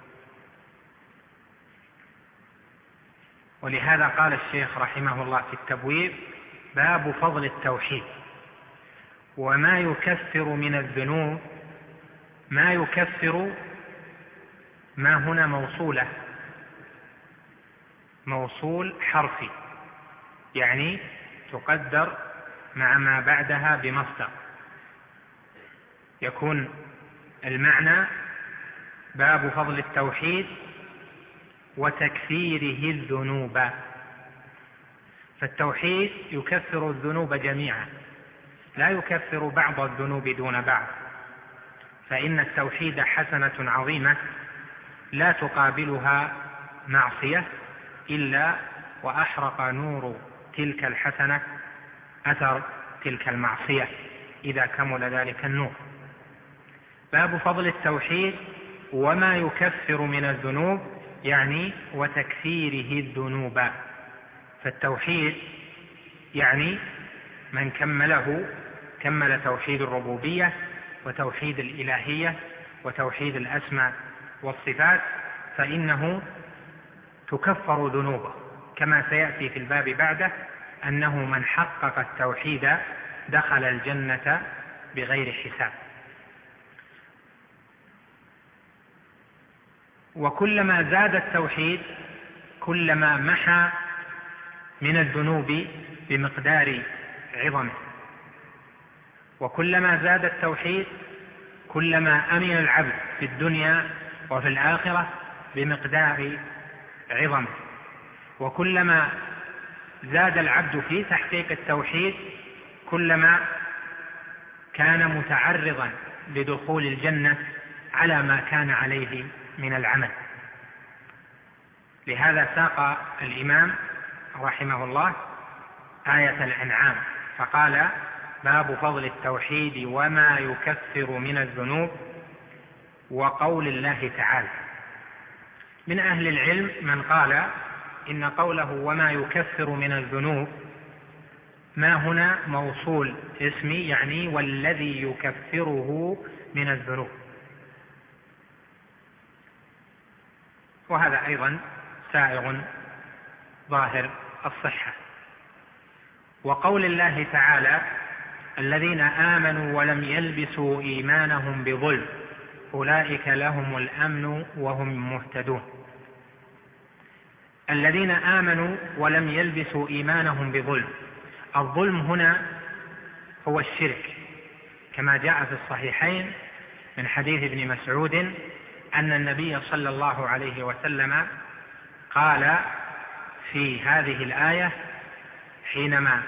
ولهذا قال الشيخ رحمه الله في التبويب: باب فضل التوحيد وما يكفر من الذنوب. ما يكفر ما هنا موصولة، موصول حرفي، يعني تقدر مع ما بعدها بمصدر، يكون المعنى باب فضل التوحيد وتكفيره الذنوب. فالتوحيد يكفر الذنوب جميعا، لا يكفر بعض الذنوب دون بعض. فإن التوحيد حسنة عظيمة لا تقابلها معصية إلا وأحرق نور تلك الحسنة أثر تلك المعصية إذا كمل ذلك النور. باب فضل التوحيد وما يكفر من الذنوب، يعني وتكفيره الذنوب. فالتوحيد يعني من كمله كمل توحيد الربوبية وتوحيد الإلهية وتوحيد الأسماء والصفات، فإنه تكفر ذنوبه، كما سيأتي في الباب بعده أنه من حقق التوحيد دخل الجنة بغير حساب. وكلما زاد التوحيد كلما محى من الذنوب بمقدار عظمه، وكلما زاد التوحيد كلما أمن العبد في الدنيا وفي الآخرة بمقدار عظمه، وكلما زاد العبد في تحقيق التوحيد كلما كان متعرضا لدخول الجنة على ما كان عليه من العمل. لهذا ساق الإمام رحمه الله آية الأنعام فقال: باب فضل التوحيد وما يكفر من الذنوب، وقول الله تعالى. من أهل العلم من قال إن قوله وما يكفر من الذنوب ما هنا موصول اسمي، يعني والذي يكفره من الذنوب، وهذا أيضا سائغ ظاهر الصحة. وقول الله تعالى: الذين آمنوا ولم يلبسوا إيمانهم بظلم أولئك لهم الأمن وهم مهتدون. الذين آمنوا ولم يلبسوا إيمانهم بظلم، الظلم هنا هو الشرك، كما جاء في الصحيحين من حديث ابن مسعود أن النبي صلى الله عليه وسلم قال في هذه الآية حينما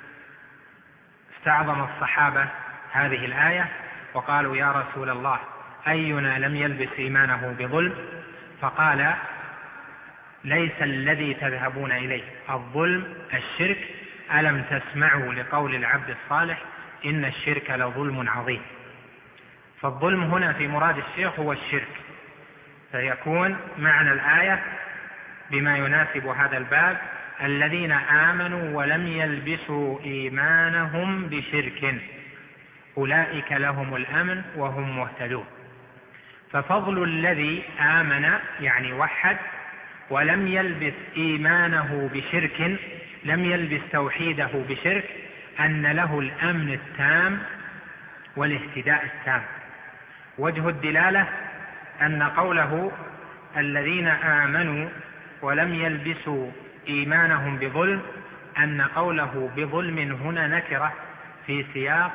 استعظم الصحابة هذه الآية وقالوا: يا رسول الله، أينا لم يلبس إيمانه بظلم؟ فقال: ليس الذي تذهبون إليه الظلم الشرك، ألم تسمعوا لقول العبد الصالح إن الشرك لظلم عظيم. فالظلم هنا في مراد الشيخ هو الشرك، فيكون معنى الآية بما يناسب هذا الباب: الذين آمنوا ولم يلبسوا إيمانهم بشرك أولئك لهم الأمن وهم مهتدون. ففضل الذي آمن يعني وحد ولم يلبس إيمانه بشرك، لم يلبس توحيده بشرك، أن له الأمن التام والاهتداء التام. وجه الدلالة أن قوله الذين آمنوا ولم يلبسوا إيمانهم بظلم، أن قوله بظلم هنا نكرة في سياق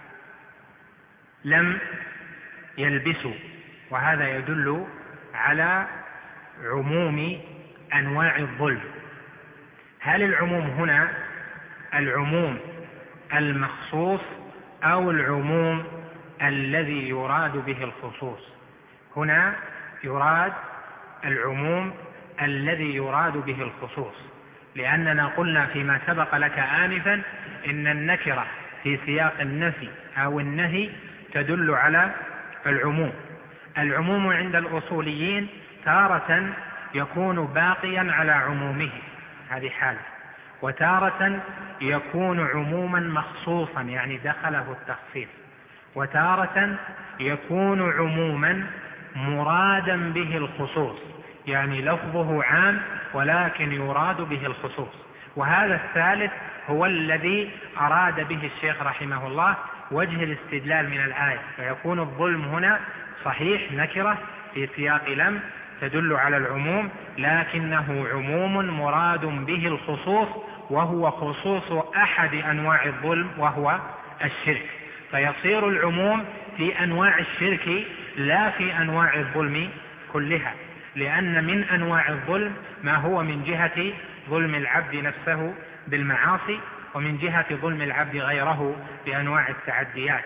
لم يلبسوا، وهذا يدل على عموم أنواع الظلم. هل العموم هنا العموم المخصوص أو العموم الذي يراد به الخصوص؟ هنا يراد العموم الذي يراد به الخصوص، لأننا قلنا فيما سبق لك آنفا إن النكرة في سياق النفي أو النهي تدل على العموم. العموم عند الأصوليين تارة يكون باقيا على عمومه، هذه حالة، وتارة يكون عموما مخصوصا يعني دخله التخصيص، وتارة يكون عموما مرادا به الخصوص، يعني لفظه عام ولكن يراد به الخصوص. وهذا الثالث هو الذي أراد به الشيخ رحمه الله وجه الاستدلال من الآية. فيكون الظلم هنا صحيح نكرة في سياق لم تدل على العموم، لكنه عموم مراد به الخصوص، وهو خصوص أحد أنواع الظلم وهو الشرك. فيصير العموم في أنواع الشرك لا في أنواع الظلم كلها، لأن من أنواع الظلم ما هو من جهة ظلم العبد نفسه بالمعاصي، ومن جهة ظلم العبد غيره بأنواع التعديات.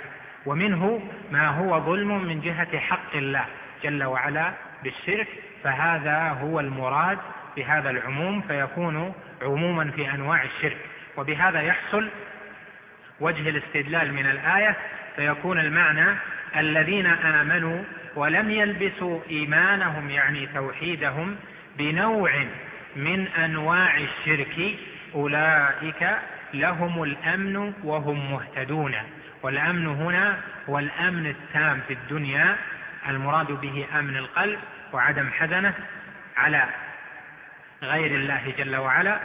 ومنه ما هو ظلم من جهة حق الله جل وعلا بالشرك، فهذا هو المراد بهذا العموم، فيكون عموما في أنواع الشرك. وبهذا يحصل وجه الاستدلال من الآية، فيكون المعنى الذين آمنوا ولم يلبسوا إيمانهم يعني توحيدهم بنوع من أنواع الشرك أولئك لهم الأمن وهم مهتدون. والأمن هنا هو الأمن التام في الدنيا، المراد به أمن القلب وعدم حزنه على غير الله جل وعلا،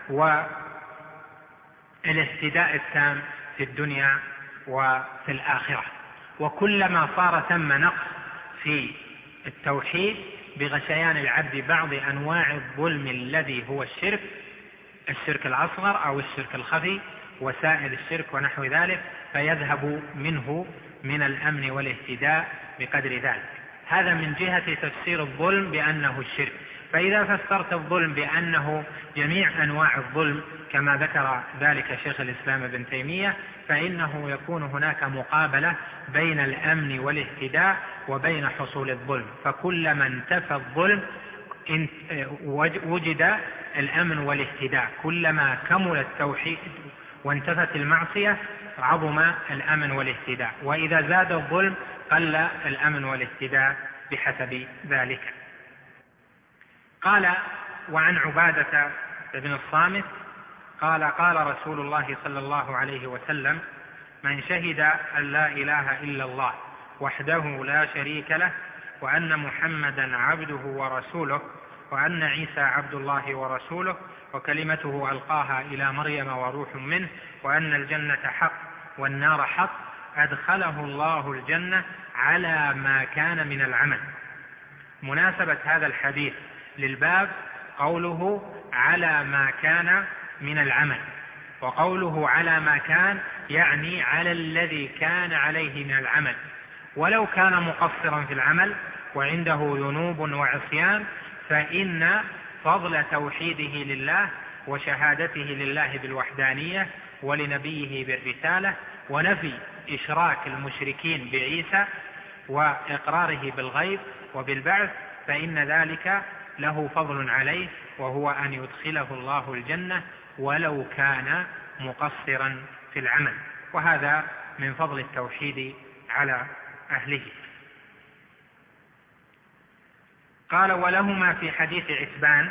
والاهتداء التام في الدنيا وفي الآخرة. وكلما صار ثم نقص في التوحيد بغشيان العبد بعض أنواع الظلم الذي هو الشرك، الشرك الأصغر أو الشرك الخفي وسائل الشرك ونحو ذلك، فيذهب منه من الأمن والاهتداء بقدر ذلك. هذا من جهة تفسير الظلم بأنه الشرك. فإذا فسرت الظلم بأنه جميع أنواع الظلم كما ذكر ذلك شيخ الإسلام ابن تيمية، فإنه يكون هناك مقابلة بين الأمن والاهتداء وبين حصول الظلم، فكلما انتفى الظلم وجد الأمن والاهتداء، كلما كمل التوحيد وانتفت المعصية عظم الأمن والاهتداء، وإذا زاد الظلم قل الأمن والاهتداء بحسب ذلك. قال: وعن عبادة بن الصامت قال: قال رسول الله صلى الله عليه وسلم: من شهد أن لا إله إلا الله وحده لا شريك له وأن محمدا عبده ورسوله وأن عيسى عبد الله ورسوله وكلمته ألقاها إلى مريم وروح منه وأن الجنة حق والنار حق أدخله الله الجنة على ما كان من العمل. مناسبة هذا الحديث للباب قوله على ما كان من العمل، وقوله على ما كان يعني على الذي كان عليه من العمل، ولو كان مقصرا في العمل وعنده ذنوب وعصيان فإن فضل توحيده لله وشهادته لله بالوحدانية ولنبيه بالرسالة ونفي إشراك المشركين بعيسى وإقراره بالغيب وبالبعث، فإن ذلك له فضل عليه، وهو أن يدخله الله الجنة ولو كان مقصرا في العمل، وهذا من فضل التوحيد على أهله. قال: ولهما في حديث عتبان: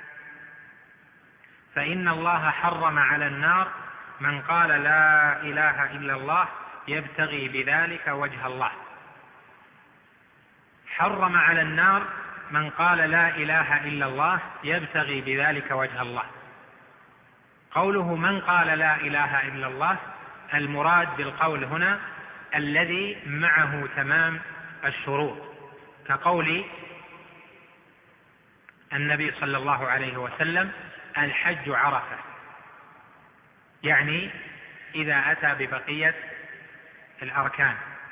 فإن الله حرم على النار من قال لا إله إلا الله يبتغي بذلك وجه الله. حرم على النار من قال لا إله إلا الله يبتغي بذلك وجه الله. قوله من قال لا إله إلا الله، المراد بالقول هنا الذي معه تمام الشروط، كقول النبي صلى الله عليه وسلم: الحج عرفة، يعني إذا أتى ببقية الأركان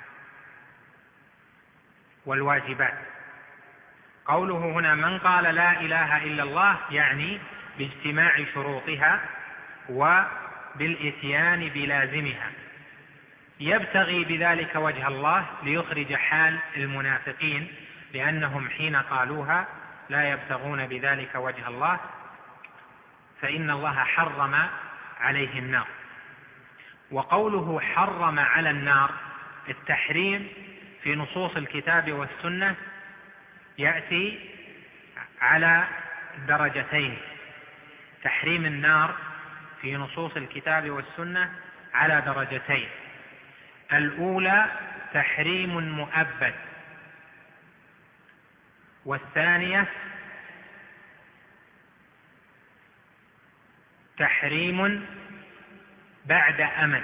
والواجبات. قوله هنا من قال لا إله إلا الله يعني باجتماع شروطها وبالإتيان بلازمها، يبتغي بذلك وجه الله ليخرج حال المنافقين، لأنهم حين قالوها لا يبتغون بذلك وجه الله، فإن الله حرم عليه النار. وقوله حرم على النار، التحريم في نصوص الكتاب والسنة يأتي على درجتين. تحريم النار في نصوص الكتاب والسنة على درجتين: الأولى تحريم مؤبد، والثانية تحريم بعد أمد.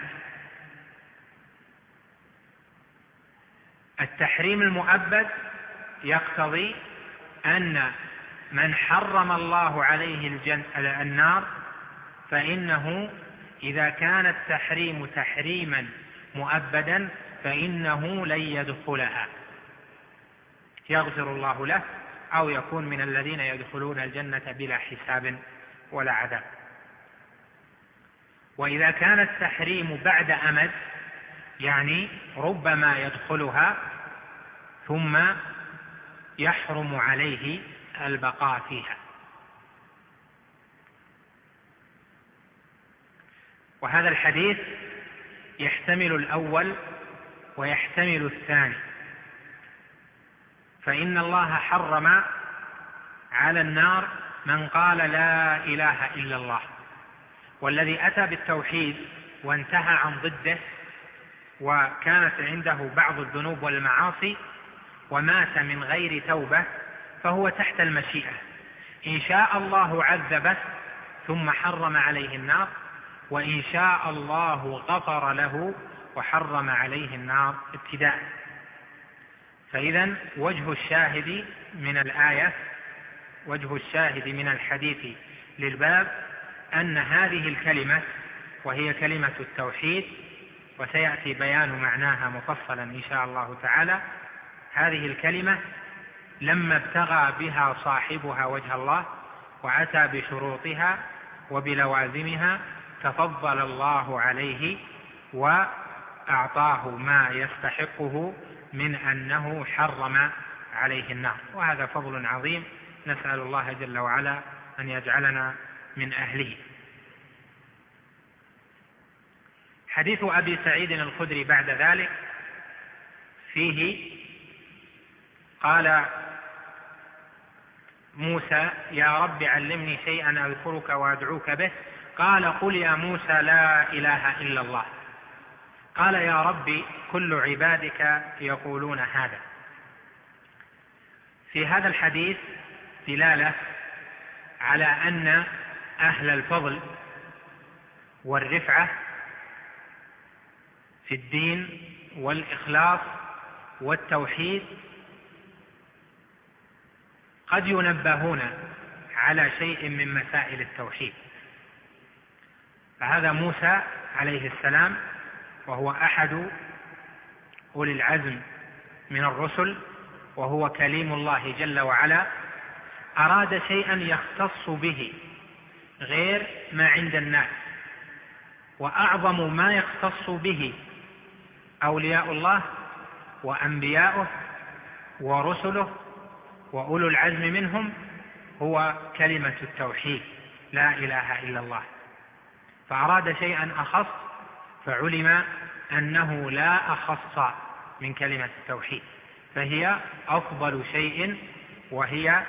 التحريم المؤبد يقتضي أن من حرم الله عليه الجن... النار فإنه إذا كان التحريم تحريما مؤبدا فإنه لن يدخلها، يغفر الله له أو يكون من الذين يدخلون الجنة بلا حساب ولا عذاب. وإذا كان التحريم بعد أمد يعني ربما يدخلها ثم يحرم عليه البقاء فيها. وهذا الحديث يحتمل الأول ويحتمل الثاني، فإن الله حرم على النار من قال لا إله إلا الله، والذي أتى بالتوحيد وانتهى عن ضده وكانت عنده بعض الذنوب والمعاصي ومات من غير توبة فهو تحت المشيئة، إن شاء الله عذبه ثم حرم عليه النار، وإن شاء الله غفر له وحرم عليه النار ابتداء. فإذا وجه الشاهد من الآية، وجه الشاهد من الحديث للباب أن هذه الكلمة وهي كلمة التوحيد، وسيأتي بيان معناها مفصلا إن شاء الله تعالى، هذه الكلمة لما ابتغى بها صاحبها وجه الله وأتى بشروطها وبلوازمها تفضل الله عليه وأعطاه ما يستحقه من أنه حرم عليه النار، وهذا فضل عظيم نسأل الله جل وعلا أن يجعلنا من أهله. حديث أبي سعيد الخدري بعد ذلك فيه قال موسى يا رب علمني شيئا أذكرك وأدعوك به، قال قل يا موسى لا إله إلا الله. قال يا رب كل عبادك يقولون هذا. في هذا الحديث دلالة على أن أهل الفضل والرفعة في الدين والإخلاص والتوحيد قد ينبهون على شيء من مسائل التوحيد. فهذا موسى عليه السلام وهو أحد أولي العزم من الرسل وهو كليم الله جل وعلا، أراد شيئا يختص به غير ما عند الناس، وأعظم ما يختص به أولياء الله وأنبياؤه ورسله وأولو العزم منهم هو كلمة التوحيد لا إله إلا الله، فأراد شيئا أخص فعلم أنه لا أخص من كلمة التوحيد، فهي أفضل شيء وهي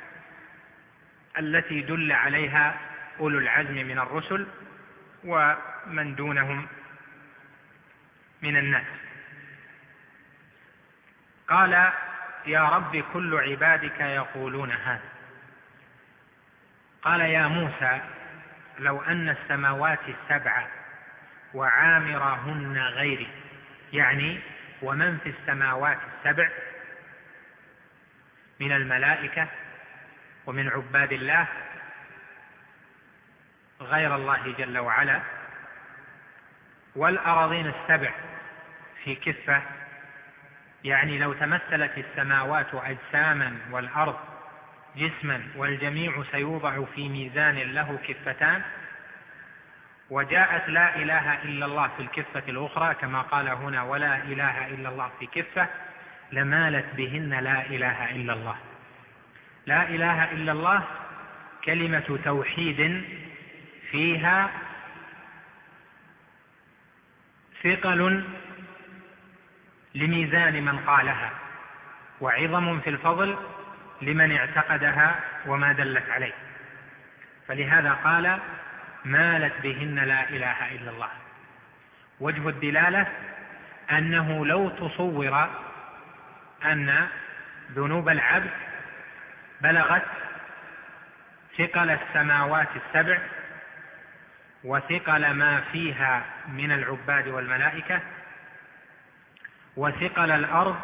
التي دل عليها أولو العزم من الرسل ومن دونهم من الناس. قال يا رب كل عبادك يقولون هذا. قال يا موسى لو أن السماوات السبع وعامرهن غيري، يعني ومن في السماوات السبع من الملائكة ومن عباد الله غير الله جل وعلا، والأراضين السبع في كفة، يعني لو تمثلت السماوات أجساما والأرض جسما والجميع سيوضع في ميزان له كفتان، وجاءت لا إله إلا الله في الكفة الأخرى كما قال هنا ولا إله إلا الله في كفة، لمالت بهن لا إله إلا الله. لا إله إلا الله كلمة توحيد فيها ثقل لميزان من قالها، وعظم في الفضل لمن اعتقدها وما دلت عليه، فلهذا قال مالت بهن لا إله إلا الله. وجه الدلالة أنه لو تصور أن ذنوب العبد بلغت ثقل السماوات السبع وثقل ما فيها من العباد والملائكة وثقل الأرض،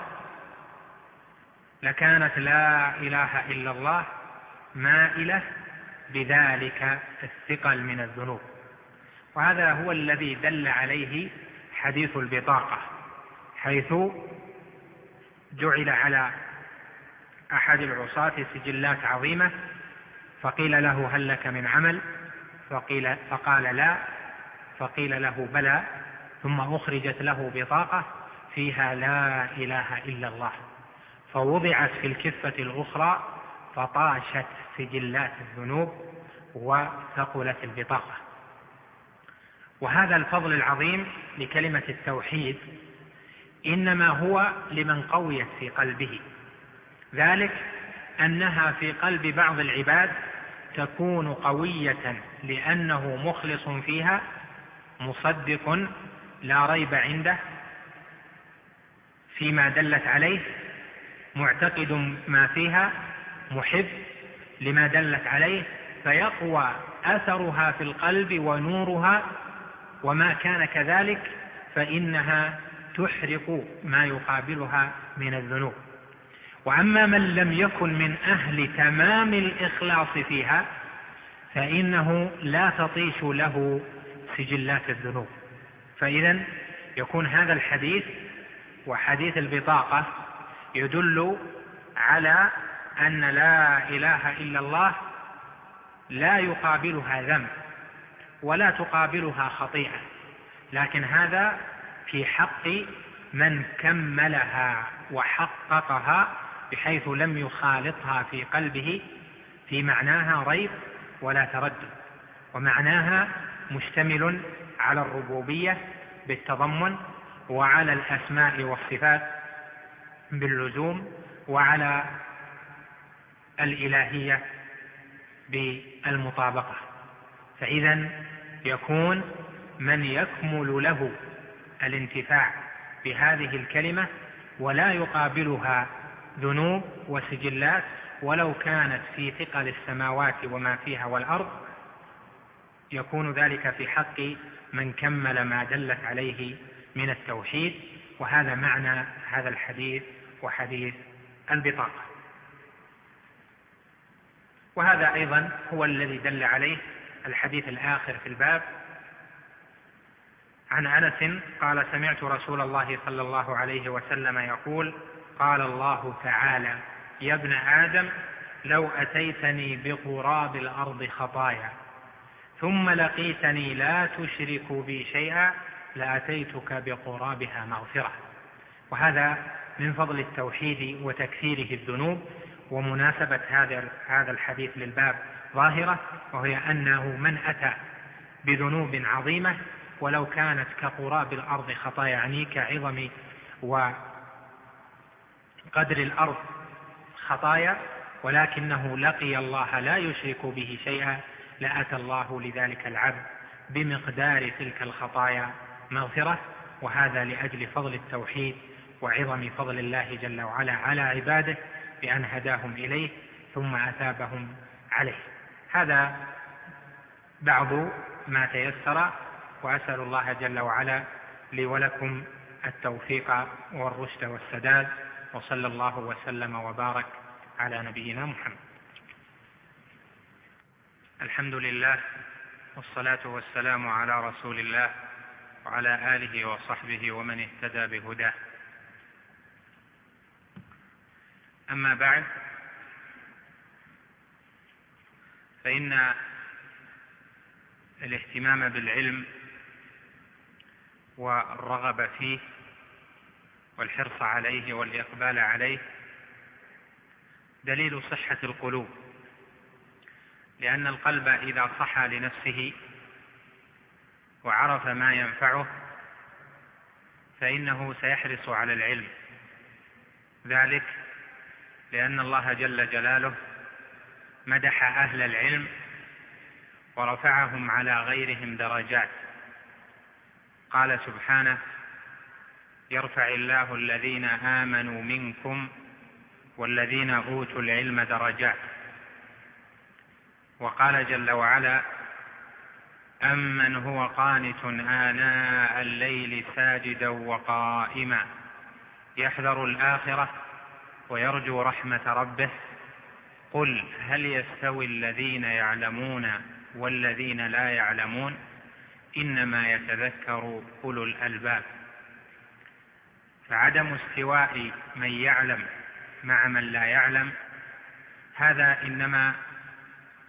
لكانت لا إله إلا الله مائلة بذلك الثقل من الذنوب. وهذا هو الذي دل عليه حديث البطاقة، حيث جعل على أحد العصاة سجلات عظيمة فقيل له هل لك من عمل؟ فقيل فقال لا، فقيل له بلى، ثم أخرجت له بطاقة فيها لا إله إلا الله، فوضعت في الكفة الأخرى فطاشت سجلات الذنوب وثقلت البطاقة. وهذا الفضل العظيم لكلمة التوحيد إنما هو لمن قويت في قلبه، ذلك أنها في قلب بعض العباد تكون قوية لأنه مخلص فيها، مصدق لا ريب عنده فيما دلت عليه، معتقد ما فيها، محب لما دلت عليه، فيقوى أثرها في القلب ونورها، وما كان كذلك فإنها تحرق ما يقابلها من الذنوب. وأما من لم يكن من أهل تمام الإخلاص فيها فإنه لا تطيش له سجلات الذنوب. فإذن يكون هذا الحديث وحديث البطاقة يدل على أن لا إله إلا الله لا يقابلها ذنب ولا تقابلها خطيئة، لكن هذا في حق من كملها وحققها بحيث لم يخالطها في قلبه في معناها ريب ولا تردد، ومعناها مشتمل على الربوبية بالتضمن، وعلى الأسماء والصفات باللزوم، وعلى الإلهية بالمطابقة. فإذا يكون من يكمل له الانتفاع بهذه الكلمة ولا يقابلها ذنوب وسجلات ولو كانت في ثقل السماوات وما فيها والأرض، يكون ذلك في حق من كمل ما دلت عليه من التوحيد. وهذا معنى هذا الحديث وحديث البطاقة. وهذا أيضا هو الذي دل عليه الحديث الآخر في الباب عن أنس قال: سمعت رسول الله صلى الله عليه وسلم يقول: قال الله تعالى: يا ابن آدم لو أتيتني بقراب الأرض خطايا ثم لقيتني لا تشرك بي شيئا لأتيتك بقرابها مغفرة. وهذا من فضل التوحيد وتكفيره الذنوب. ومناسبة هذا الحديث للباب ظاهرة، وهي أنه من أتى بذنوب عظيمة ولو كانت كقراب الأرض خطايا، يعني كعظم وقدر الأرض خطايا، ولكنه لقي الله لا يشرك به شيئا، لأتى الله لذلك العبد بمقدار تلك الخطايا مغفرة. وهذا لأجل فضل التوحيد وعظم فضل الله جل وعلا على عباده بأن هداهم إليه ثم أثابهم عليه. هذا بعض ما تيسر، وأسأل الله جل وعلا لي ولكم التوفيق والرشد والسداد، وصلى الله وسلم وبارك على نبينا محمد. الحمد لله والصلاة والسلام على رسول الله وعلى آله وصحبه ومن اهتدى بهداه. أما بعد، فإن الاهتمام بالعلم والرغبة فيه والحرص عليه والإقبال عليه دليل صحة القلوب، لأن القلب إذا صحى لنفسه وعرف ما ينفعه فإنه سيحرص على العلم، ذلك لأن الله جل جلاله مدح أهل العلم ورفعهم على غيرهم درجات. قال سبحانه: يرفع الله الذين آمنوا منكم والذين أوتوا العلم درجات. وقال جل وعلا: أمن هو قانت آناء الليل ساجدا وقائما يحذر الآخرة ويرجو رحمة ربه قل هل يستوي الذين يعلمون والذين لا يعلمون إنما يتذكر أولو الألباب. فعدم استواء من يعلم مع من لا يعلم هذا إنما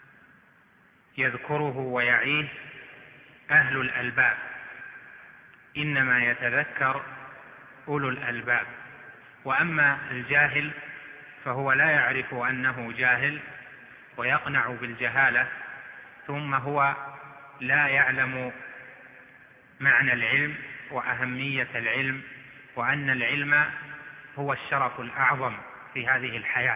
يذكره ويعيه أهل الألباب، إنما يتذكر أولو الألباب. وأما الجاهل فهو لا يعرف أنه جاهل ويقنع بالجهالة، ثم هو لا يعلم معنى العلم وأهمية العلم، وأن العلم هو الشرف الأعظم في هذه الحياة.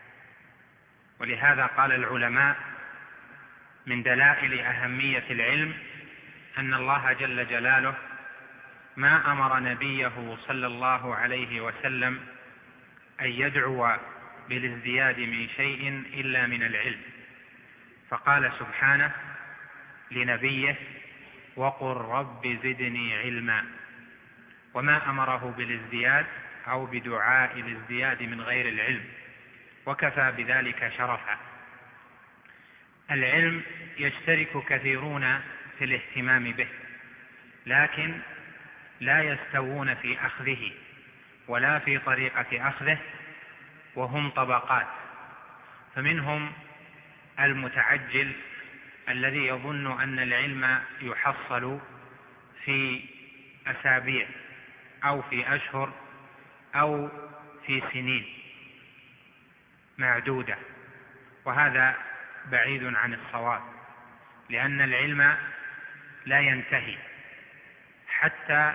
ولهذا قال العلماء من دلائل أهمية العلم أن الله جل جلاله ما أمر نبيه صلى الله عليه وسلم أن يدعو بالازدياد من شيء إلا من العلم، فقال سبحانه لنبيه: وقل رب زدني علما، وما أمره بالازدياد أو بدعاء الازدياد من غير العلم، وكفى بذلك شرفا. العلم يشترك كثيرون في الاهتمام به، لكن لا يستوون في أخذه ولا في طريقة أخذه، وهم طبقات. فمنهم المتعجل الذي يظن أن العلم يحصل في أسابيع أو في أشهر أو في سنين معدودة، وهذا بعيد عن الصواب، لأن العلم لا ينتهي حتى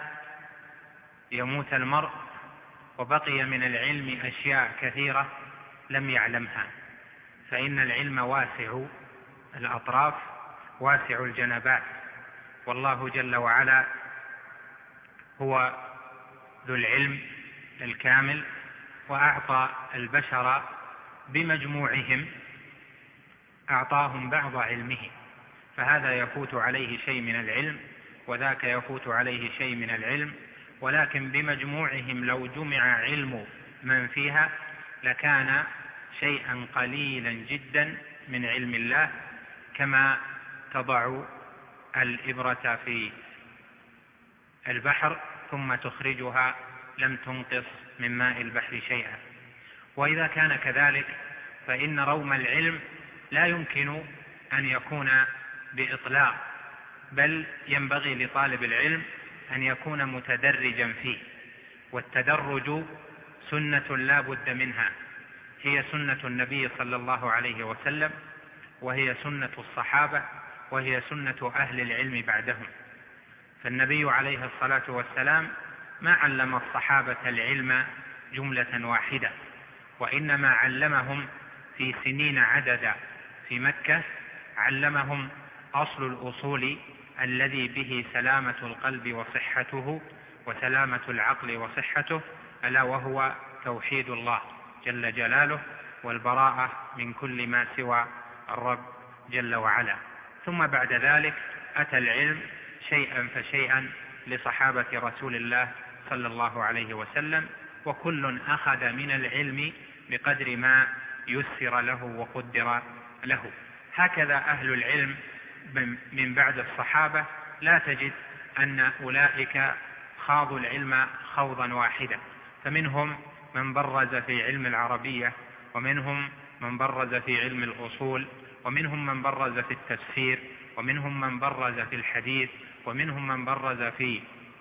يموت المرء وبقي من العلم أشياء كثيرة لم يعلمها، فإن العلم واسع الأطراف واسع الجنبات، والله جل وعلا هو ذو العلم الكامل، وأعطى البشر بمجموعهم أعطاهم بعض علمه، فهذا يفوت عليه شيء من العلم وذاك يفوت عليه شيء من العلم، ولكن بمجموعهم لو جمع علم من فيها لكان شيئا قليلا جدا من علم الله، كما تضع الإبرة في البحر ثم تخرجها لم تنقص من ماء البحر شيئا. وإذا كان كذلك فإن روم العلم لا يمكن أن يكون بإطلاق، بل ينبغي لطالب العلم أن يكون متدرجا فيه، والتدرج سنة لا بد منها، هي سنة النبي صلى الله عليه وسلم، وهي سنة الصحابة، وهي سنة أهل العلم بعدهم. فالنبي عليه الصلاة والسلام ما علم الصحابة العلم جملة واحدة، وإنما علمهم في سنين عددا في مكة، علمهم أصل الأصول الذي به سلامة القلب وصحته وسلامة العقل وصحته، ألا وهو توحيد الله جل جلاله والبراءة من كل ما سوى الرب جل وعلا. ثم بعد ذلك أتى العلم شيئا فشيئا لصحابة رسول الله صلى الله عليه وسلم، وكل أخذ من العلم بقدر ما يسر له وقدر له. هكذا أهل العلم من بعد الصحابة لا تجد أن أولئك خاضوا العلم خوضا واحدا، فمنهم من برز في علم العربية، ومنهم من برز في علم الأصول، ومنهم من برز في التفسير، ومنهم من برز في الحديث، ومنهم من برز في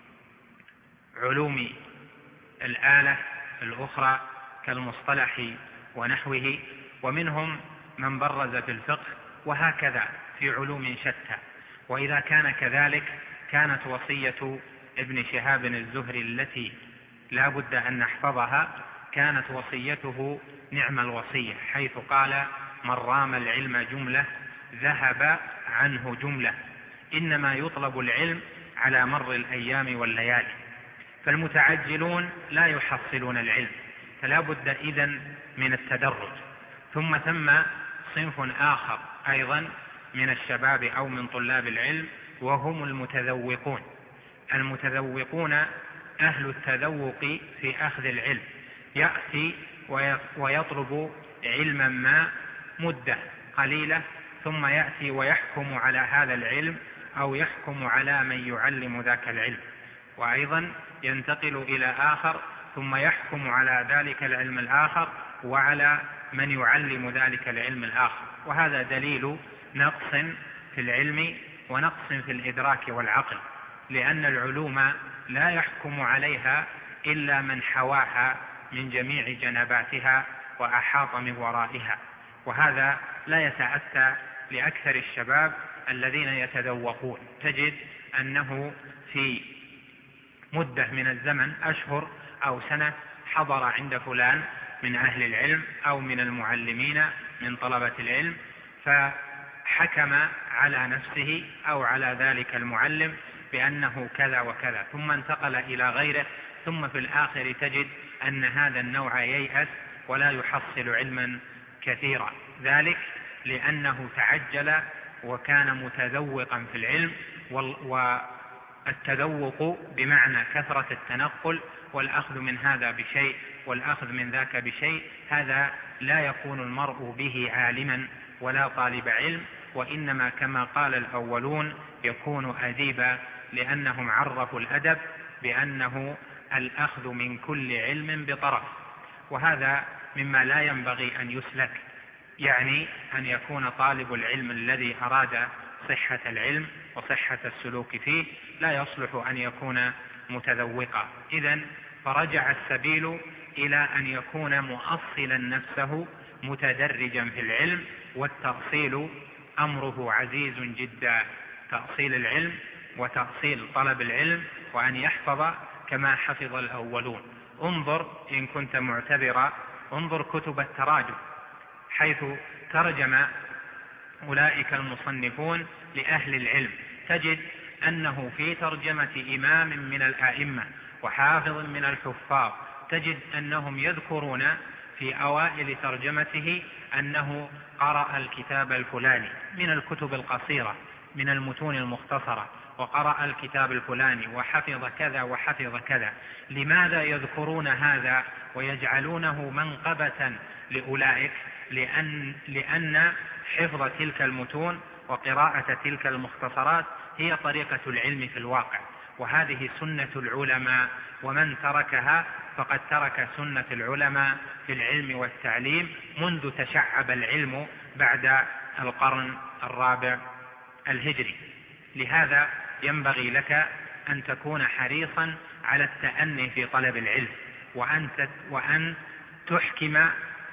علوم الآلة الأخرى كالمصطلح ونحوه، ومنهم من برز في الفقه، وهكذا في علوم شتى. وإذا كان كذلك كانت وصية ابن شهاب الزهري التي لا بد أن نحفظها، كانت وصيته نعم الوصية، حيث قال: من رام العلم جملة ذهب عنه جملة، إنما يطلب العلم على مر الأيام والليالي. فالمتعجلون لا يحصلون العلم، فلا بد إذن من التدرج. ثم ثم صنف آخر أيضا من الشباب أو من طلاب العلم، وهم المتذوقون. المتذوقون أهل التذوق في أخذ العلم، يأتي ويطلب علما ما مدة قليلة، ثم يأتي ويحكم على هذا العلم أو يحكم على من يعلم ذاك العلم، وأيضا ينتقل إلى آخر ثم يحكم على ذلك العلم الآخر وعلى من يعلم ذلك العلم الآخر. وهذا دليل نقص في العلم ونقص في الإدراك والعقل، لأن العلوم لا يحكم عليها إلا من حواها من جميع جنباتها وأحاط من ورائها، وهذا لا يتأتى لأكثر الشباب الذين يتذوقون. تجد أنه في مدة من الزمن، أشهر أو سنة، حضر عند فلان من أهل العلم أو من المعلمين من طلبة العلم، فحكم على نفسه أو على ذلك المعلم بأنه كذا وكذا، ثم انتقل إلى غيره، ثم في الآخر تجد أن هذا النوع ييأس ولا يحصل علما كثيرا، ذلك لأنه تعجل وكان متذوقا في العلم. والتذوق بمعنى كثرة التنقل والأخذ من هذا بشيء والأخذ من ذاك بشيء، هذا لا يكون المرء به عالما ولا طالب علم، وإنما كما قال الأولون يكون أديبا، لأنهم عرفوا الأدب بأنه الأخذ من كل علم بطرف، وهذا مما لا ينبغي أن يسلك، يعني أن يكون طالب العلم الذي أراد صحة العلم وصحة السلوك فيه لا يصلح أن يكون متذوقا. إذن فرجع السبيل إلى أن يكون مؤصلا نفسه متدرجا في العلم، والتأصيل أمره عزيز جدا، تأصيل العلم وتأصيل طلب العلم، وأن يحفظ كما حفظ الأولون. انظر إن كنت معتبرا، انظر كتب التراجم حيث ترجم أولئك المصنفون لأهل العلم، تجد أنه في ترجمة إمام من الأئمة وحافظ من الحفاظ تجد أنهم يذكرون في أوائل ترجمته أنه قرأ الكتاب الفلاني من الكتب القصيرة من المتون المختصرة، وقرأ الكتاب الفلاني وحفظ كذا وحفظ كذا. لماذا يذكرون هذا ويجعلونه منقبة لأولئك؟ لأن, لأن حفظ تلك المتون وقراءة تلك المختصرات هي طريقة العلم في الواقع، وهذه سنة العلماء، ومن تركها فقد ترك سنة العلماء في العلم والتعليم منذ تشعب العلم بعد القرن الرابع الهجري. لهذا ينبغي لك أن تكون حريصا على التأني في طلب العلم، وأن, وأن تحكم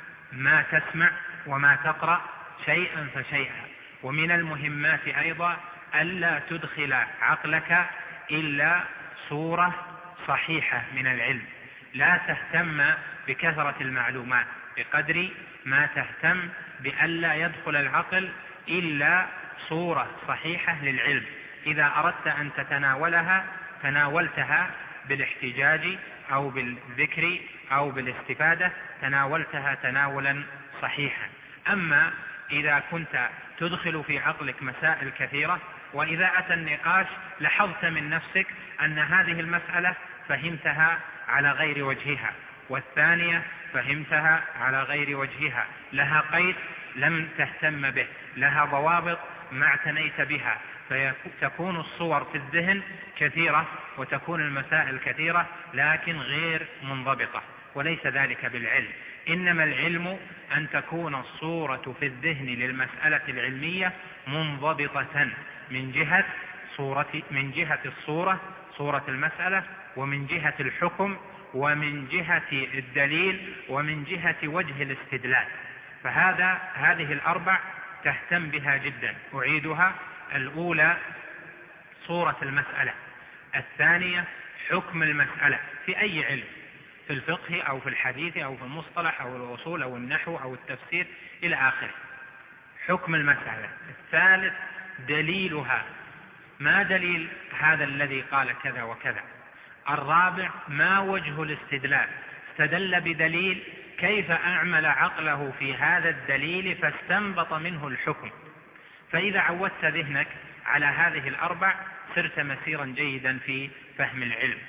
ما تسمع وما تقرأ شيئا فشيئا. ومن المهمات أيضا ألا تدخل عقلك إلا صورة صحيحة من العلم، لا تهتم بكثرة المعلومات بقدر ما تهتم بألا يدخل العقل إلا صورة صحيحة للعلم. إذا أردت أن تتناولها تناولتها بالاحتجاج أو بالذكر أو بالاستفادة، تناولتها تناولا صحيحا. أما إذا كنت تدخل في عقلك مسائل كثيرة، وإذا أتى النقاش لاحظت من نفسك أن هذه المسألة فهمتها على غير وجهها، والثانية فهمتها على غير وجهها، لها قيد لم تهتم به، لها ضوابط ما اعتنيت بها، فتكون الصور في الذهن كثيرة وتكون المسائل كثيرة لكن غير منضبطة، وليس ذلك بالعلم. إنما العلم أن تكون الصورة في الذهن للمسألة العلمية منضبطة من جهة صورة من جهة الصورة صورة المسألة، ومن جهة الحكم، ومن جهة الدليل، ومن جهة وجه الاستدلال. فهذا هذه الأربع تهتم بها جدا. أعيدها: الأولى صورة المسألة، الثانية حكم المسألة في أي علم، في الفقه أو في الحديث أو في المصطلح أو الأصول أو النحو أو التفسير إلى آخره، حكم المسألة. الثالث دليلها، ما دليل هذا الذي قال كذا وكذا. الرابع ما وجه الاستدلال، استدل بدليل كيف أعمل عقله في هذا الدليل فاستنبط منه الحكم. فإذا عودت ذهنك على هذه الأربع صرت مسيرا جيدا في فهم العلم.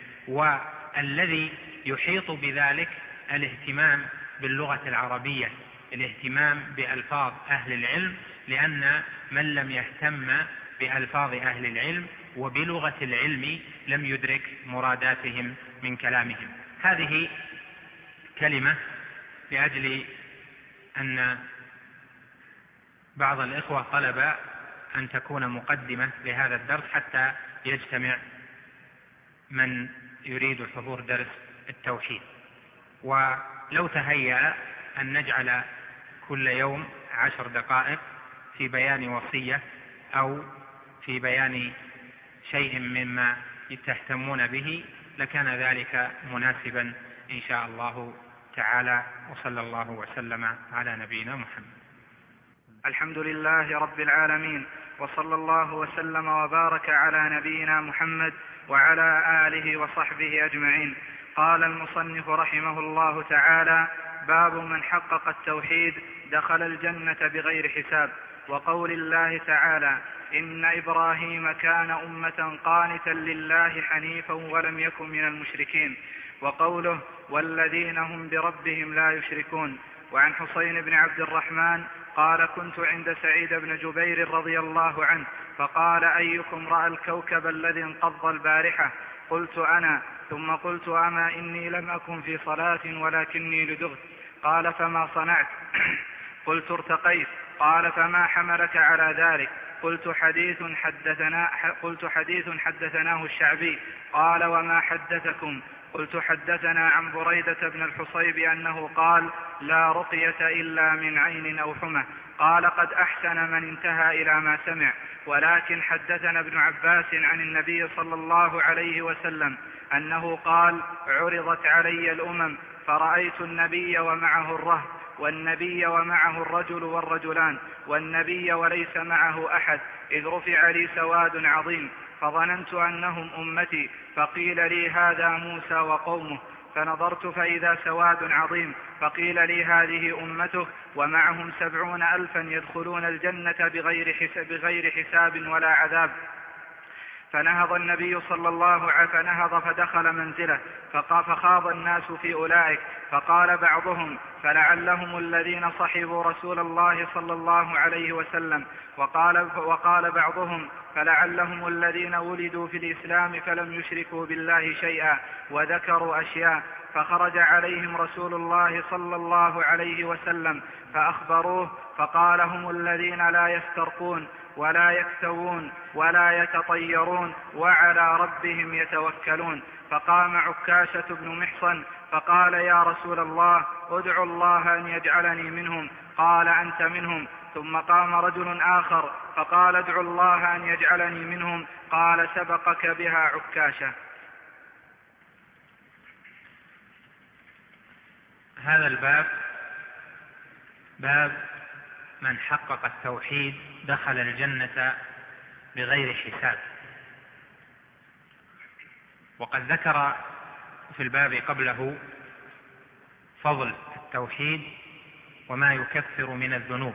والذي يحيط بذلك الاهتمام باللغة العربية، الاهتمام بألفاظ أهل العلم، لأن من لم يهتم بألفاظ أهل العلم وبلغة العلم لم يدرك مراداتهم من كلامهم. هذه كلمة لأجل أن بعض الإخوة طلب أن تكون مقدمة لهذا الدرس حتى يجتمع من يريد حضور درس التوحيد. ولو تهيأ أن نجعل كل يوم عشر دقائق في بيان وصية أو في بيان شيء مما تهتمون به لكان ذلك مناسبا إن شاء الله تعالى. وصلى الله وسلم على نبينا محمد. الحمد لله رب العالمين، وصلى الله وسلم وبارك على نبينا محمد وعلى آله وصحبه أجمعين. قال المصنف رحمه الله تعالى: باب من حقق التوحيد دخل الجنة بغير حساب. وقول الله تعالى: إن إبراهيم كان أمة قانتا لله حنيفا ولم يكن من المشركين. وقوله: والذين هم بربهم لا يشركون. وعن حسين بن عبد الرحمن قال: كنت عند سعيد بن جبير رضي الله عنه فقال: أيكم رأى الكوكب الذي انقض البارحة؟ قلت: أنا. ثم قلت: أما إني لم أكن في صلاة ولكني لدغت. قال: فما صنعت؟ قلت: ارتقيت. قال: فما حملك على ذلك؟ قلت: حديث حدثنا قلت حديث حدثناه الشعبي. قال: وما حدثكم؟ قلت: حدثنا عن بريدة بن الحصيب أنه قال: لا رقية إلا من عين أو حمى. قال: قد أحسن من انتهى إلى ما سمع. ولكن حدثنا ابن عباس عن النبي صلى الله عليه وسلم أنه قال: عرضت علي الأمم فرأيت النبي ومعه الرهط، والنبي ومعه الرجل والرجلان، والنبي وليس معه أحد، إذ رفع لي سواد عظيم فظننت أنهم أمتي، فقيل لي: هذا موسى وقومه. فنظرت فإذا سواد عظيم، فقيل لي: هذه أمته ومعهم سبعون ألفا يدخلون الجنة بغير حساب, بغير حساب ولا عذاب. فنهض النبي صلى الله عليه وسلم فنهض فدخل منزله، فخاض الناس في أولئك، فقال بعضهم: فلعلهم الذين صحبوا رسول الله صلى الله عليه وسلم. وقال, وقال بعضهم: فلعلهم الذين ولدوا في الإسلام فلم يشركوا بالله شيئا، وذكروا أشياء. فخرج عليهم رسول الله صلى الله عليه وسلم فأخبروه، فقال: هم الذين لا يسترقون ولا يكتوون ولا يتطيرون وعلى ربهم يتوكلون. فقام عكاشة بن محصن فقال: يا رسول الله، ادعو الله أن يجعلني منهم. قال: أنت منهم. ثم قام رجل آخر فقال: ادعو الله أن يجعلني منهم. قال: سبقك بها عكاشة. هذا الباب باب من حقق التوحيد دخل الجنة بغير حساب. وقد ذكر في الباب قبله فضل التوحيد وما يكفر من الذنوب،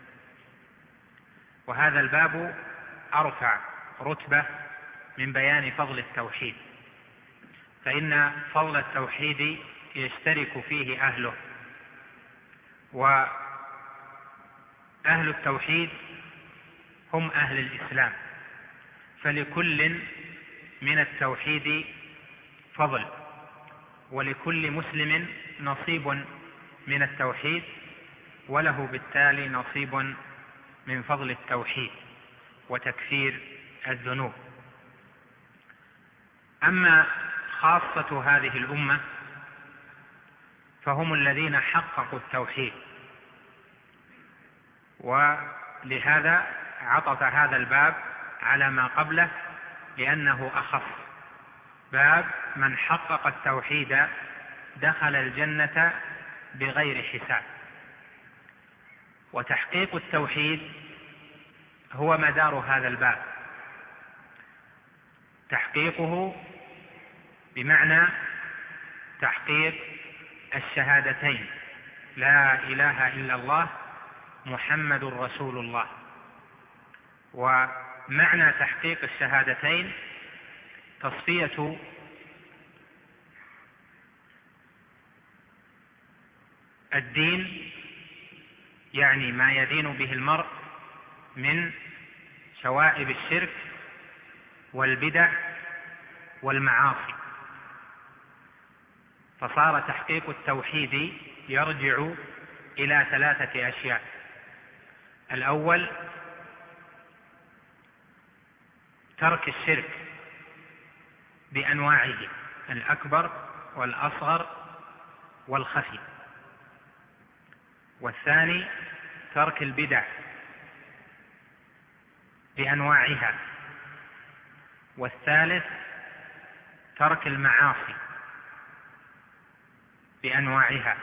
وهذا الباب أرفع رتبة من بيان فضل التوحيد، فإن فضل التوحيد يشترك فيه أهله، وأهل التوحيد هم أهل الإسلام، فلكل من التوحيد فضل، ولكل مسلم نصيب من التوحيد، وله بالتالي نصيب من فضل التوحيد وتكفير الذنوب. أما خاصة هذه الأمة فهم الذين حققوا التوحيد، ولهذا عطف هذا الباب على ما قبله لأنه أخص. باب من حقق التوحيد دخل الجنة بغير حساب. وتحقيق التوحيد هو مدار هذا الباب، تحقيقه بمعنى تحقيق الشهادتين: لا إله إلا الله محمد رسول الله. ومعنى تحقيق الشهادتين تصفية الدين، يعني ما يدين به المرء من شوائب الشرك والبدع والمعاصي. فصار تحقيق التوحيد يرجع إلى ثلاثة أشياء: الأول ترك الشرك بأنواعه الأكبر والأصغر والخفي. والثاني ترك البدع بأنواعها. والثالث ترك المعاصي بأنواعها.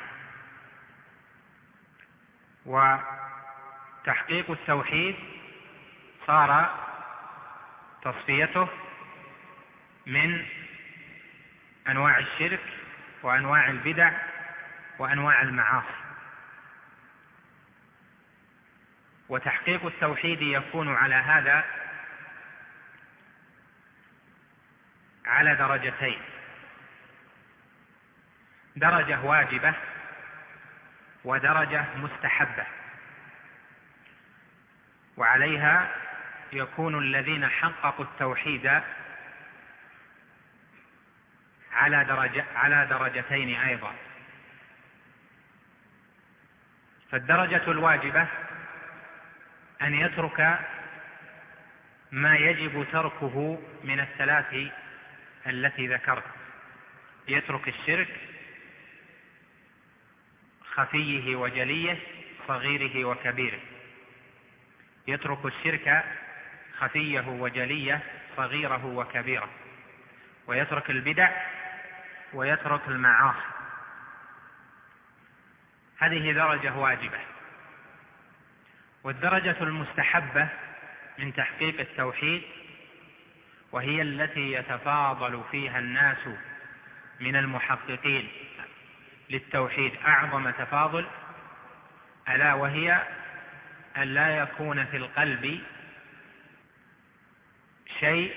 وتحقيق التوحيد صار تصفيته من أنواع الشرك وأنواع البدع وأنواع المعاصي. وتحقيق التوحيد يكون على هذا على درجتين: درجة واجبة ودرجة مستحبة. وعليها يكون الذين حققوا التوحيد على درجة على درجتين أيضا. فالدرجة الواجبة أن يترك ما يجب تركه من الثلاث التي ذكرت، يترك الشرك خفيه وجليه صغيره وكبيره، يترك الشرك خفيه وجليه صغيره وكبيره، ويترك البدع ويترك المعاصي. هذه درجة واجبة. والدرجة المستحبة من تحقيق التوحيد، وهي التي يتفاضل فيها الناس من المحققين للتوحيد أعظم تفاضل، ألا وهي أن لا يكون في القلب شيء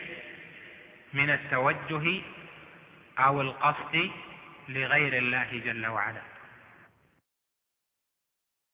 من التوجه أو القصد لغير الله جل وعلا.